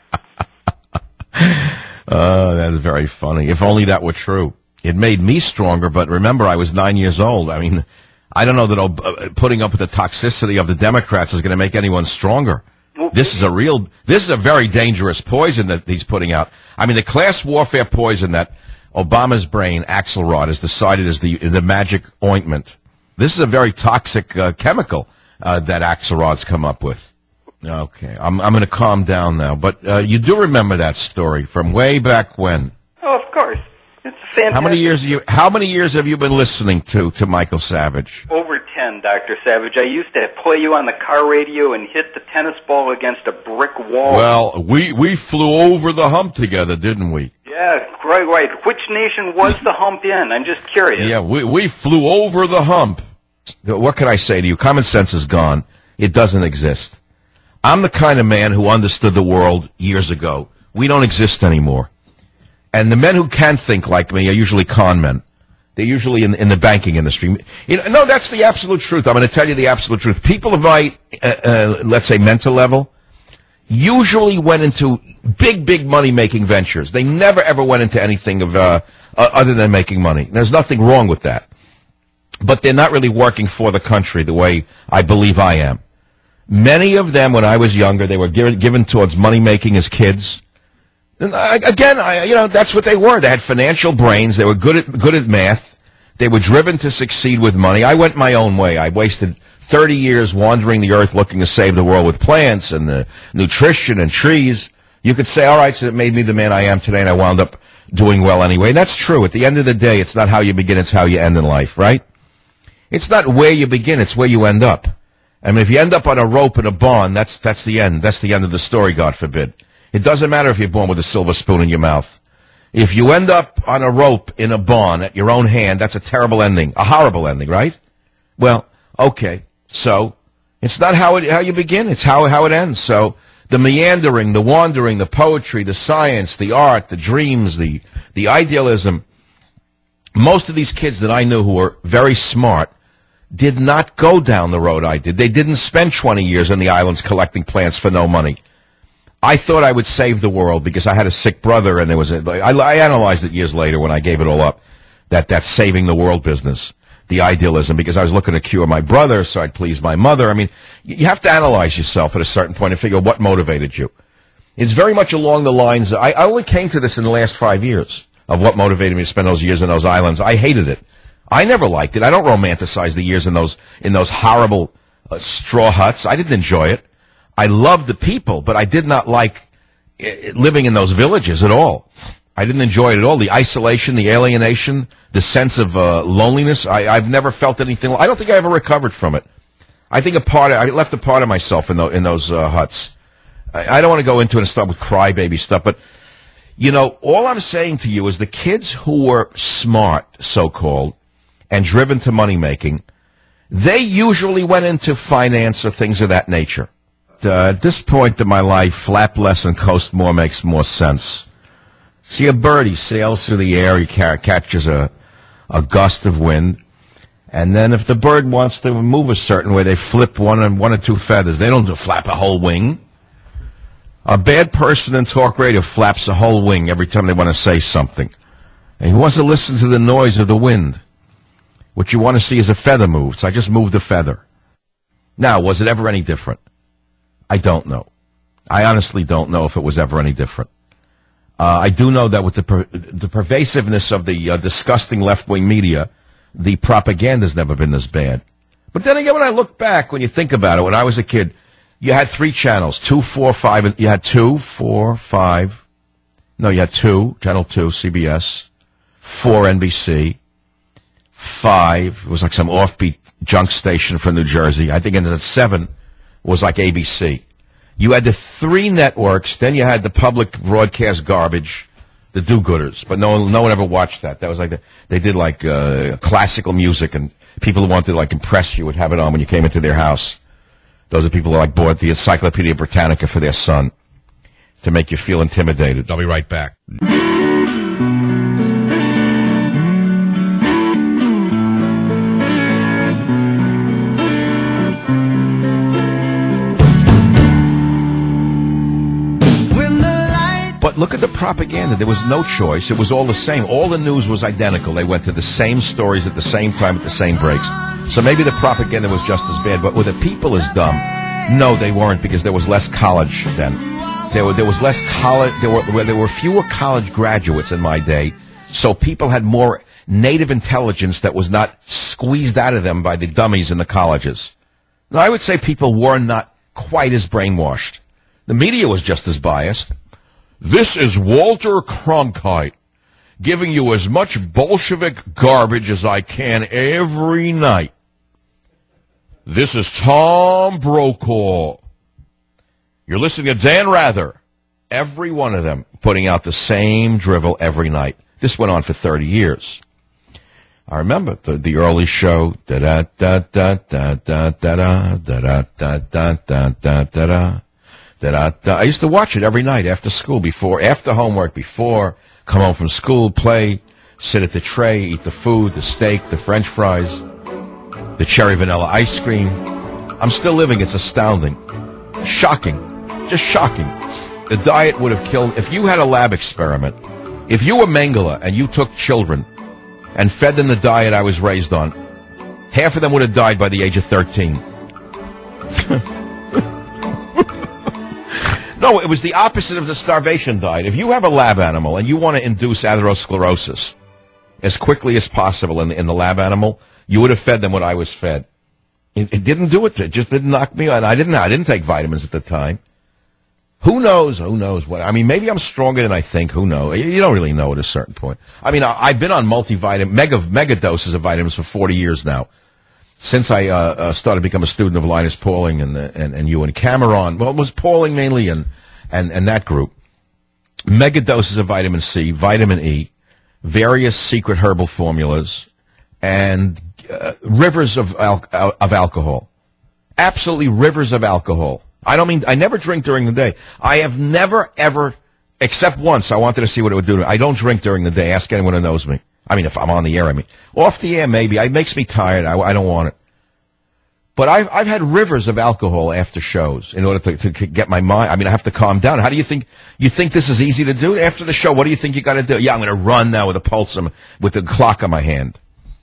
Uh, that is very funny. If only that were true. It made me stronger, but remember, I was nine years old. I mean, I don't know that uh, putting up with the toxicity of the Democrats is going to make anyone stronger. Well, this is a real, this is a very dangerous poison that he's putting out. I mean, the class warfare poison that Obama's brain, Axelrod, has decided is the the magic ointment. This is a very toxic uh, chemical uh, that Axelrod's come up with. Okay, I'm I'm going to calm down now. But uh, you do remember that story from way back when? Oh, of course. It's fantastic. How many years have you How many years have you been listening to to Michael Savage? Over ten, Doctor Savage. I used to play you on the car radio and hit the tennis ball against a brick wall. Well, we we flew over the hump together, didn't we? Yeah, right, right. Which nation was the hump in? I'm just curious. Yeah, we we flew over the hump. What can I say to you? Common sense is gone. It doesn't exist. I'm the kind of man who understood the world years ago. We don't exist anymore. And the men who can think like me are usually con men. They're usually in, in the banking industry. You know, no, that's the absolute truth. I'm going to tell you the absolute truth. People of my, uh, uh, let's say, mental level, usually went into big, big money-making ventures. They never, ever went into anything of uh, uh, other than making money. There's nothing wrong with that. But they're not really working for the country the way I believe I am. Many of them, when I was younger, they were given, given towards money-making as kids. And I, again, I, you know, that's what they were. They had financial brains. They were good at good at math. They were driven to succeed with money. I went my own way. I wasted thirty years wandering the earth looking to save the world with plants and uh, nutrition and trees. You could say, all right, so it made me the man I am today, and I wound up doing well anyway. And that's true. At the end of the day, it's not how you begin, it's how you end in life, right? It's not where you begin, it's where you end up. I mean, if you end up on a rope in a barn, that's that's the end. That's the end of the story, God forbid. It doesn't matter if you're born with a silver spoon in your mouth. If you end up on a rope in a barn at your own hand, that's a terrible ending, a horrible ending, right? Well, okay, so it's not how it how you begin, it's how how it ends. So the meandering, the wandering, the poetry, the science, the art, the dreams, the the idealism. Most of these kids that I knew who were very smart did not go down the road I did. They didn't spend twenty years in the islands collecting plants for no money. I thought I would save the world because I had a sick brother, and there was a, I, I analyzed it years later when I gave it all up, that that saving the world business, the idealism, because I was looking to cure my brother so I'd please my mother. I mean, you have to analyze yourself at a certain point and figure what motivated you. It's very much along the lines, I, I only came to this in the last five years of what motivated me to spend those years in those islands. I hated it. I never liked it. I don't romanticize the years in those in those horrible uh, straw huts. I didn't enjoy it. I loved the people, but I did not like uh, living in those villages at all. I didn't enjoy it at all. The isolation, the alienation, the sense of uh, loneliness. I, I've never felt anything. I don't think I ever recovered from it. I think a part of, I left a part of myself in, the, in those uh, huts. I, I don't want to go into it and start with crybaby stuff, but you know, all I'm saying to you is the kids who were smart, so-called, and driven to money-making, they usually went into finance or things of that nature. Uh, at this point in my life, flap less and coast more makes more sense. See, a bird, he sails through the air, he ca- catches a, a gust of wind, and then if the bird wants to move a certain way, they flip one and one or two feathers. They don't flap a whole wing. A bad person in talk radio flaps a whole wing every time they want to say something. And he wants to listen to the noise of the wind. What you want to see is a feather move. So I just moved a feather. Now, was it ever any different? I don't know. I honestly don't know if it was ever any different. Uh, I do know that with the per- the pervasiveness of the uh, disgusting left-wing media, the propaganda's never been this bad. But then again, when I look back, when you think about it, when I was a kid, you had three channels, two, four, five, and you had two, four, five. No, you had two, Channel two, C B S, four, N B C. Five, it was like some offbeat junk station from New Jersey. I think in the seven was like A B C. You had the three networks, then you had the public broadcast garbage, the do-gooders. But no one, no one ever watched that. That was like the, they did like uh, classical music, and people who wanted to like impress you would have it on when you came into their house. Those are people who like bought the Encyclopedia Britannica for their son to make you feel intimidated. I'll be right back. But look at the propaganda. There was no choice. It was all the same. All the news was identical. They went to the same stories at the same time at the same breaks. So maybe the propaganda was just as bad. But were the people as dumb? No, they weren't, because there was less college then. There were there was less college. There were there were fewer college graduates in my day. So people had more native intelligence that was not squeezed out of them by the dummies in the colleges. Now, I would say people were not quite as brainwashed. The media was just as biased. This is Walter Cronkite giving you as much Bolshevik garbage as I can every night. This is Tom Brokaw. You're listening to Dan Rather. Every one of them putting out the same drivel every night. This went on for thirty years. I remember the, the early show. Da da da da da da da da da da da da da da. That I, I used to watch it every night after school, before, after homework, before, come home from school, play, sit at the tray, eat the food, the steak, the French fries, the cherry vanilla ice cream. I'm still living. It's astounding. Shocking. Just shocking. The diet would have killed, if you had a lab experiment, if you were Mengele and you took children and fed them the diet I was raised on, half of them would have died by the age of thirteen. No, it was the opposite of the starvation diet. If you have a lab animal and you want to induce atherosclerosis as quickly as possible in the, in the lab animal, you would have fed them what I was fed. It, it didn't do it. It just didn't knock me out. I didn't. I didn't take vitamins at the time. Who knows? Who knows what? I mean, maybe I'm stronger than I think. Who knows? You don't really know at a certain point. I mean, I, I've been on multivitamin, mega mega doses of vitamins for forty years now. Since I uh, uh, started to become a student of Linus Pauling and, uh, and and you and Cameron, well, it was Pauling mainly and, and, and that group. Mega doses of vitamin C, vitamin E, various secret herbal formulas, and uh, rivers of al- of alcohol. Absolutely rivers of alcohol. I don't mean, I never drink during the day. I have never, ever, except once, I wanted to see what it would do to me. I don't drink during the day. Ask anyone who knows me. I mean, if I'm on the air, I mean. Off the air, maybe. It makes me tired. I, I don't want it. But I've, I've had rivers of alcohol after shows in order to, to get my mind. I mean, I have to calm down. How do you think, you think this is easy to do? After the show, what do you think you got to do? Yeah, I'm going to run now with a pulse, on, with the clock on my hand.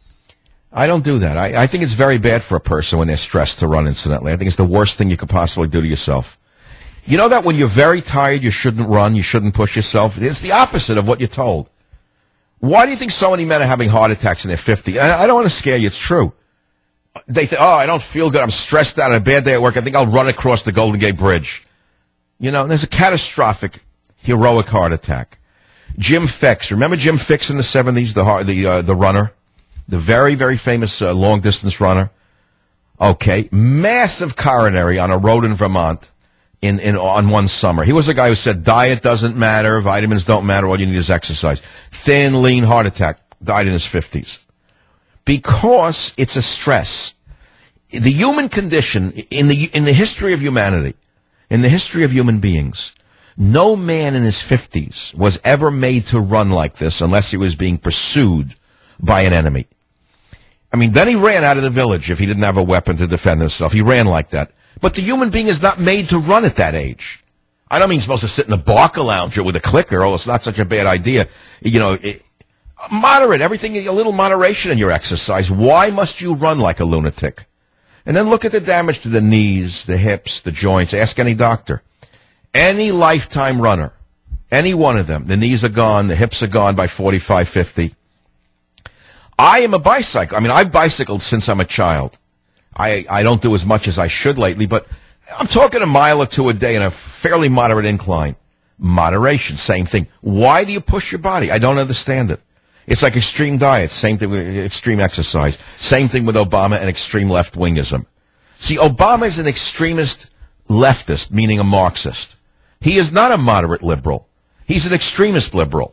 I don't do that. I, I think it's very bad for a person when they're stressed to run, incidentally. I think it's the worst thing you could possibly do to yourself. You know that when you're very tired, you shouldn't run, you shouldn't push yourself? It's the opposite of what you're told. Why do you think so many men are having heart attacks in their fifties? I, I don't want to scare you. It's true. They think, oh, I don't feel good. I'm stressed out. On a bad day at work. I think I'll run across the Golden Gate Bridge. You know, there's a catastrophic, heroic heart attack. Jim Fixx. Remember Jim Fixx in the seventies, the the uh, the runner? The very, very famous uh, long-distance runner. Okay. Massive coronary on a road in Vermont in, in on one summer. He was a guy who said diet doesn't matter, vitamins don't matter, all you need is exercise. Thin, lean, heart attack. Died in his fifties. Because it's a stress. The human condition, in the in the history of humanity, in the history of human beings, no man in his fifties was ever made to run like this unless he was being pursued by an enemy. I mean, then he ran out of the village if he didn't have a weapon to defend himself. He ran like that. But the human being is not made to run at that age. I don't mean he's supposed to sit in a Barca lounger with a clicker. Oh, it's not such a bad idea. You know, it, moderate, everything, a little moderation in your exercise. Why must you run like a lunatic? And then look at the damage to the knees, the hips, the joints. Ask any doctor. Any lifetime runner, any one of them, the knees are gone, the hips are gone by forty-five, fifty. I am a bicycle. I mean, I've bicycled since I'm a child. I, I don't do as much as I should lately, but I'm talking a mile or two a day in a fairly moderate incline. Moderation, same thing. Why do you push your body? I don't understand it. It's like extreme diet, same thing with extreme exercise. Same thing with Obama and extreme left-wingism. See, Obama is an extremist leftist, meaning a Marxist. He is not a moderate liberal. He's an extremist liberal.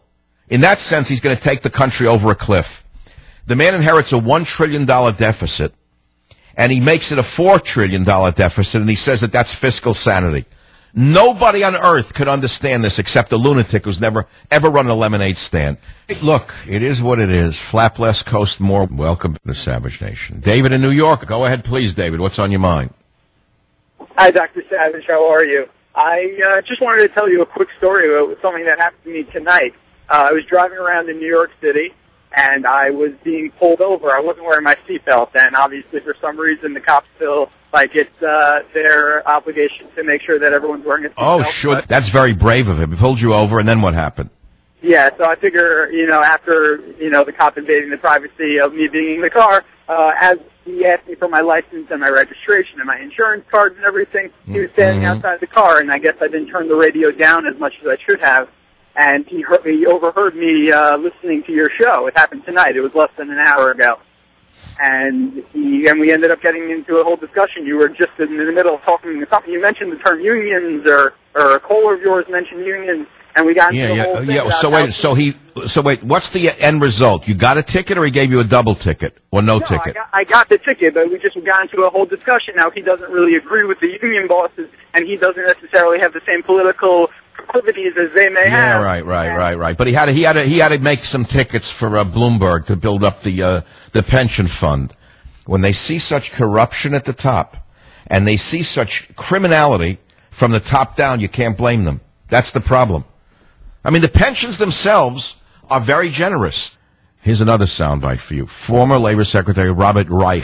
In that sense, he's going to take the country over a cliff. The man inherits a one trillion dollars deficit, and he makes it a four trillion dollars deficit, and he says that that's fiscal sanity. Nobody on earth could understand this except a lunatic who's never, ever run a lemonade stand. Look, it is what it is. Flapless Coast more. Welcome to the Savage Nation. David in New York. Go ahead, please, David. What's on your mind? Hi, Doctor Savage. How are you? I uh, just wanted to tell you a quick story about something that happened to me tonight. Uh, I was driving around in New York City, and I was being pulled over. I wasn't wearing my seatbelt, and obviously for some reason the cops feel like it's uh, their obligation to make sure that everyone's wearing a seatbelt. Oh, sure. But that's very brave of him. He pulled you over, and then what happened? Yeah, so I figure, you know, after, you know, the cop invading the privacy of me being in the car, uh, as he asked me for my license and my registration and my insurance cards and everything, he was standing Mm-hmm. outside the car, and I guess I didn't turn the radio down as much as I should have. And he, heard, he overheard me uh, listening to your show. It happened tonight. It was less than an hour ago. And he and we ended up getting into a whole discussion. You were just in the middle of talking to something. You mentioned the term unions, or or a caller of yours mentioned unions, and we got into Yeah, the yeah, whole uh, thing yeah. about So how- wait, so he, so wait. What's the end result? You got a ticket, or he gave you a double ticket, or no, No, ticket? I got, I got the ticket, but we just got into a whole discussion. Now, he doesn't really agree with the union bosses, and he doesn't necessarily have the same political proclivities as they may Yeah, have. right, right, right, right. But he had to, he had to, he had to make some tickets for uh, Bloomberg to build up the uh, the pension fund. When they see such corruption at the top, and they see such criminality from the top down, you can't blame them. That's the problem. I mean, the pensions themselves are very generous. Here's another soundbite for you. Former Labor Secretary Robert Reich,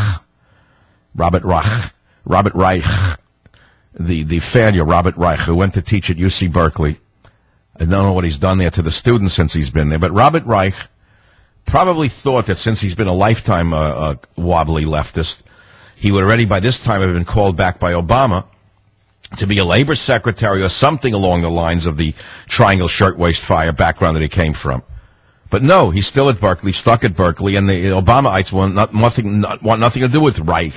Robert Reich, Robert Reich, the, the failure, Robert Reich, who went to teach at U C Berkeley. I don't know what he's done there to the students since he's been there, but Robert Reich probably thought that since he's been a lifetime uh, uh, wobbly leftist, he would already by this time have been called back by Obama to be a labor secretary or something along the lines of the Triangle Shirtwaist Fire background that he came from. But no, he's still at Berkeley, stuck at Berkeley, and the Obamaites want, not, nothing, not, want nothing to do with Reich.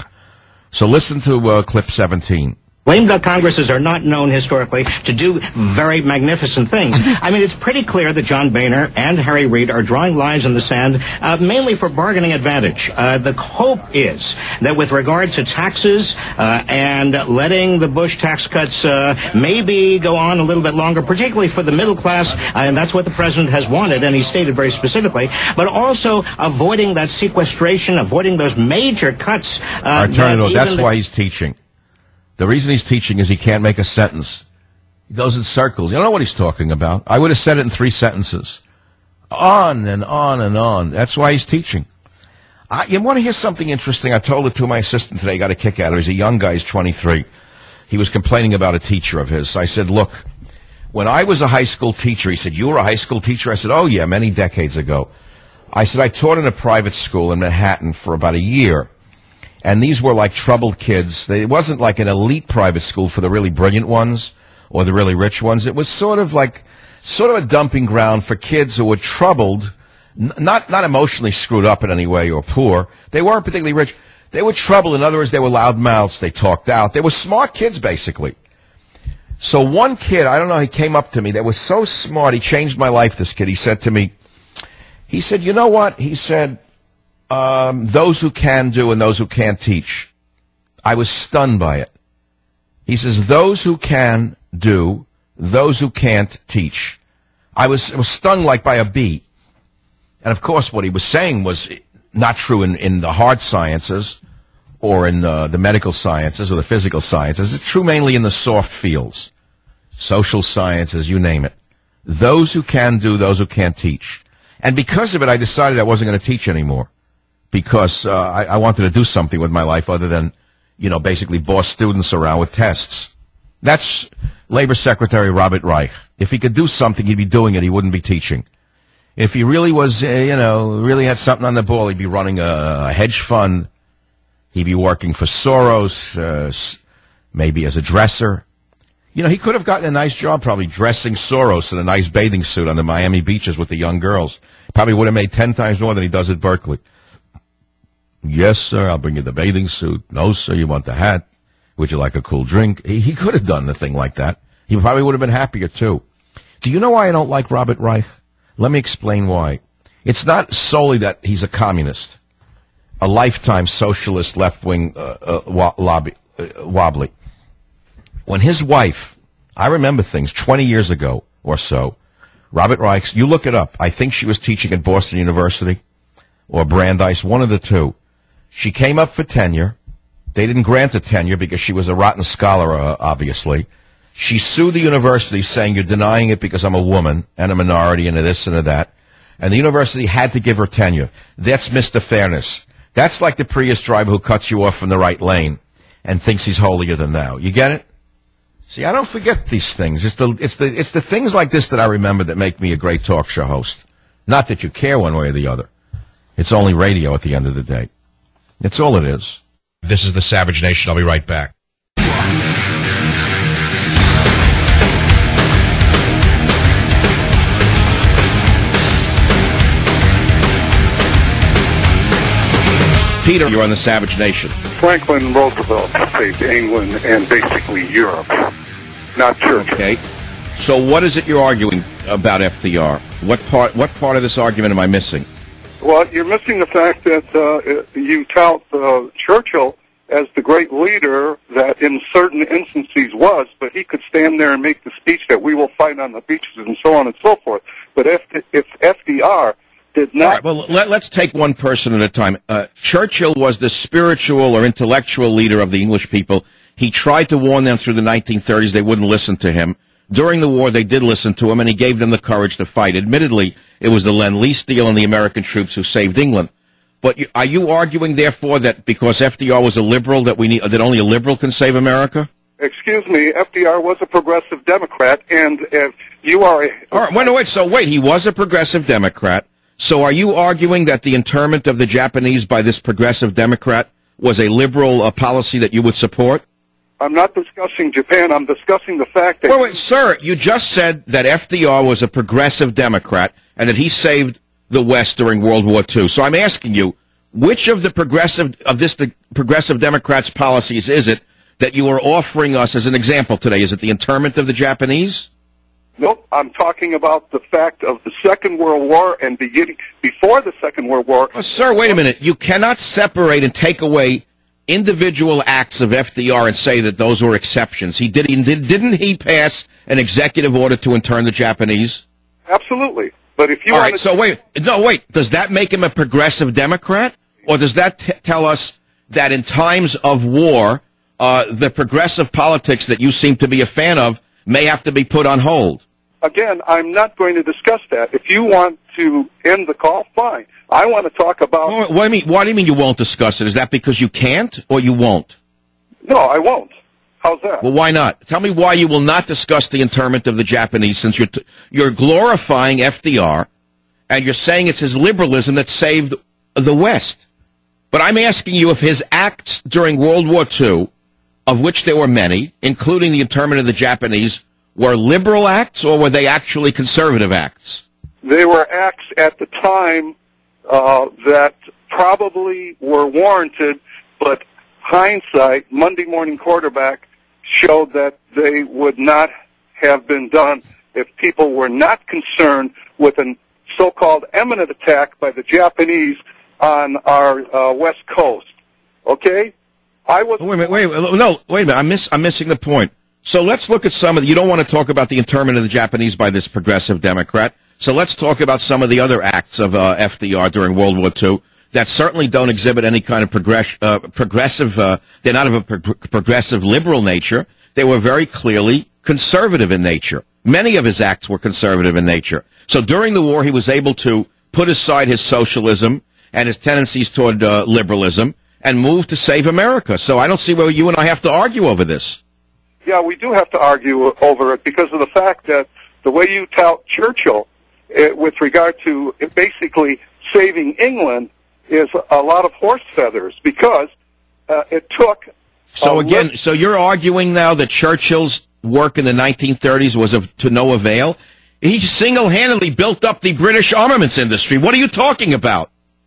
So listen to uh, clip seventeen. Lame duck Congresses are not known historically to do very magnificent things. I mean, it's pretty clear that John Boehner and Harry Reid are drawing lines in the sand, uh, mainly for bargaining advantage. Uh, the hope is that with regard to taxes uh, and letting the Bush tax cuts uh, maybe go on a little bit longer, particularly for the middle class, uh, and that's what the president has wanted, and he stated very specifically, but also avoiding that sequestration, avoiding those major cuts. Uh, Arturnito, that that's even the- why he's teaching. The reason he's teaching is he can't make a sentence. He goes in circles. You don't know what he's talking about. I would have said it in three sentences. On and on and on. That's why he's teaching. I, you want to hear something interesting? I told it to my assistant today. He got a kick out of it. He's a young guy. He's twenty-three. He was complaining about a teacher of his. I said, look, when I was a high school teacher, he said, you were a high school teacher? I said, oh, yeah, many decades ago. I said, I taught in a private school in Manhattan for about a year. And these were like troubled kids. They, it wasn't like an elite private school for the really brilliant ones or the really rich ones. It was sort of like, sort of a dumping ground for kids who were troubled, n- not, not emotionally screwed up in any way or poor. They weren't particularly rich. They were troubled. In other words, they were loud mouths. They talked out. They were smart kids, basically. So one kid, I don't know, he came up to me that was so smart. He changed my life, this kid. He said to me, he said, you know what? He said, Um, those who can do and those who can't teach. I was stunned by it. He says, those who can do, those who can't teach. I was, I was stung like by a bee. And of course, what he was saying was not true in, in the hard sciences or in uh, the medical sciences or the physical sciences. It's true mainly in the soft fields, social sciences, you name it. Those who can do, those who can't teach. And because of it, I decided I wasn't going to teach anymore. Because uh, I, I wanted to do something with my life other than, you know, basically boss students around with tests. That's Labor Secretary Robert Reich. If he could do something, he'd be doing it. He wouldn't be teaching. If he really was, uh, you know, really had something on the ball, he'd be running a, a hedge fund. He'd be working for Soros, uh, maybe as a dresser. You know, he could have gotten a nice job probably dressing Soros in a nice bathing suit on the Miami beaches with the young girls. Probably would have made ten times more than he does at Berkeley. Yes, sir, I'll bring you the bathing suit. No, sir, you want the hat. Would you like a cool drink? He, he could have done a thing like that. He probably would have been happier, too. Do you know why I don't like Robert Reich? Let me explain why. It's not solely that he's a communist, a lifetime socialist left-wing uh, uh, wa- lobby, uh, wobbly. When his wife, I remember things twenty years ago or so, Robert Reichs, you look it up. I think she was teaching at Boston University or Brandeis, one of the two. She came up for tenure. They didn't grant her tenure because she was a rotten scholar, uh, obviously. She sued the university saying, you're denying it because I'm a woman and a minority and a this and a that. And the university had to give her tenure. That's Mister Fairness. That's like the Prius driver who cuts you off from the right lane and thinks he's holier than thou. You get it? See, I don't forget these things. It's the, it's the, it's the things like this that I remember that make me a great talk show host. Not that you care one way or the other. It's only radio at the end of the day. It's all it is. This is the Savage Nation. I'll be right back. Peter, you're on the Savage Nation. Franklin Roosevelt saved England and basically Europe, not Churchill. Okay. So what is it you're arguing about F D R? What part, what part of this argument am I missing? Well, you're missing the fact that uh, you tout uh, Churchill as the great leader that in certain instances was, but he could stand there and make the speech that we will fight on the beaches and so on and so forth. But if, if F D R did not... All right, well, let, let's take one person at a time. Uh, Churchill was the spiritual or intellectual leader of the English people. He tried to warn them through the nineteen thirties. They wouldn't listen to him. During the war, they did listen to him, and he gave them the courage to fight. Admittedly, it was the Lend-Lease deal and the American troops who saved England. But you, are you arguing, therefore, that because F D R was a liberal, that we need that only a liberal can save America? Excuse me, F D R was a progressive Democrat, and if you are a... All right, wait, wait, so wait, he was a progressive Democrat. So are you arguing that the internment of the Japanese by this progressive Democrat was a liberal uh, policy that you would support? I'm not discussing Japan. I'm discussing the fact that... Wait, wait, sir, you just said that F D R was a progressive Democrat and that he saved the West during World War Two. So I'm asking you, which of the progressive of this the progressive Democrats' policies is it that you are offering us as an example today? Is it the internment of the Japanese? Nope, I'm talking about the fact of the Second World War and beginning before the Second World War. Oh, sir, wait a minute. You cannot separate and take away individual acts of F D R and say that those were exceptions. He did, he did didn't he pass an executive order to intern the Japanese? Absolutely. But if you All want right, so wait, no, wait. Does that make him a progressive Democrat? Or does that t- tell us that in times of war, uh, the progressive politics that you seem to be a fan of may have to be put on hold? Again, I'm not going to discuss that. If you want to end the call, fine. I want to talk about... What do you mean, why do you mean you won't discuss it? Is that because you can't or you won't? No, I won't. How's that? Well, why not? Tell me why you will not discuss the internment of the Japanese, since you're t- you're glorifying F D R and you're saying it's his liberalism that saved the West. But I'm asking you if his acts during World War Two, of which there were many, including the internment of the Japanese, were liberal acts or were they actually conservative acts? They were acts at the time uh, that probably were warranted, but hindsight, Monday morning quarterback, showed that they would not have been done if people were not concerned with a so-called imminent attack by the Japanese on our uh, west coast. Okay? I was... Wait a minute, wait, no, wait a minute, I'm, miss, I'm missing the point. So let's look at some of the... You don't want to talk about the internment of the Japanese by this progressive Democrat, so let's talk about some of the other acts of uh, F D R during World War Two that certainly don't exhibit any kind of progress, uh, progressive... Uh, they're not of a pro- progressive liberal nature. They were very clearly conservative in nature. Many of his acts were conservative in nature. So during the war, he was able to put aside his socialism and his tendencies toward uh, liberalism and move to save America. So I don't see where you and I have to argue over this. Yeah, we do have to argue over it because of the fact that the way you tout Churchill uh, with regard to uh, basically saving England is a lot of horse feathers because uh, it took... So again, so you're arguing now that Churchill's work in the nineteen thirties was of to no avail? He single-handedly built up the British armaments industry. What are you talking about?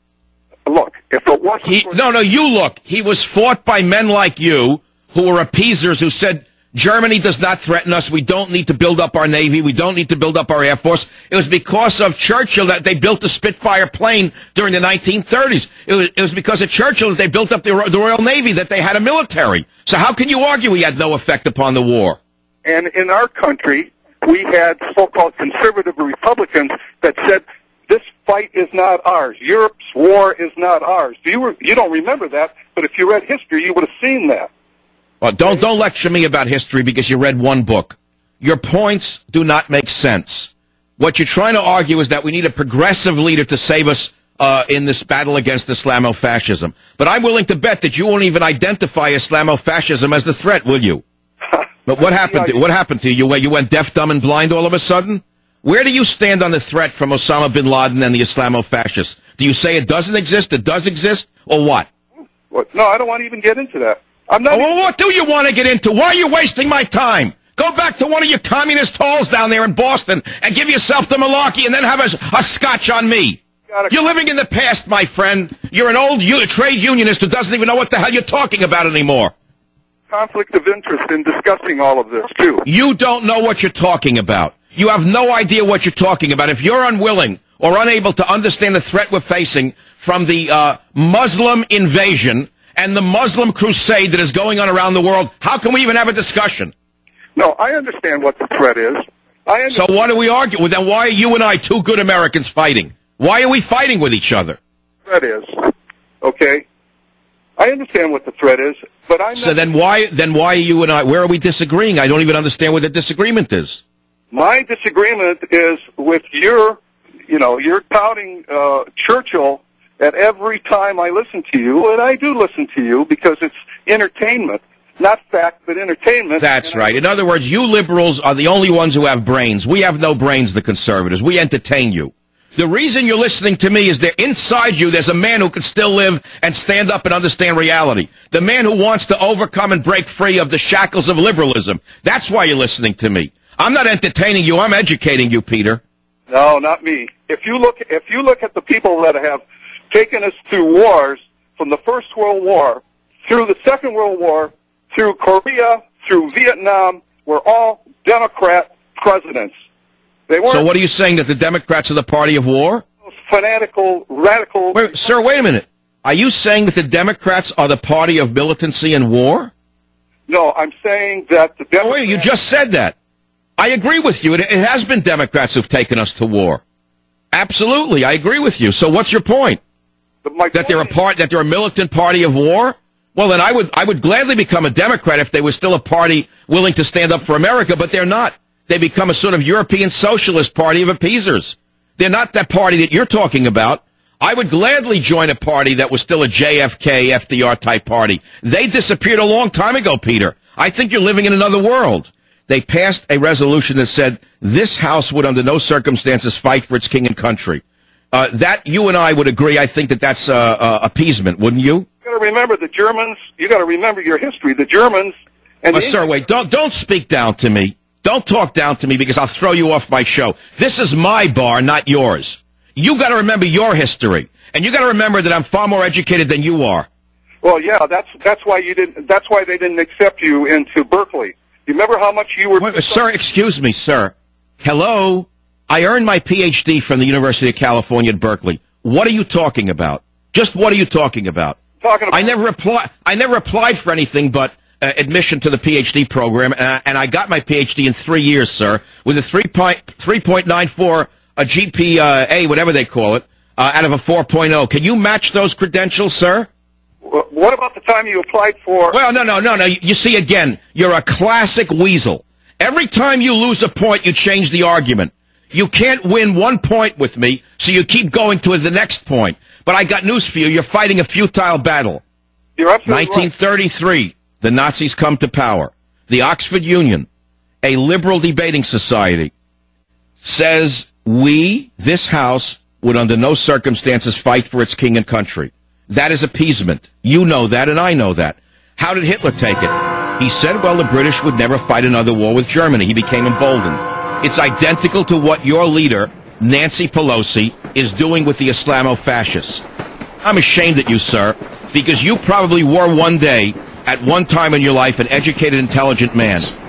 Look, if it wasn't... He, no, no, you look. He was fought by men like you who were appeasers who said, Germany does not threaten us. We don't need to build up our Navy. We don't need to build up our Air Force. It was because of Churchill that they built the Spitfire plane during the nineteen thirties. It was, it was because of Churchill that they built up the, the Royal Navy, that they had a military. So how can you argue we had no effect upon the war? And in our country, we had so-called conservative Republicans that said, this fight is not ours. Europe's war is not ours. You, were, you don't remember that, but if you read history, you would have seen that. Well, don't don't lecture me about history because you read one book. Your points do not make sense. What you're trying to argue is that we need a progressive leader to save us uh, in this battle against Islamofascism. But I'm willing to bet that you won't even identify Islamofascism as the threat, will you? But what happened to what happened to you? You went deaf, dumb, and blind all of a sudden? Where do you stand on the threat from Osama bin Laden and the Islamofascists? Do you say it doesn't exist, it does exist, or what? What? No, I don't want to even get into that. I'm not. Oh, well, what do you want to get into? Why are you wasting my time? Go back to one of your communist halls down there in Boston and give yourself the malarkey and then have a, a scotch on me. You're living in the past, my friend. You're an old u- trade unionist who doesn't even know what the hell you're talking about anymore. Conflict of interest in discussing all of this, too. You don't know what you're talking about. You have no idea what you're talking about. If you're unwilling or unable to understand the threat we're facing from the uh, Muslim invasion and the Muslim crusade that is going on around the world, how can we even have a discussion? No, I understand what the threat is. I so what do we argue? Well, then why are you and I, two good Americans, fighting? Why are we fighting with each other? Threat is, okay? I understand what the threat is, but I'm So not... then why, then why are you and I, where are we disagreeing? I don't even understand what the disagreement is. My disagreement is with your, you know, you're touting uh, Churchill at every time I listen to you, and I do listen to you because it's entertainment, not fact, but entertainment. That's right. In other words, you liberals are the only ones who have brains. We have no brains, the conservatives. We entertain you. The reason you're listening to me is that inside you there's a man who can still live and stand up and understand reality. The man who wants to overcome and break free of the shackles of liberalism. That's why you're listening to me. I'm not entertaining you. I'm educating you, Peter. No, not me. If you look, if you look at the people that have taken us through wars, from the First World War, through the Second World War, through Korea, through Vietnam, were all Democrat presidents. They weren't. So what are you saying, that the Democrats are the party of war? Fanatical, radical. Wait, sir, wait a minute. Are you saying that the Democrats are the party of militancy and war? No, I'm saying that the Democrats... Oh, wait, you just said that. I agree with you. It, it has been Democrats who've taken us to war. Absolutely, I agree with you. So what's your point? That they're a part, that they're a militant party of war? Well, then I would, I would gladly become a Democrat if they were still a party willing to stand up for America, but they're not. They become a sort of European socialist party of appeasers. They're not that party that you're talking about. I would gladly join a party that was still a J F K, F D R type party. They disappeared a long time ago, Peter. I think you're living in another world. They passed a resolution that said this House would under no circumstances fight for its king and country. Uh, that, you and I would agree, I think that that's uh, uh, appeasement, wouldn't you? You got to remember the Germans. You got to remember your history. The Germans and uh, the sir, wait, don't don't speak down to me. Don't talk down to me because I'll throw you off my show. This is my bar, not yours. You got to remember your history, and you got to remember that I'm far more educated than you are. Well, yeah, that's that's why you didn't. That's why they didn't accept you into Berkeley. You remember how much you were... Wait, sir, excuse me, sir. Hello? I earned my P H D from the University of California at Berkeley. What are you talking about? Just what are you talking about? Talking about... I never applied. I never applied for anything but uh, admission to the P H D program, uh, and I got my P H D in three years, sir, with a three point nine four a G P A, whatever they call it, uh, out of a four point oh. Can you match those credentials, sir? What about the time you applied for... Well, no, no, no, no. You see, again, you're a classic weasel. Every time you lose a point, you change the argument. You can't win one point with me, so you keep going to the next point. But I got news for you. You're fighting a futile battle. You're absolutely nineteen thirty-three, right. The Nazis come to power. The Oxford Union, a liberal debating society, says we, this House, would under no circumstances fight for its king and country. That is appeasement. You know that, and I know that. How did Hitler take it? He said, well, the British would never fight another war with Germany. He became emboldened. It's identical to what your leader, Nancy Pelosi, is doing with the Islamofascists. I'm ashamed at you, sir, because you probably were one day, at one time in your life, an educated, intelligent man.